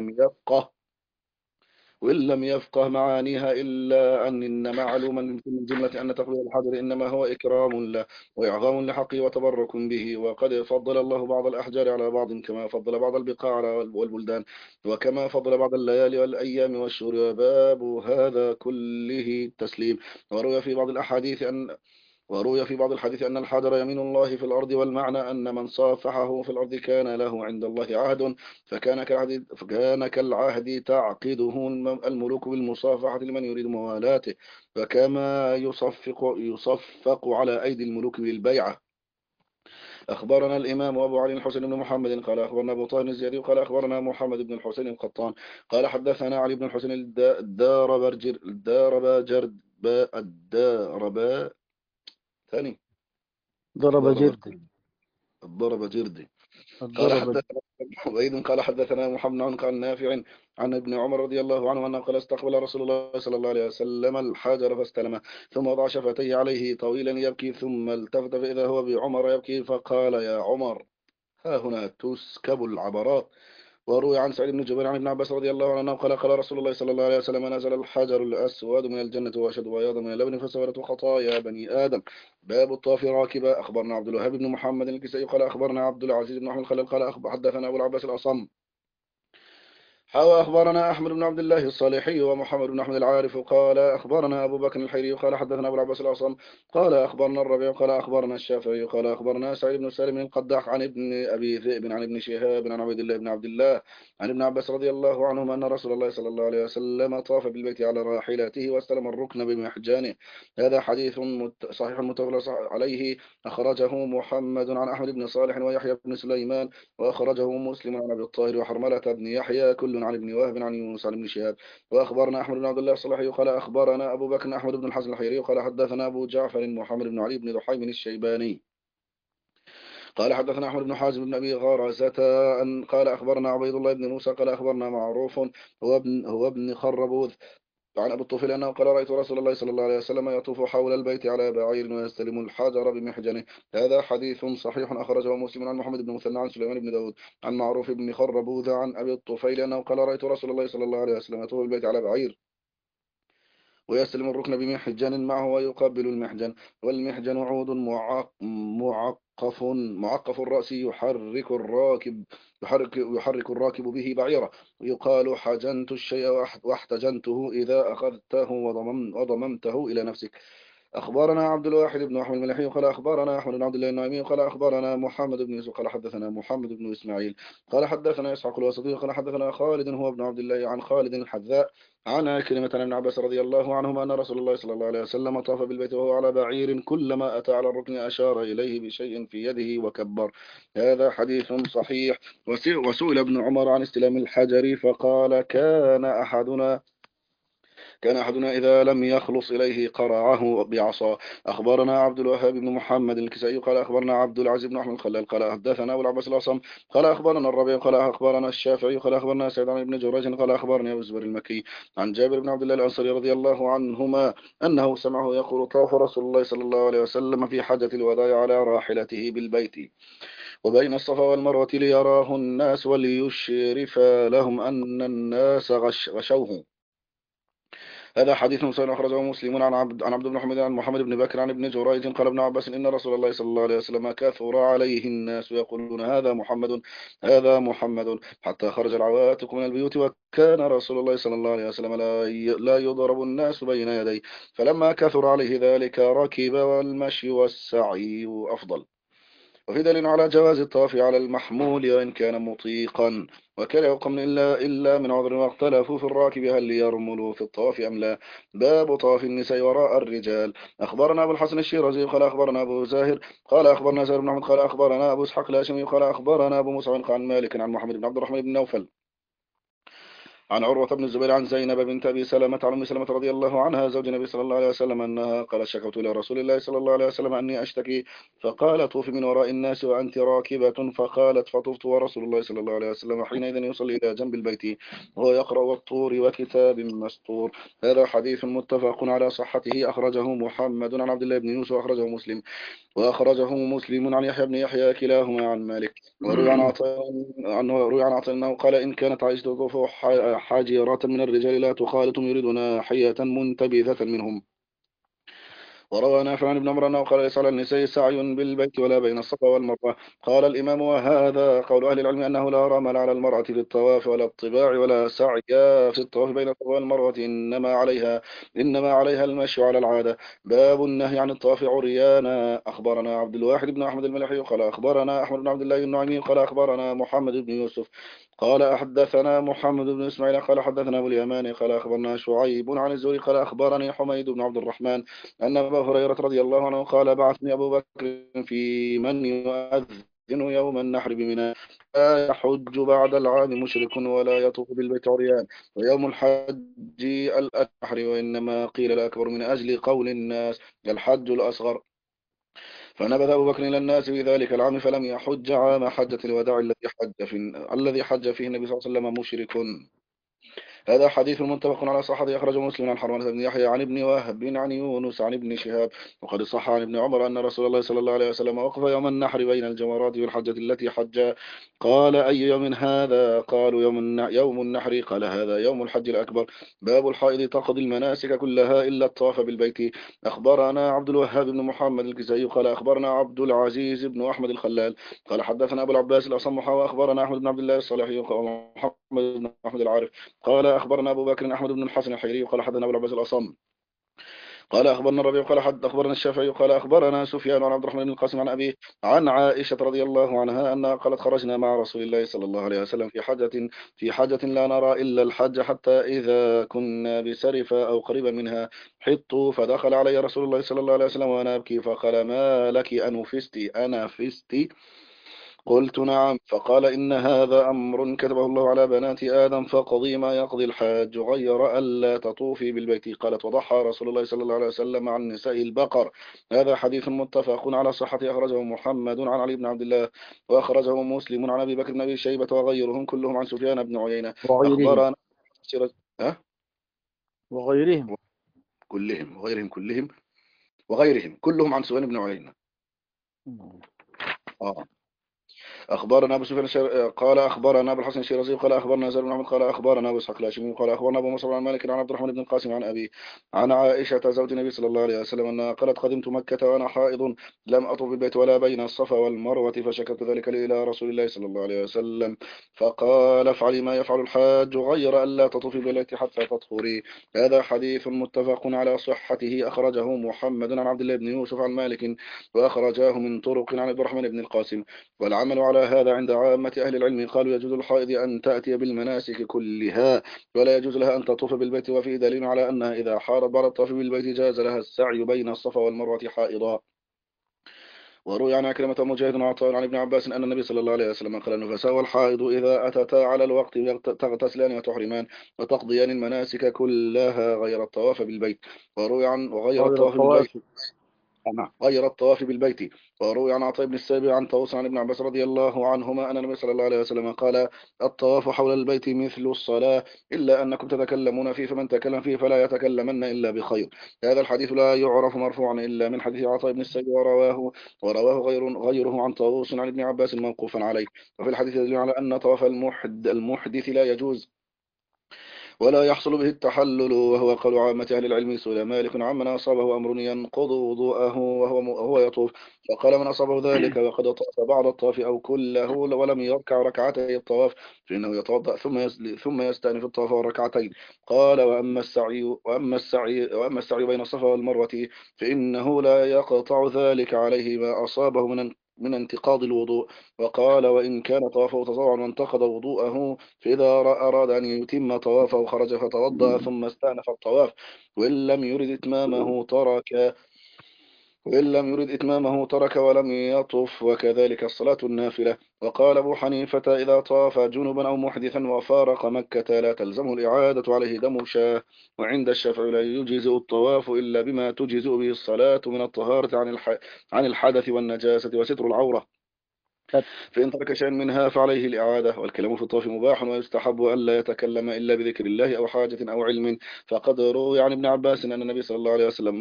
وإن لم يفقه معانيها إلا إن معلوما من جملة أن تقبيل الحجر إنما هو إكرام له وإعظام لحقه وتبرك به. وقد فضل الله بعض الأحجار على بعض كما فضل بعض البقاع والبلدان وكما فضل بعض الليالي والأيام والشهور. وباب هذا كله تسليم. وروي في بعض الأحاديث أن وروي في بعض الحديث أن الحجر يمين الله في الأرض والمعنى أن من صافحه في الأرض كان له عند الله عهد فكان كالعهد تعقده الملوك بالمصافحة لمن يريد موالاته فكما يصفق على أيدي الملوك بالبيعة. أخبرنا الإمام أبو علي الحسين بن محمد قال أخبرنا أبو طاهر الزيادي قال أخبرنا محمد بن الحسين القطان قال حدثنا علي بن الحسين الداربا ثاني ضرب ضرب جردي. ضرب جردي. قال الضرب. حدثنا عبيد قال حدثنا محمد عن نافع عن ابن عمر رضي الله عنه أنه قال استقبل رسول الله صلى الله عليه وسلم الحجر فاستلمه ثم وضع شفتيه عليه طويلا يبكي ثم التفت فإذا هو بعمر يبكي فقال يا عمر ها هنا تسكب العبرات. وروي عن سعيد بن جبير عن ابن عباس رضي الله عنه قال رسول الله صلى الله عليه وسلم نزل الحجر الأسود من الجنة وأشد بياضا من اللبن فسولت خطايا بني آدم. باب الطواف راكبا. أخبرنا عبد الوهاب بن محمد الكسائي قال أخبرنا عبد العزيز بن أحمد خلال قال حدثنا أبو العباس الأصم أخبرنا أحمد بن عبد الله الصالحي ومحمد بن أحمد العارف قال أخبرنا أبو بكر الحيري قال حدثنا أبو العباس الأصم قال أخبرنا الربيع قال أخبرنا الشافعي قال أخبرنا سعيد بن سالم القداح عن ابن أبي ذئب عن ابن شهاب عن عبيد الله بن عبد الله عن ابن عباس رضي الله عنهما أن رسول الله صلى الله عليه وسلم طاف بالبيت على راحلته واستلم الركن بمحجانه. هذا حديث صحيح متفق عليه. أخرجه محمد عن أحمد بن صالح ويحيى بن سليمان وأخرجه مسلم عن أبي الطاهر وحرملة بن يحيى كل عن ابن وهب عن يونس عن ابن شهاب. وأخبرنا أحمد بن عبد الله الصلاحي قال أخبرنا أبو بكر أحمد بن الحسن الحيري قال حدثنا أبو جعفر محمد بن علي بن دحيم الشيباني قال حدثنا أحمد بن حازم بن أبي غارزة أن قال أخبرنا عبيد الله بن موسى قال أخبرنا معروف هو ابن خربوذ عن أبي الطفيل أنه قال رأيت رسول الله صلى الله عليه وسلم يطوف حول البيت على بعير ويستلم الحجر بمحجنه. هذا حديث صحيح. أخرجه مسلم عن محمد بن مثنى عن سليمان بن داود عن معروف بن خربوذ عن أبي الطفيل أنه قال رأيت رسول الله صلى الله عليه وسلم يطوف البيت على بعير ويستلم الركن بمحجن معه ويقبل المحجن. والمحجن عود معقف الرأس يحرك الراكب به بعيره. يقال حجنت الشيء واحتجنته إذا أخذته وضممته إلى نفسك. أخبرنا عبد الواحد بن أحمد الملحي قال أخبرنا أحمد بن عبد الله النعيمي قال أخبرنا محمد بن يوسف قال حدثنا محمد بن إسماعيل قال حدثنا إسحاق الواسطي قال حدثنا خالد هو ابن عبد الله عن خالد الحذاء عن كلمة عن ابن عباس رضي الله عنهما أن رسول الله صلى الله عليه وسلم طاف بالبيت وهو على بعير كلما أتى على الركن أشار إليه بشيء في يده وكبر. هذا حديث صحيح. وسئل ابن عمر عن استلام الحجر فقال كان أحدنا كان أحدنا إذا لم يخلص إليه قرعه بعصا. أخبرنا عبد الوهاب بن محمد الكسائي قال أخبرنا عبد العزيز بن أحمد الخلال قال حدثنا أبو العباس الأصم قال أخبرنا الربيع قال أخبرنا الشافعي قال أخبرنا سعيد عن ابن جريج قال أخبرني أبو الزبير المكي عن جابر بن عبد الله الأنصاري رضي الله عنهما أنه سمعه يقول طاف رسول الله صلى الله عليه وسلم في حجة الوداع على راحلته بالبيت وبين الصفا والمروة ليراه الناس وليشرف لهم أن الناس غشوه. هذا حديث صحيح أخرجه مسلم عن عبد بن حميد عن محمد بن بكر عن ابن جريج قال ابن عباس إن رسول الله صلى الله عليه وسلم كثر عليه الناس يقولون هذا محمد هذا محمد حتى خرج العواتق من البيوت وكان رسول الله صلى الله عليه وسلم لا يضرب الناس بين يديه فلما كثر عليه ذلك ركب والمشي والسعي أفضل. وفي دليل على جواز الطواف على المحمول وإن كان مطيقا وكره قوم إلا من عذر واختلفوا في الراكب هل يرملوا في الطواف أم لا. باب طواف النساء وراء الرجال. أخبرنا أبو الحسن الشيرازي قال أخبرنا أبو زاهر قال أخبرنا زاهر بن أحمد قال أخبرنا أبو إسحاق الهاشمي قال أخبرنا أبو موسى عن مالك عن محمد بن عبد الرحمن بن نوفل عن عروة بن الزبير عن زينب بنت أبي سلمة عن أم سلمة رضي الله عنها زوج النبي صلى الله عليه وسلم أنها قالت شكوت إلى رسول الله صلى الله عليه وسلم أني أشتكي فقال طوفي من وراء الناس وأنت راكبة فقالت فطفت ورسول الله صلى الله عليه وسلم حينئذ يصلي إلى جنب البيت وهو يقرأ والطور وكتاب مسطور. هذا حديث متفق على صحته أخرجه محمد عن عبد الله بن يوسف أخرجه مسلم وأخرجه مسلم عن يحيى بن يحيى كلاهما عن مالك. وروي عن عطاء أنه قال إن كانت عائشة تطوف حاجرة من الرجال لا تخالط يريدون حية منتبذة منهم. وروى نافع عن ابن عمر أنه قال ليس على النساء سعي بالبيت ولا بين الصفا والمروة. قال الإمام وهذا قول أهل العلم أنه لا رمل على المرأة في الطواف ولا الطباع ولا سعي في الطواف بين الصفا والمروة إنما عليها المشي على العادة. باب النهي عن الطواف عريانا. أخبرنا عبد الواحد بن أحمد الملحي قال أخبرنا أحمد بن عبد الله النعيمي قال أخبرنا محمد بن يوسف قال حدثنا محمد بن إسماعيل قال حدثنا أبو اليماني قال أخبرنا شعيب عن الزهري قال أخبرني حميد بن عبد الرحمن أن أبا هريرة رضي الله عنه قال بعثني أبو بكر في من يؤذن يوم النحر بمنى لا يحج بعد العام مشرك ولا يطوف بالبيت عريان ويوم الحج الأكبر وإنما قيل الأكبر من أجل قول الناس الحج الأصغر. فنبذ أبو بكر إلى الناس في ذلك العام فلم يحج عام حجة الوداع الذي حج فيه النبي صلى الله عليه وسلم مشرك. هذا حديث متفق على صحته أخرجه مسلم عن حرملة بن يحيى عن ابن وهب عن يونس عن ابن شهاب وقد صح عن ابن عمر أن رسول الله صلى الله عليه وسلم وقف يوم النحر بين الجمرات والحجة التي حج. قال أي يوم هذا؟ قالوا يوم النحر. قال هذا يوم الحج الأكبر. باب الحائض تقضي المناسك كلها إلا الطواف بالبيت. أخبرنا عبد الوهاب بن محمد الكسائي قال أخبرنا عبد العزيز بن أحمد الخلال قال حدثنا أبو العباس الأصم وأخبرنا أحمد بن عبد الله الصالحي ومحمد بن أحمد العارف قال أخبرنا أبو بكر أحمد بن الحسن الحيري قال حدثنا أبو العباس الأصم قال أخبرنا الربيع قال أخبرنا الشافعي قال أخبرنا سفيان عن عبد الرحمن بن القاسم عن أبيه عن عائشة رضي الله عنها أنها قالت خرجنا مع رسول الله صلى الله عليه وسلم في حجة لا نرى إلا الحج حتى إذا كنا بسرفة أو قريبا منها حطوا فدخل علي رسول الله صلى الله عليه وسلم وأنا أبكي فقال ما لك أنفستي قلت نعم. فقال إن هذا أمر كتبه الله على بنات آدم فقضي ما يقضي الحاج غير ألا تطوفي بالبيت. قالت وضحى رسول الله صلى الله عليه وسلم عن نساء البقر. هذا حديث متفق على صحته أخرجه محمد عن علي بن عبد الله وأخرجه مسلم عن أبي بكر بن أبي شيبة وغيرهم كلهم عن سفيان بن عيينة. وغيرهم أخبرنا أه؟ وغيرهم وغيرهم كلهم عن سفيان بن عيينة. آه. أخبرنا أبو سفيان قال أخبرنا أبو الحسن الشيرازي قال أخبرنا زيد بن محمد قال أخبرنا أبو إسحاق الهاشمي قال أخبرنا أبو مصعب عن مالك عن عبد الرحمن بن القاسم عن أبي عن عائشة زوج النبي صلى الله عليه وسلم أنها قالت قدمت مكة وأنا حائض لم أطف بالبيت ولا بين الصفا والمروة فشكرت ذلك إلى رسول الله صلى الله عليه وسلم فقال افعلي ما يفعل الحاج غير ألا تطوفي بالبيت حتى تطهري. هذا حديث متفق على صحته أخرجه محمد عن عبد الله بن يوسف عن مالك وأخرجاه من طرق عن عبد الرحمن بن القاسم. والعمل على هذا عند عامة أهل العلم قالوا يجوز الحائض أن تأتي بالمناسك كلها ولا يجوز لها أن تطوف بالبيت وفيه دليل على أنها إذا حارت بعد الطواف بالبيت جاز لها السعي بين الصفا والمروة حائضا. وروي عن عكرمة ومجاهد وعطاء عن ابن عباس أن النبي صلى الله عليه وسلم قال: النفساء والحائض إذا أتتا على الوقت تغتسلان وتحرمان وتقضيان المناسك كلها غير الطواف بالبيت. وروي عن وغير غير الطواف بالبيت. الطواف. نعم، غير الطواف بالبيت. وروي عن عطاء بن السائب عن طاووس عن ابن عباس رضي الله عنهما أن النبي صلى الله عليه وسلم قال: الطواف حول البيت مثل الصلاة إلا أنكم تتكلمون فيه، فمن تكلم فيه فلا يتكلمن إلا بخير. هذا الحديث لا يعرف مرفوعا إلا من حديث عطاء بن السائب، ورواه غيره عن طاووس عن ابن عباس موقوفا عليه. وفي الحديث يدل على أن طواف المحدث لا يجوز ولا يحصل به التحلل، وهو قول عامة أهل العلم. سئل مالك عمن أصابه أمر ينقض وضوءه وهو يطوف، فقال: من أصابه ذلك وقد طاف بعض الطواف أو كله ولم يركع ركعتي الطواف فإنه يتوضأ ثم يستأنف الطواف ركعتين. قال: وأما السعي بين الصفا والمروة فإنه لا يقطع ذلك عليه ما أصابه من انتقاض الوضوء. وقال: وإن كان طوافه تطوعا وانتقض وضوءه فإذا أراد أن يتم طوافه خرج فتوضأ ثم استأنف الطواف، وإن لم يرد إتمامه ترك ولم يطف، وكذلك الصلاة النافلة. وقال أبو حنيفة: إذا طاف جنبا أو محدثا وفارق مكة لا تلزمه الإعادة، عليه دم شاه. وعند الشافعي لا يجزئ الطواف إلا بما تجزئ به الصلاة من الطهارة عن الحدث والنجاسة وستر العورة، فإن ترك شيئا منها فعليه الإعادة. والكلام في الطواف مباح، ويستحب ألا يتكلم إلا بذكر الله أو حاجة أو علم. فقد روي عن ابن عباس أن النبي صلى الله عليه وسلم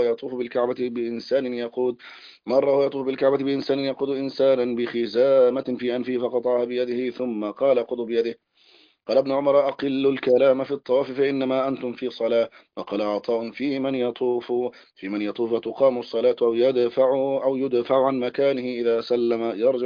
مر وهو يطوف بالكعبة بإنسان يقود إنسانا بخزامة في أنفه فقطعها بيده ثم قال: خذوا بيده. قال ابن عمر: أقلوا الكلام في الطواف فإنما أنتم في صلاة. وقال عطاء: في من يطوف تقام الصلاة أو يدفع عن مكانه إذا سلم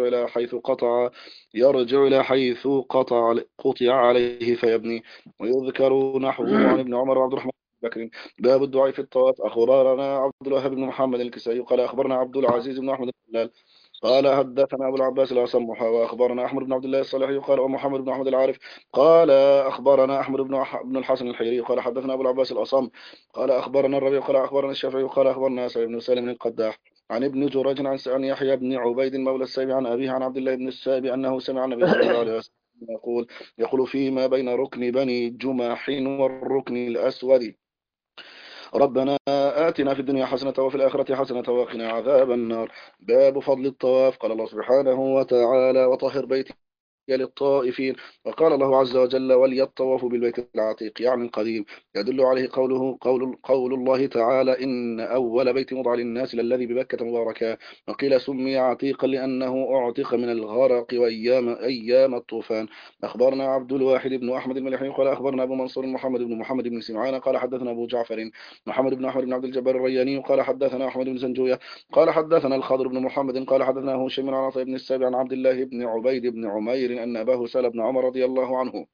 يرجع إلى حيث قطع عليه فيبني. ويذكر نحوه عن ابن عمر وعبد الرحمن بن بكر. باب الدعاء في الطواف. أخبرنا عبد الوهاب بن محمد الكسائي قال: أخبرنا عبد العزيز بن أحمد الهلال قال: حدثنا أبو العباس الأصم وأخبرنا أحمد بن عبد الله الصالحي قال: ومحمد بن أحمد العارف قال: أخبرنا أحمد بن الحسن الحيري قال: حدثنا أبو العباس الأصم قال: أخبرنا الربيع قال: أخبرنا الشافعي قال: أخبرنا سعيد بن سالم القداح عن ابن جريج عن يحيى بن عبيد مولى السائب عن أبيه عن عبد الله بن السائب أنه سمع النبي صلى الله عليه وسلم يقول فيما بين ركن بني جماح والركن الأسود: ربنا آتنا في الدنيا حسنة وفي الآخرة حسنة وقنا عذاب النار. باب فضل الطواف. قال الله سبحانه وتعالى: وطهر بيتي للطائفين. وقال الله عز وجل: وليطوفوا بالبيت العتيق، يعني القديم. يدل عليه قول الله تعالى: إن أول بيت وضع للناس للذي ببكة مباركا. وقيل سمي عتيقا لأنه أعتق من الغرق وأيام الطوفان. أخبرنا عبد الواحد بن أحمد المليحي قال: أخبرنا أبو منصور محمد بن سمعان قال: حدثنا أبو جعفر محمد بن أحمد بن عبد الجبار الرياني قال: حدثنا أحمد بن زنجوية قال: حدثنا الخضر بن محمد قال: حدثنا هشيم عن عطاء بن السابع عن عبد الله بن عبيد بن عمير أن أباه سأل ابن عمر رضي الله عنه: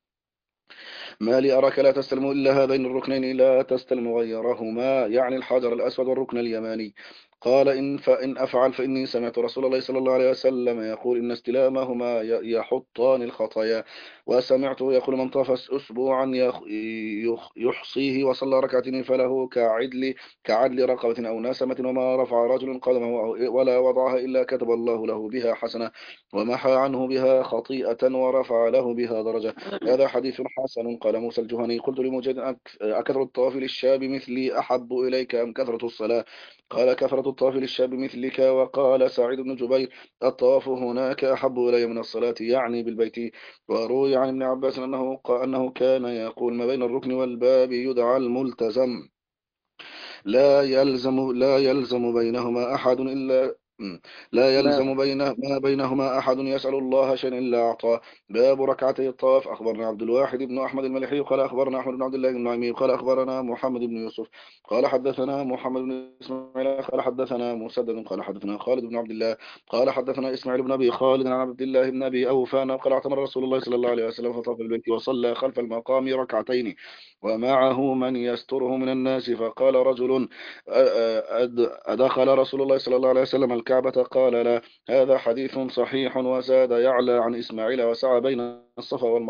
ما لي أراك لا تستلم إلا هذين الركنين لا تستلم غيرهما، يعني الحجر الأسود والركن اليماني. قال: فإن أفعل فإني سمعت رسول الله صلى الله عليه وسلم يقول: إن استلامهما يحطان الخطايا. وسمعته يقول: من طاف أسبوعا يحصيه وصلى ركعتين فله كعدل رقبة أو نسمة، وما رفع رجل قدمه ولا وضعها إلا كتب الله له بها حسنة ومحى عنه بها خطيئة ورفع له بها درجة. هذا حديث حسن. قال موسى الجهني: قلت لمجد: أكثر الطواف للشاب مثلي أحب إليك أم كثرة الصلاة؟ قال: كثرة الطواف للشاب مثلك. وقال سعيد بن جبير: الطواف هناك أحب إلي من الصلاة، يعني بالبيت. وروي عن ابن عباس أنه كان يقول: ما بين الركن والباب يدعى الملتزم، لا يلزم بينهما أحد إلا لا ما يلزم ما بينهما أحد يسأل الله شيئا إلا أعطاه. باب ركعتي الطواف. أخبرنا عبد الواحد بن أحمد المليحي قال: أخبرنا أحمد بن عبد الله بن نعيمي قال: أخبرنا محمد بن يوسف قال: حدثنا محمد بن إسماعيل قال: حدثنا مسدد قال: حدثنا خالد بن عبد الله قال: حدثنا إسماعيل بن أبي خالد عن عبد الله بن أبي أوفان قال: اعتمر رسول الله صلى الله عليه وسلم فطاف البيت وصلى خلف المقام ركعتين ومعه من يستره من الناس. فقال رجل: أدخل رسول الله صلى الله عليه وسلم الكعبة؟ قال: لا. هذا حديث صحيح. وزاد يعلى عن إسماعيل: وسعى بين الصفا والمروة.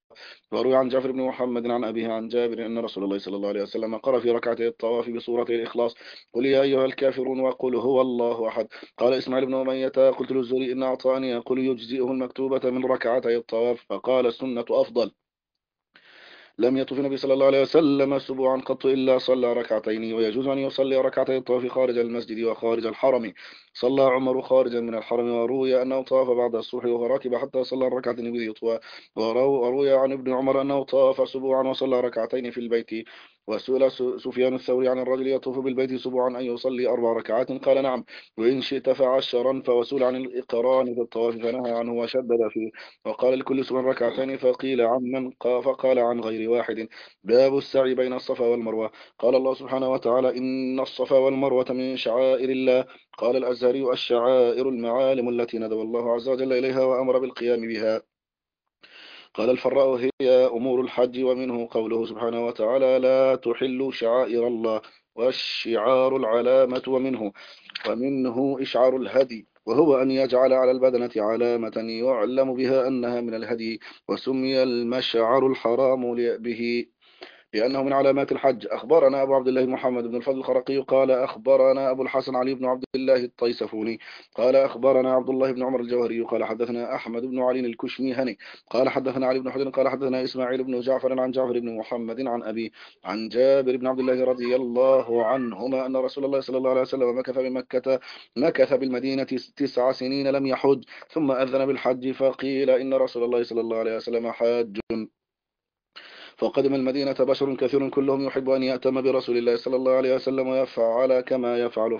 وروي عن جعفر بن محمد عن أبيه عن جابر أن رسول الله صلى الله عليه وسلم قرأ في ركعتي الطواف بسورة الإخلاص: قل يا أيها الكافرون وقل هو الله أحد. قال إسماعيل بن أمية: قلت للزهري إن أعطاني يقول يجزئه المكتوبة من ركعتي الطواف، فقال: السنة أفضل. لم يطف النبي صلى الله عليه وسلم سبوعا قط إلا صلى ركعتين، ويجوز أن يصلي ركعتي الطواف خارج المسجد وخارج الحرم. صلى عمر خارجا من الحرم، وروي أنه طاف بعد الصبح وهو راكب حتى صلى الركعتين بذي طوى. وروي عن ابن عمر أنه طاف سبوعا وصلى ركعتين في البيت. وسئل سفيان الثوري عن الرجل يطوف بالبيت سبوعا أن يصلي 4 ركعات، قال: نعم، وإن شئت فعشرا. فوسئل عن الإقران في الطواف فنهى عنه وشدد فيه، وقال: لكل سبع ركعتين. فقيل عمن فقال: عن غير واحد. باب السعي بين الصفا والمروة. قال الله سبحانه وتعالى: إن الصفا والمروة من شعائر الله. قال الأزهري: الشعائر المعالم التي ندب الله عز وجل إليها وأمر بالقيام بها. قال الفراء: هي أمور الحج، ومنه قوله سبحانه وتعالى: لا تحلوا شعائر الله، والشعار العلامة. ومنه إشعار الهدي، وهو أن يجعل على البدنة علامة يعلم بها أنها من الهدي. وسمي المشعر الحرام به لأنه من علامات الحج. أخبرنا أبو عبد الله محمد بن الفضل الخرقي قال أخبرنا أبو الحسن علي بن عبد الله الطيسفوني قال أخبرنا عبد الله بن عمر الجوهري قال حدثنا أحمد بن علي الكشميهني قال حدثنا علي بن حجر قال حدثنا إسماعيل بن جعفر عن جعفر بن محمد عن أبي عن جابر بن عبد الله رضي الله عنهما أن رسول الله صلى الله عليه وسلم مكث بالمدينة 9 سنين لم يحج، ثم أذن بالحج، فقيل إن رسول الله صلى الله عليه وسلم حاج. فقدم المدينة بشر كثير كلهم يحب أن يأتم برسول الله صلى الله عليه وسلم ويفعل كما يفعل.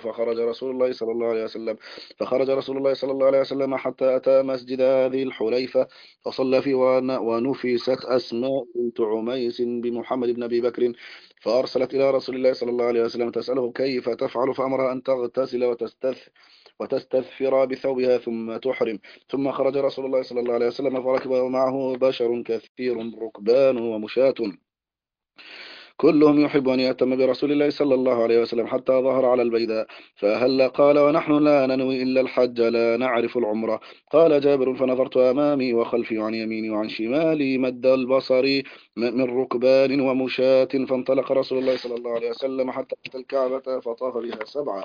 فخرج رسول الله صلى الله عليه وسلم حتى أتى مسجد ذي الحليفة، فصلى فيه، ونفست أسماء بنت عميس بمحمد بن أبي بكر، فأرسلت إلى رسول الله صلى الله عليه وسلم تسأله كيف تفعل، فأمرها أن تغتسل وتستثفر بثوبها ثم تحرم. ثم خرج رسول الله صلى الله عليه وسلم فركب ومعه بشر كثير ركبان ومشاة كلهم يحب أن يأتم برسول الله صلى الله عليه وسلم حتى ظهر على البيداء، فهل قال: ونحن لا ننوي إلا الحج، لا نعرف العمرة. قال جابر: فنظرت أمامي وخلفي وعن يميني وعن شمالي مد البصر من ركبان ومشاة، فانطلق رسول الله صلى الله عليه وسلم حتى أتى الكعبة فطاف بها 7،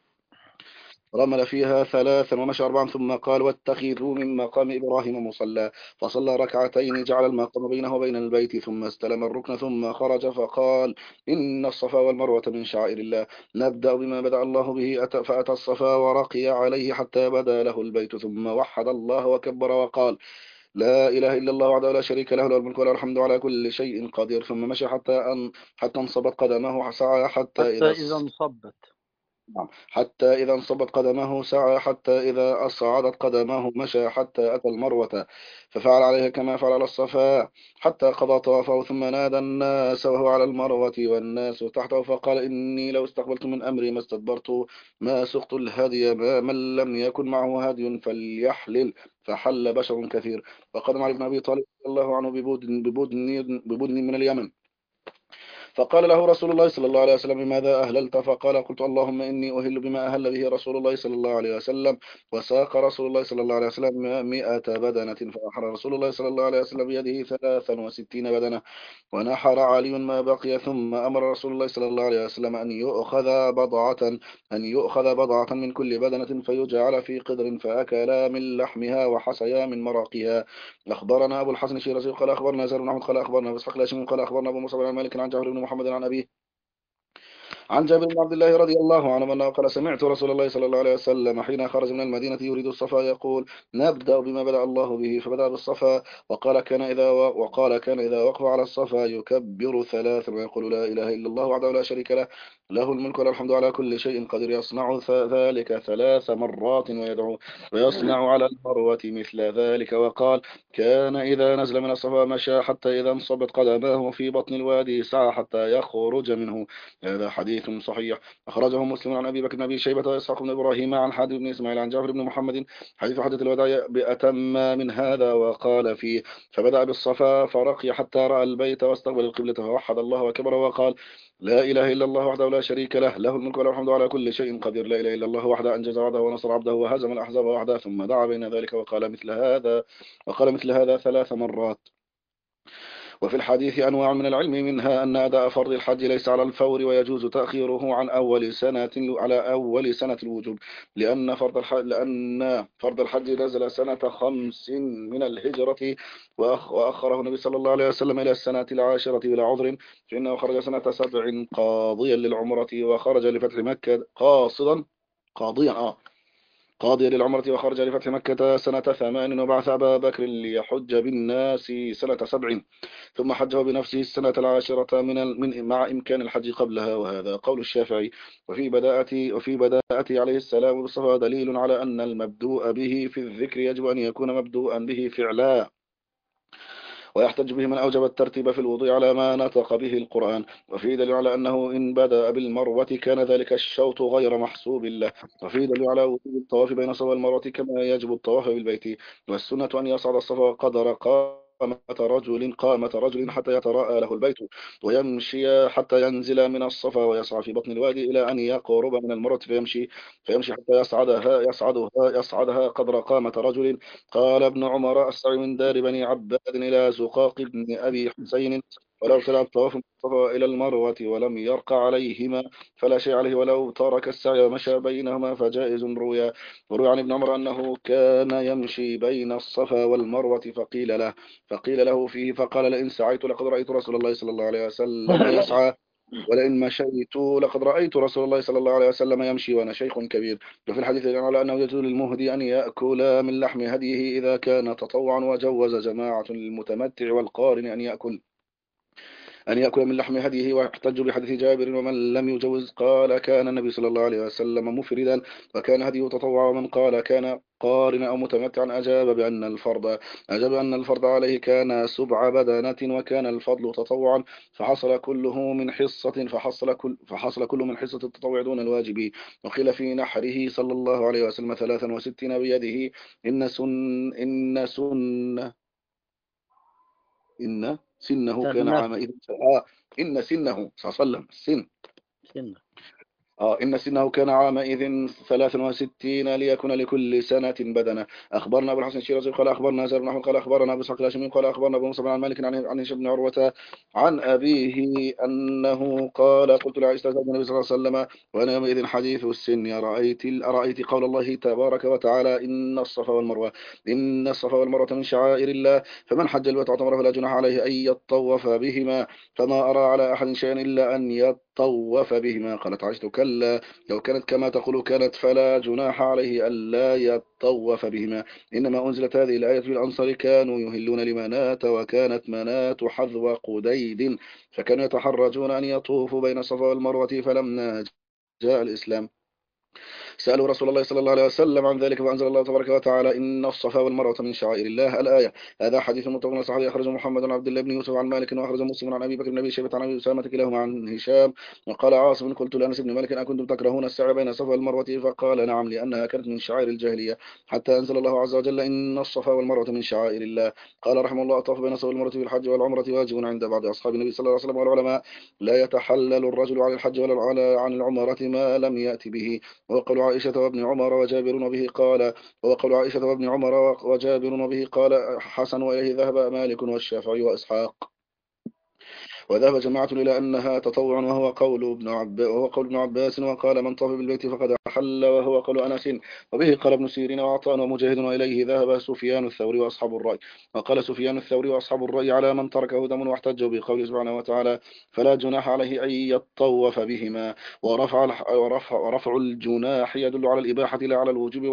رمل فيها 3 ومشى 4، ثم قال: واتخذوا من مقام إبراهيم مصلى. فصلى ركعتين جعل المقام بينه وبين البيت، ثم استلم الركن، ثم خرج فقال: إن الصفا والمروة من شعائر الله، نبدأ بما بدأ الله به. فأتى الصفا ورقي عليه حتى بدا له البيت، ثم وحد الله وكبر وقال: لا إله إلا الله وحده لا شريك له، له الملك وله الحمد على كل شيء قدير. ثم مشى حتى انصبت قدمه، سعى حتى إذا انصبت. نعم. حتى إذا انصبت قدمه سعى، حتى إذا أصعدت قدمه مشى، حتى أتى المروة ففعل عليها كما فعل على الصفا، حتى قضى طوافه. ثم نادى الناس وهو على المروة والناس تحته، فقال: إني لو استقبلت من أمري ما استدبرت، ما سقت الهدي، من لم يكن معه هدي فليحلل. فحل بشر كثير. وقدم علي بن أبي طالب رضي الله عنه ببدن من اليمن، فقال له رسول الله صلى الله عليه وسلم: بماذا أهللت؟ فقال: قلت اللهم إني أهل بما أهل به رسول الله صلى الله عليه وسلم. وساق رسول الله صلى الله عليه وسلم 100 بدنة، فأحرى رسول الله صلى الله عليه وسلم بيده 63 بدنة، ونحر علي ما بقي. ثم أمر رسول الله صلى الله عليه وسلم أن يؤخذ بضعة من كل بدنة، فيجعل في قدر، فأكلا من لحمها وحسيا من مرقها. أخبرنا أبو الحسن الشيرازي قال أخبرنا زهير بن أحمد قال أخبرنا إسحاق الهاشمي قال أخبرنا أبو موسى بن مالك عن جابر بن محمد عن أبيه عن جابر بن عبد الله رضي الله عنه أنه قال: سمعت رسول الله صلى الله عليه وسلم حين خرج من المدينة يريد الصفا يقول: نبدأ بما بدأ الله به. فبدأ بالصفا، وقال كان إذا وقف على الصفا يكبر 3 ويقول: لا إله إلا الله وحده لا شريك له، له الملك وله الحمد على كل شيء قدير. يصنع ذلك 3 مرات ويدعو، ويصنع على المروة مثل ذلك. وقال: كان إذا نزل من الصفا مشى، حتى إذا انصبت قدماه في بطن الوادي سعى حتى يخرج منه. هذا حديث صحيح. أخرجه مسلم عن أبي بكر بن أبي شيبة وإسحاق بن إبراهيم عن حاتم بن إسماعيل عن جعفر بن محمد حديث حدث الوداع بأتم من هذا. وقال فيه: فبدأ بالصفا فرقي حتى رأى البيت واستقبل القبلة، فوحد الله وكبر وقال: لا إله إلا الله وحده لا شريك له، له الملك وله الحمد على كل شيء قدير. لا إله إلا الله وحده أنجز وعده ونصر عبده وهزم الأحزاب وحده. ثم دعا بين ذلك وقال مثل هذا 3 مرات. وفي الحديث أنواع من العلم، منها أن أداء فرض الحج ليس على الفور ويجوز تأخيره عن أول سنة على أول سنة الوجوب، لأن فرض الحج نزل سنة 5 من الهجرة، وأخره النبي صلى الله عليه وسلم إلى السنة 10 بلا عذر، فإنه خرج سنة 7 قاضيا للعمرة، وخرج لفتح مكة قاضيا للعمرة، وخرج لفتح مكة سنة 8، وبعث أبا بكر ليحج بالناس سنة 7، ثم حجه بنفسه السنة 10 مع إمكان الحج قبلها، وهذا قول الشافعي. وفي بداءته عليه السلام بالصفا دليل على أن المبدوء به في الذكر يجب أن يكون مبدوءا به فعلا، ويحتج به من أوجب الترتيب في الوضوء على ما نطق به القرآن. وفي دليل على أنه إن بدأ بالمروة كان ذلك الشوط غير محسوب له. وفي دليل على وجوب الطواف بين الصفا والمروة كما يجب الطواف بالبيت. والسنة أن يصعد الصفا قدر قامة رجل حتى يتراءى له البيت، ويمشي حتى ينزل من الصفا، ويسعى في بطن الوادي إلى أن يقرب من المروة فيمشي حتى يصعدها قدر قامة رجل. قال ابن عمر: السعي من دار بني عباد إلى زقاق بن أبي حسين، ولو تلا الطواف من الصفا إلى المروة ولم يرق عليهما فلا شيء عليه، ولو ترك السعي ومشى بينهما فجائز. وروي عن ابن عمر أنه كان يمشي بين الصفا والمروة، فقيل له فيه فقال: لئن سعيت لقد رأيت رسول الله صلى الله عليه وسلم يسعى، ولئن مشيت لقد رأيت رسول الله صلى الله عليه وسلم يمشي وأنا شيخ كبير. وفي الحديث على أنه يجوز للمهدي أن يأكل من لحم هديه إذا كان تطوعا، وجوز جماعة للمتمتع والقارن أن يأكل من لحم هديه، واحتج بحديث جابر: ومن لم يجوز قال كان النبي صلى الله عليه وسلم مفردا وكان هديه تطوع، ومن قال كان قارن أو متمتعا أجاب أن الفرض عليه كان 7 بدنة، وكان الفضل تطوعا، فحصل كل من حصة التطوع دون الواجب. وقيل في نحره صلى الله عليه وسلم 63 بيده: إن سن إن سن إن سنه كان سنة عامئذ إن سنه صلى الله عليه وسلم سنة إن سنه كان عامئذ 63 ليكون لكل سنة بدنة. أخبرنا أبو الحسن الشيرازي قال أخبرنا زهير بن أحمد قال أخبرنا أبو إسحاق الهاشمي قال أخبرنا أبو موسى بن مالك عن هشام بن عروة عن أبيه أنه قال: قلت لعائشة زوج النبي صلى الله عليه وسلم وأنا يومئذ حديث السن: أرأيت قول الله تبارك وتعالى: إن الصفا والمروة من شعائر الله، فمن حج البيت واعتمر فلا جناح عليه أن يطوف بهما، فما أرى على أحد شيئا إلا أن يطوف بهما. قالت عائشة: كلا، لو كانت كما تقول كانت، فلا جناح عليه ألا يطوف بهما. إنما أنزلت هذه الآية في الأنصار كانوا يهلون لمناة، وكانت مناة حذو قديد، فكانوا يتحرجون أن يطوفوا بين الصفا والمروة، فلما جاء الإسلام سألوا رسول الله صلى الله عليه وسلم عن ذلك، فأنزل الله تبارك وتعالى: إن الصفا والمروة من شعائر الله، الآية. هذا حديث متفق على صحيح، أخرجه محمد بن عبد الله بن يوسف عن مالك، وأخرج مسلم عن أبي بكر بن أبي شيبة عن أبي أسامة كلاهما عن هشام. وقال عاصم: قلت لأنس بن مالك: أكنتم تكرهون السعي بين الصفا والمروة؟ فقال: نعم، لأنها كانت من شعائر الجاهلية، حتى أنزل الله عز وجل: إن الصفا والمروة من شعائر الله. قال رحمه الله: الطواف بين الصفا والمروة في الحج والعمرة واجب عند بعض أصحاب النبي صلى الله عليه وسلم والعلماء. لا يتحلل الرجل عن الحج ولا عن العمرة ما لم يأت به. وقول عائشة وابن عمر وجابر به قال وقول عائشة وابن عمر وجابر به قال حسن، وإليه ذهب مالك والشافعي وإسحاق، وذهب جماعة إلى أنها تطوع، وهو قول ابن عباس. وقال: من طاف بالبيت فقد أحل، وهو قول أنس. وبه قال ابن سيرين وعطاء ومجاهد، وإليه ذهب سفيان الثوري وأصحاب الرأي. وقال سفيان الثوري وأصحاب الرأي: على من تركه دم، واحتجوا بقوله سبحانه وتعالى: فلا جناح عليه أن يطوف بهما. ورفع الجناح يدل على الإباحة لا على الوجوب،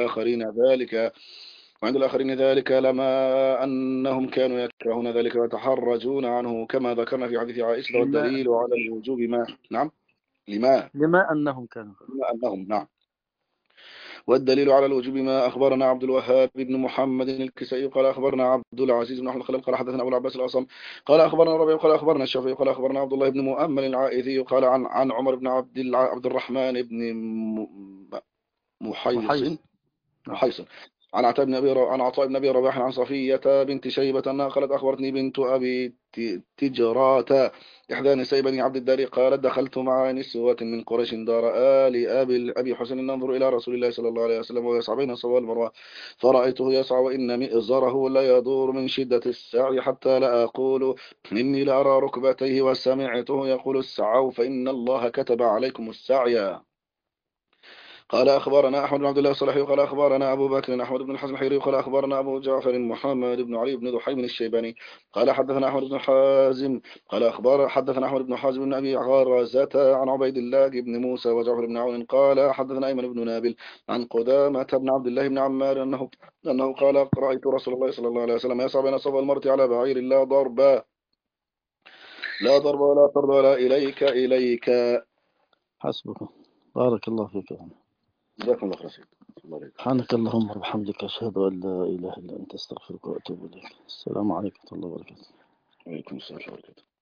وعند الآخرين ذلك لما أنهم كانوا يكرهون ذلك ويتحرجون عنه، كما ذكرنا في حديث عائشة. لما والدليل على الوجوب ما نعم لما لما أنهم كانوا لما أنهم نعم والدليل على الوجوب ما أخبرنا عبد الوهاب بن محمد الكسائي قال أخبرنا عبد العزيز بن أحمد خلال قال حدثنا أبو العباس الأصم قال أخبرنا الربيع قال أخبرنا الشافعي قال أخبرنا عبد الله بن مؤمل العائذي قال عن عمر بن عبد الرحمن بن محيصن محيص. نعم. محيصن عن عطاء بن أبي رباح عن صفية بنت شيبة أنها قالت أخبرتني بنت أبي تجرات إحدى نساء بني عبد الدار قالت دخلت مع نسوة من قريش دار آل أبي حسن ننظر إلى رسول الله صلى الله عليه وسلم ويسعى بين الصفا والمروة فرأيته يسعى وإن مئزره لا يدور من شدة السعي حتى لا أقول إني لأرى ركبتيه وسمعته يقول السعوا فإن الله كتب عليكم السعي. قال أخبرنا أحمد بن عبد الله الصالحي قال أخبرنا أبو بكر أحمد بن الحسن الحيري قال أخبرنا أبو جعفر محمد بن علي بن ذحيم الشيباني قال حدثنا أحمد بن حازم قال حدثنا أحمد بن حازم بن أبي غرزة عن عبيد الله بن موسى وجعفر بن عون قال حدثنا أيمن بن نابل عن قدامة بن عبد الله بن عمار أنه قال رأيت رسول الله صلى الله عليه وسلم يسعى بين الصفا والمروة على بعير لا ضرب ولا طرد ولا إليك. حسبك. بارك الله فيك. جزاكم الله خير. سبحانك اللهم وبحمدك أشهد أن لا إله إلا أنت أستغفرك وأتوب إليك. السلام عليكم ورحمة الله وبركاته. وعليكم السلام ورحمة الله وبركاته.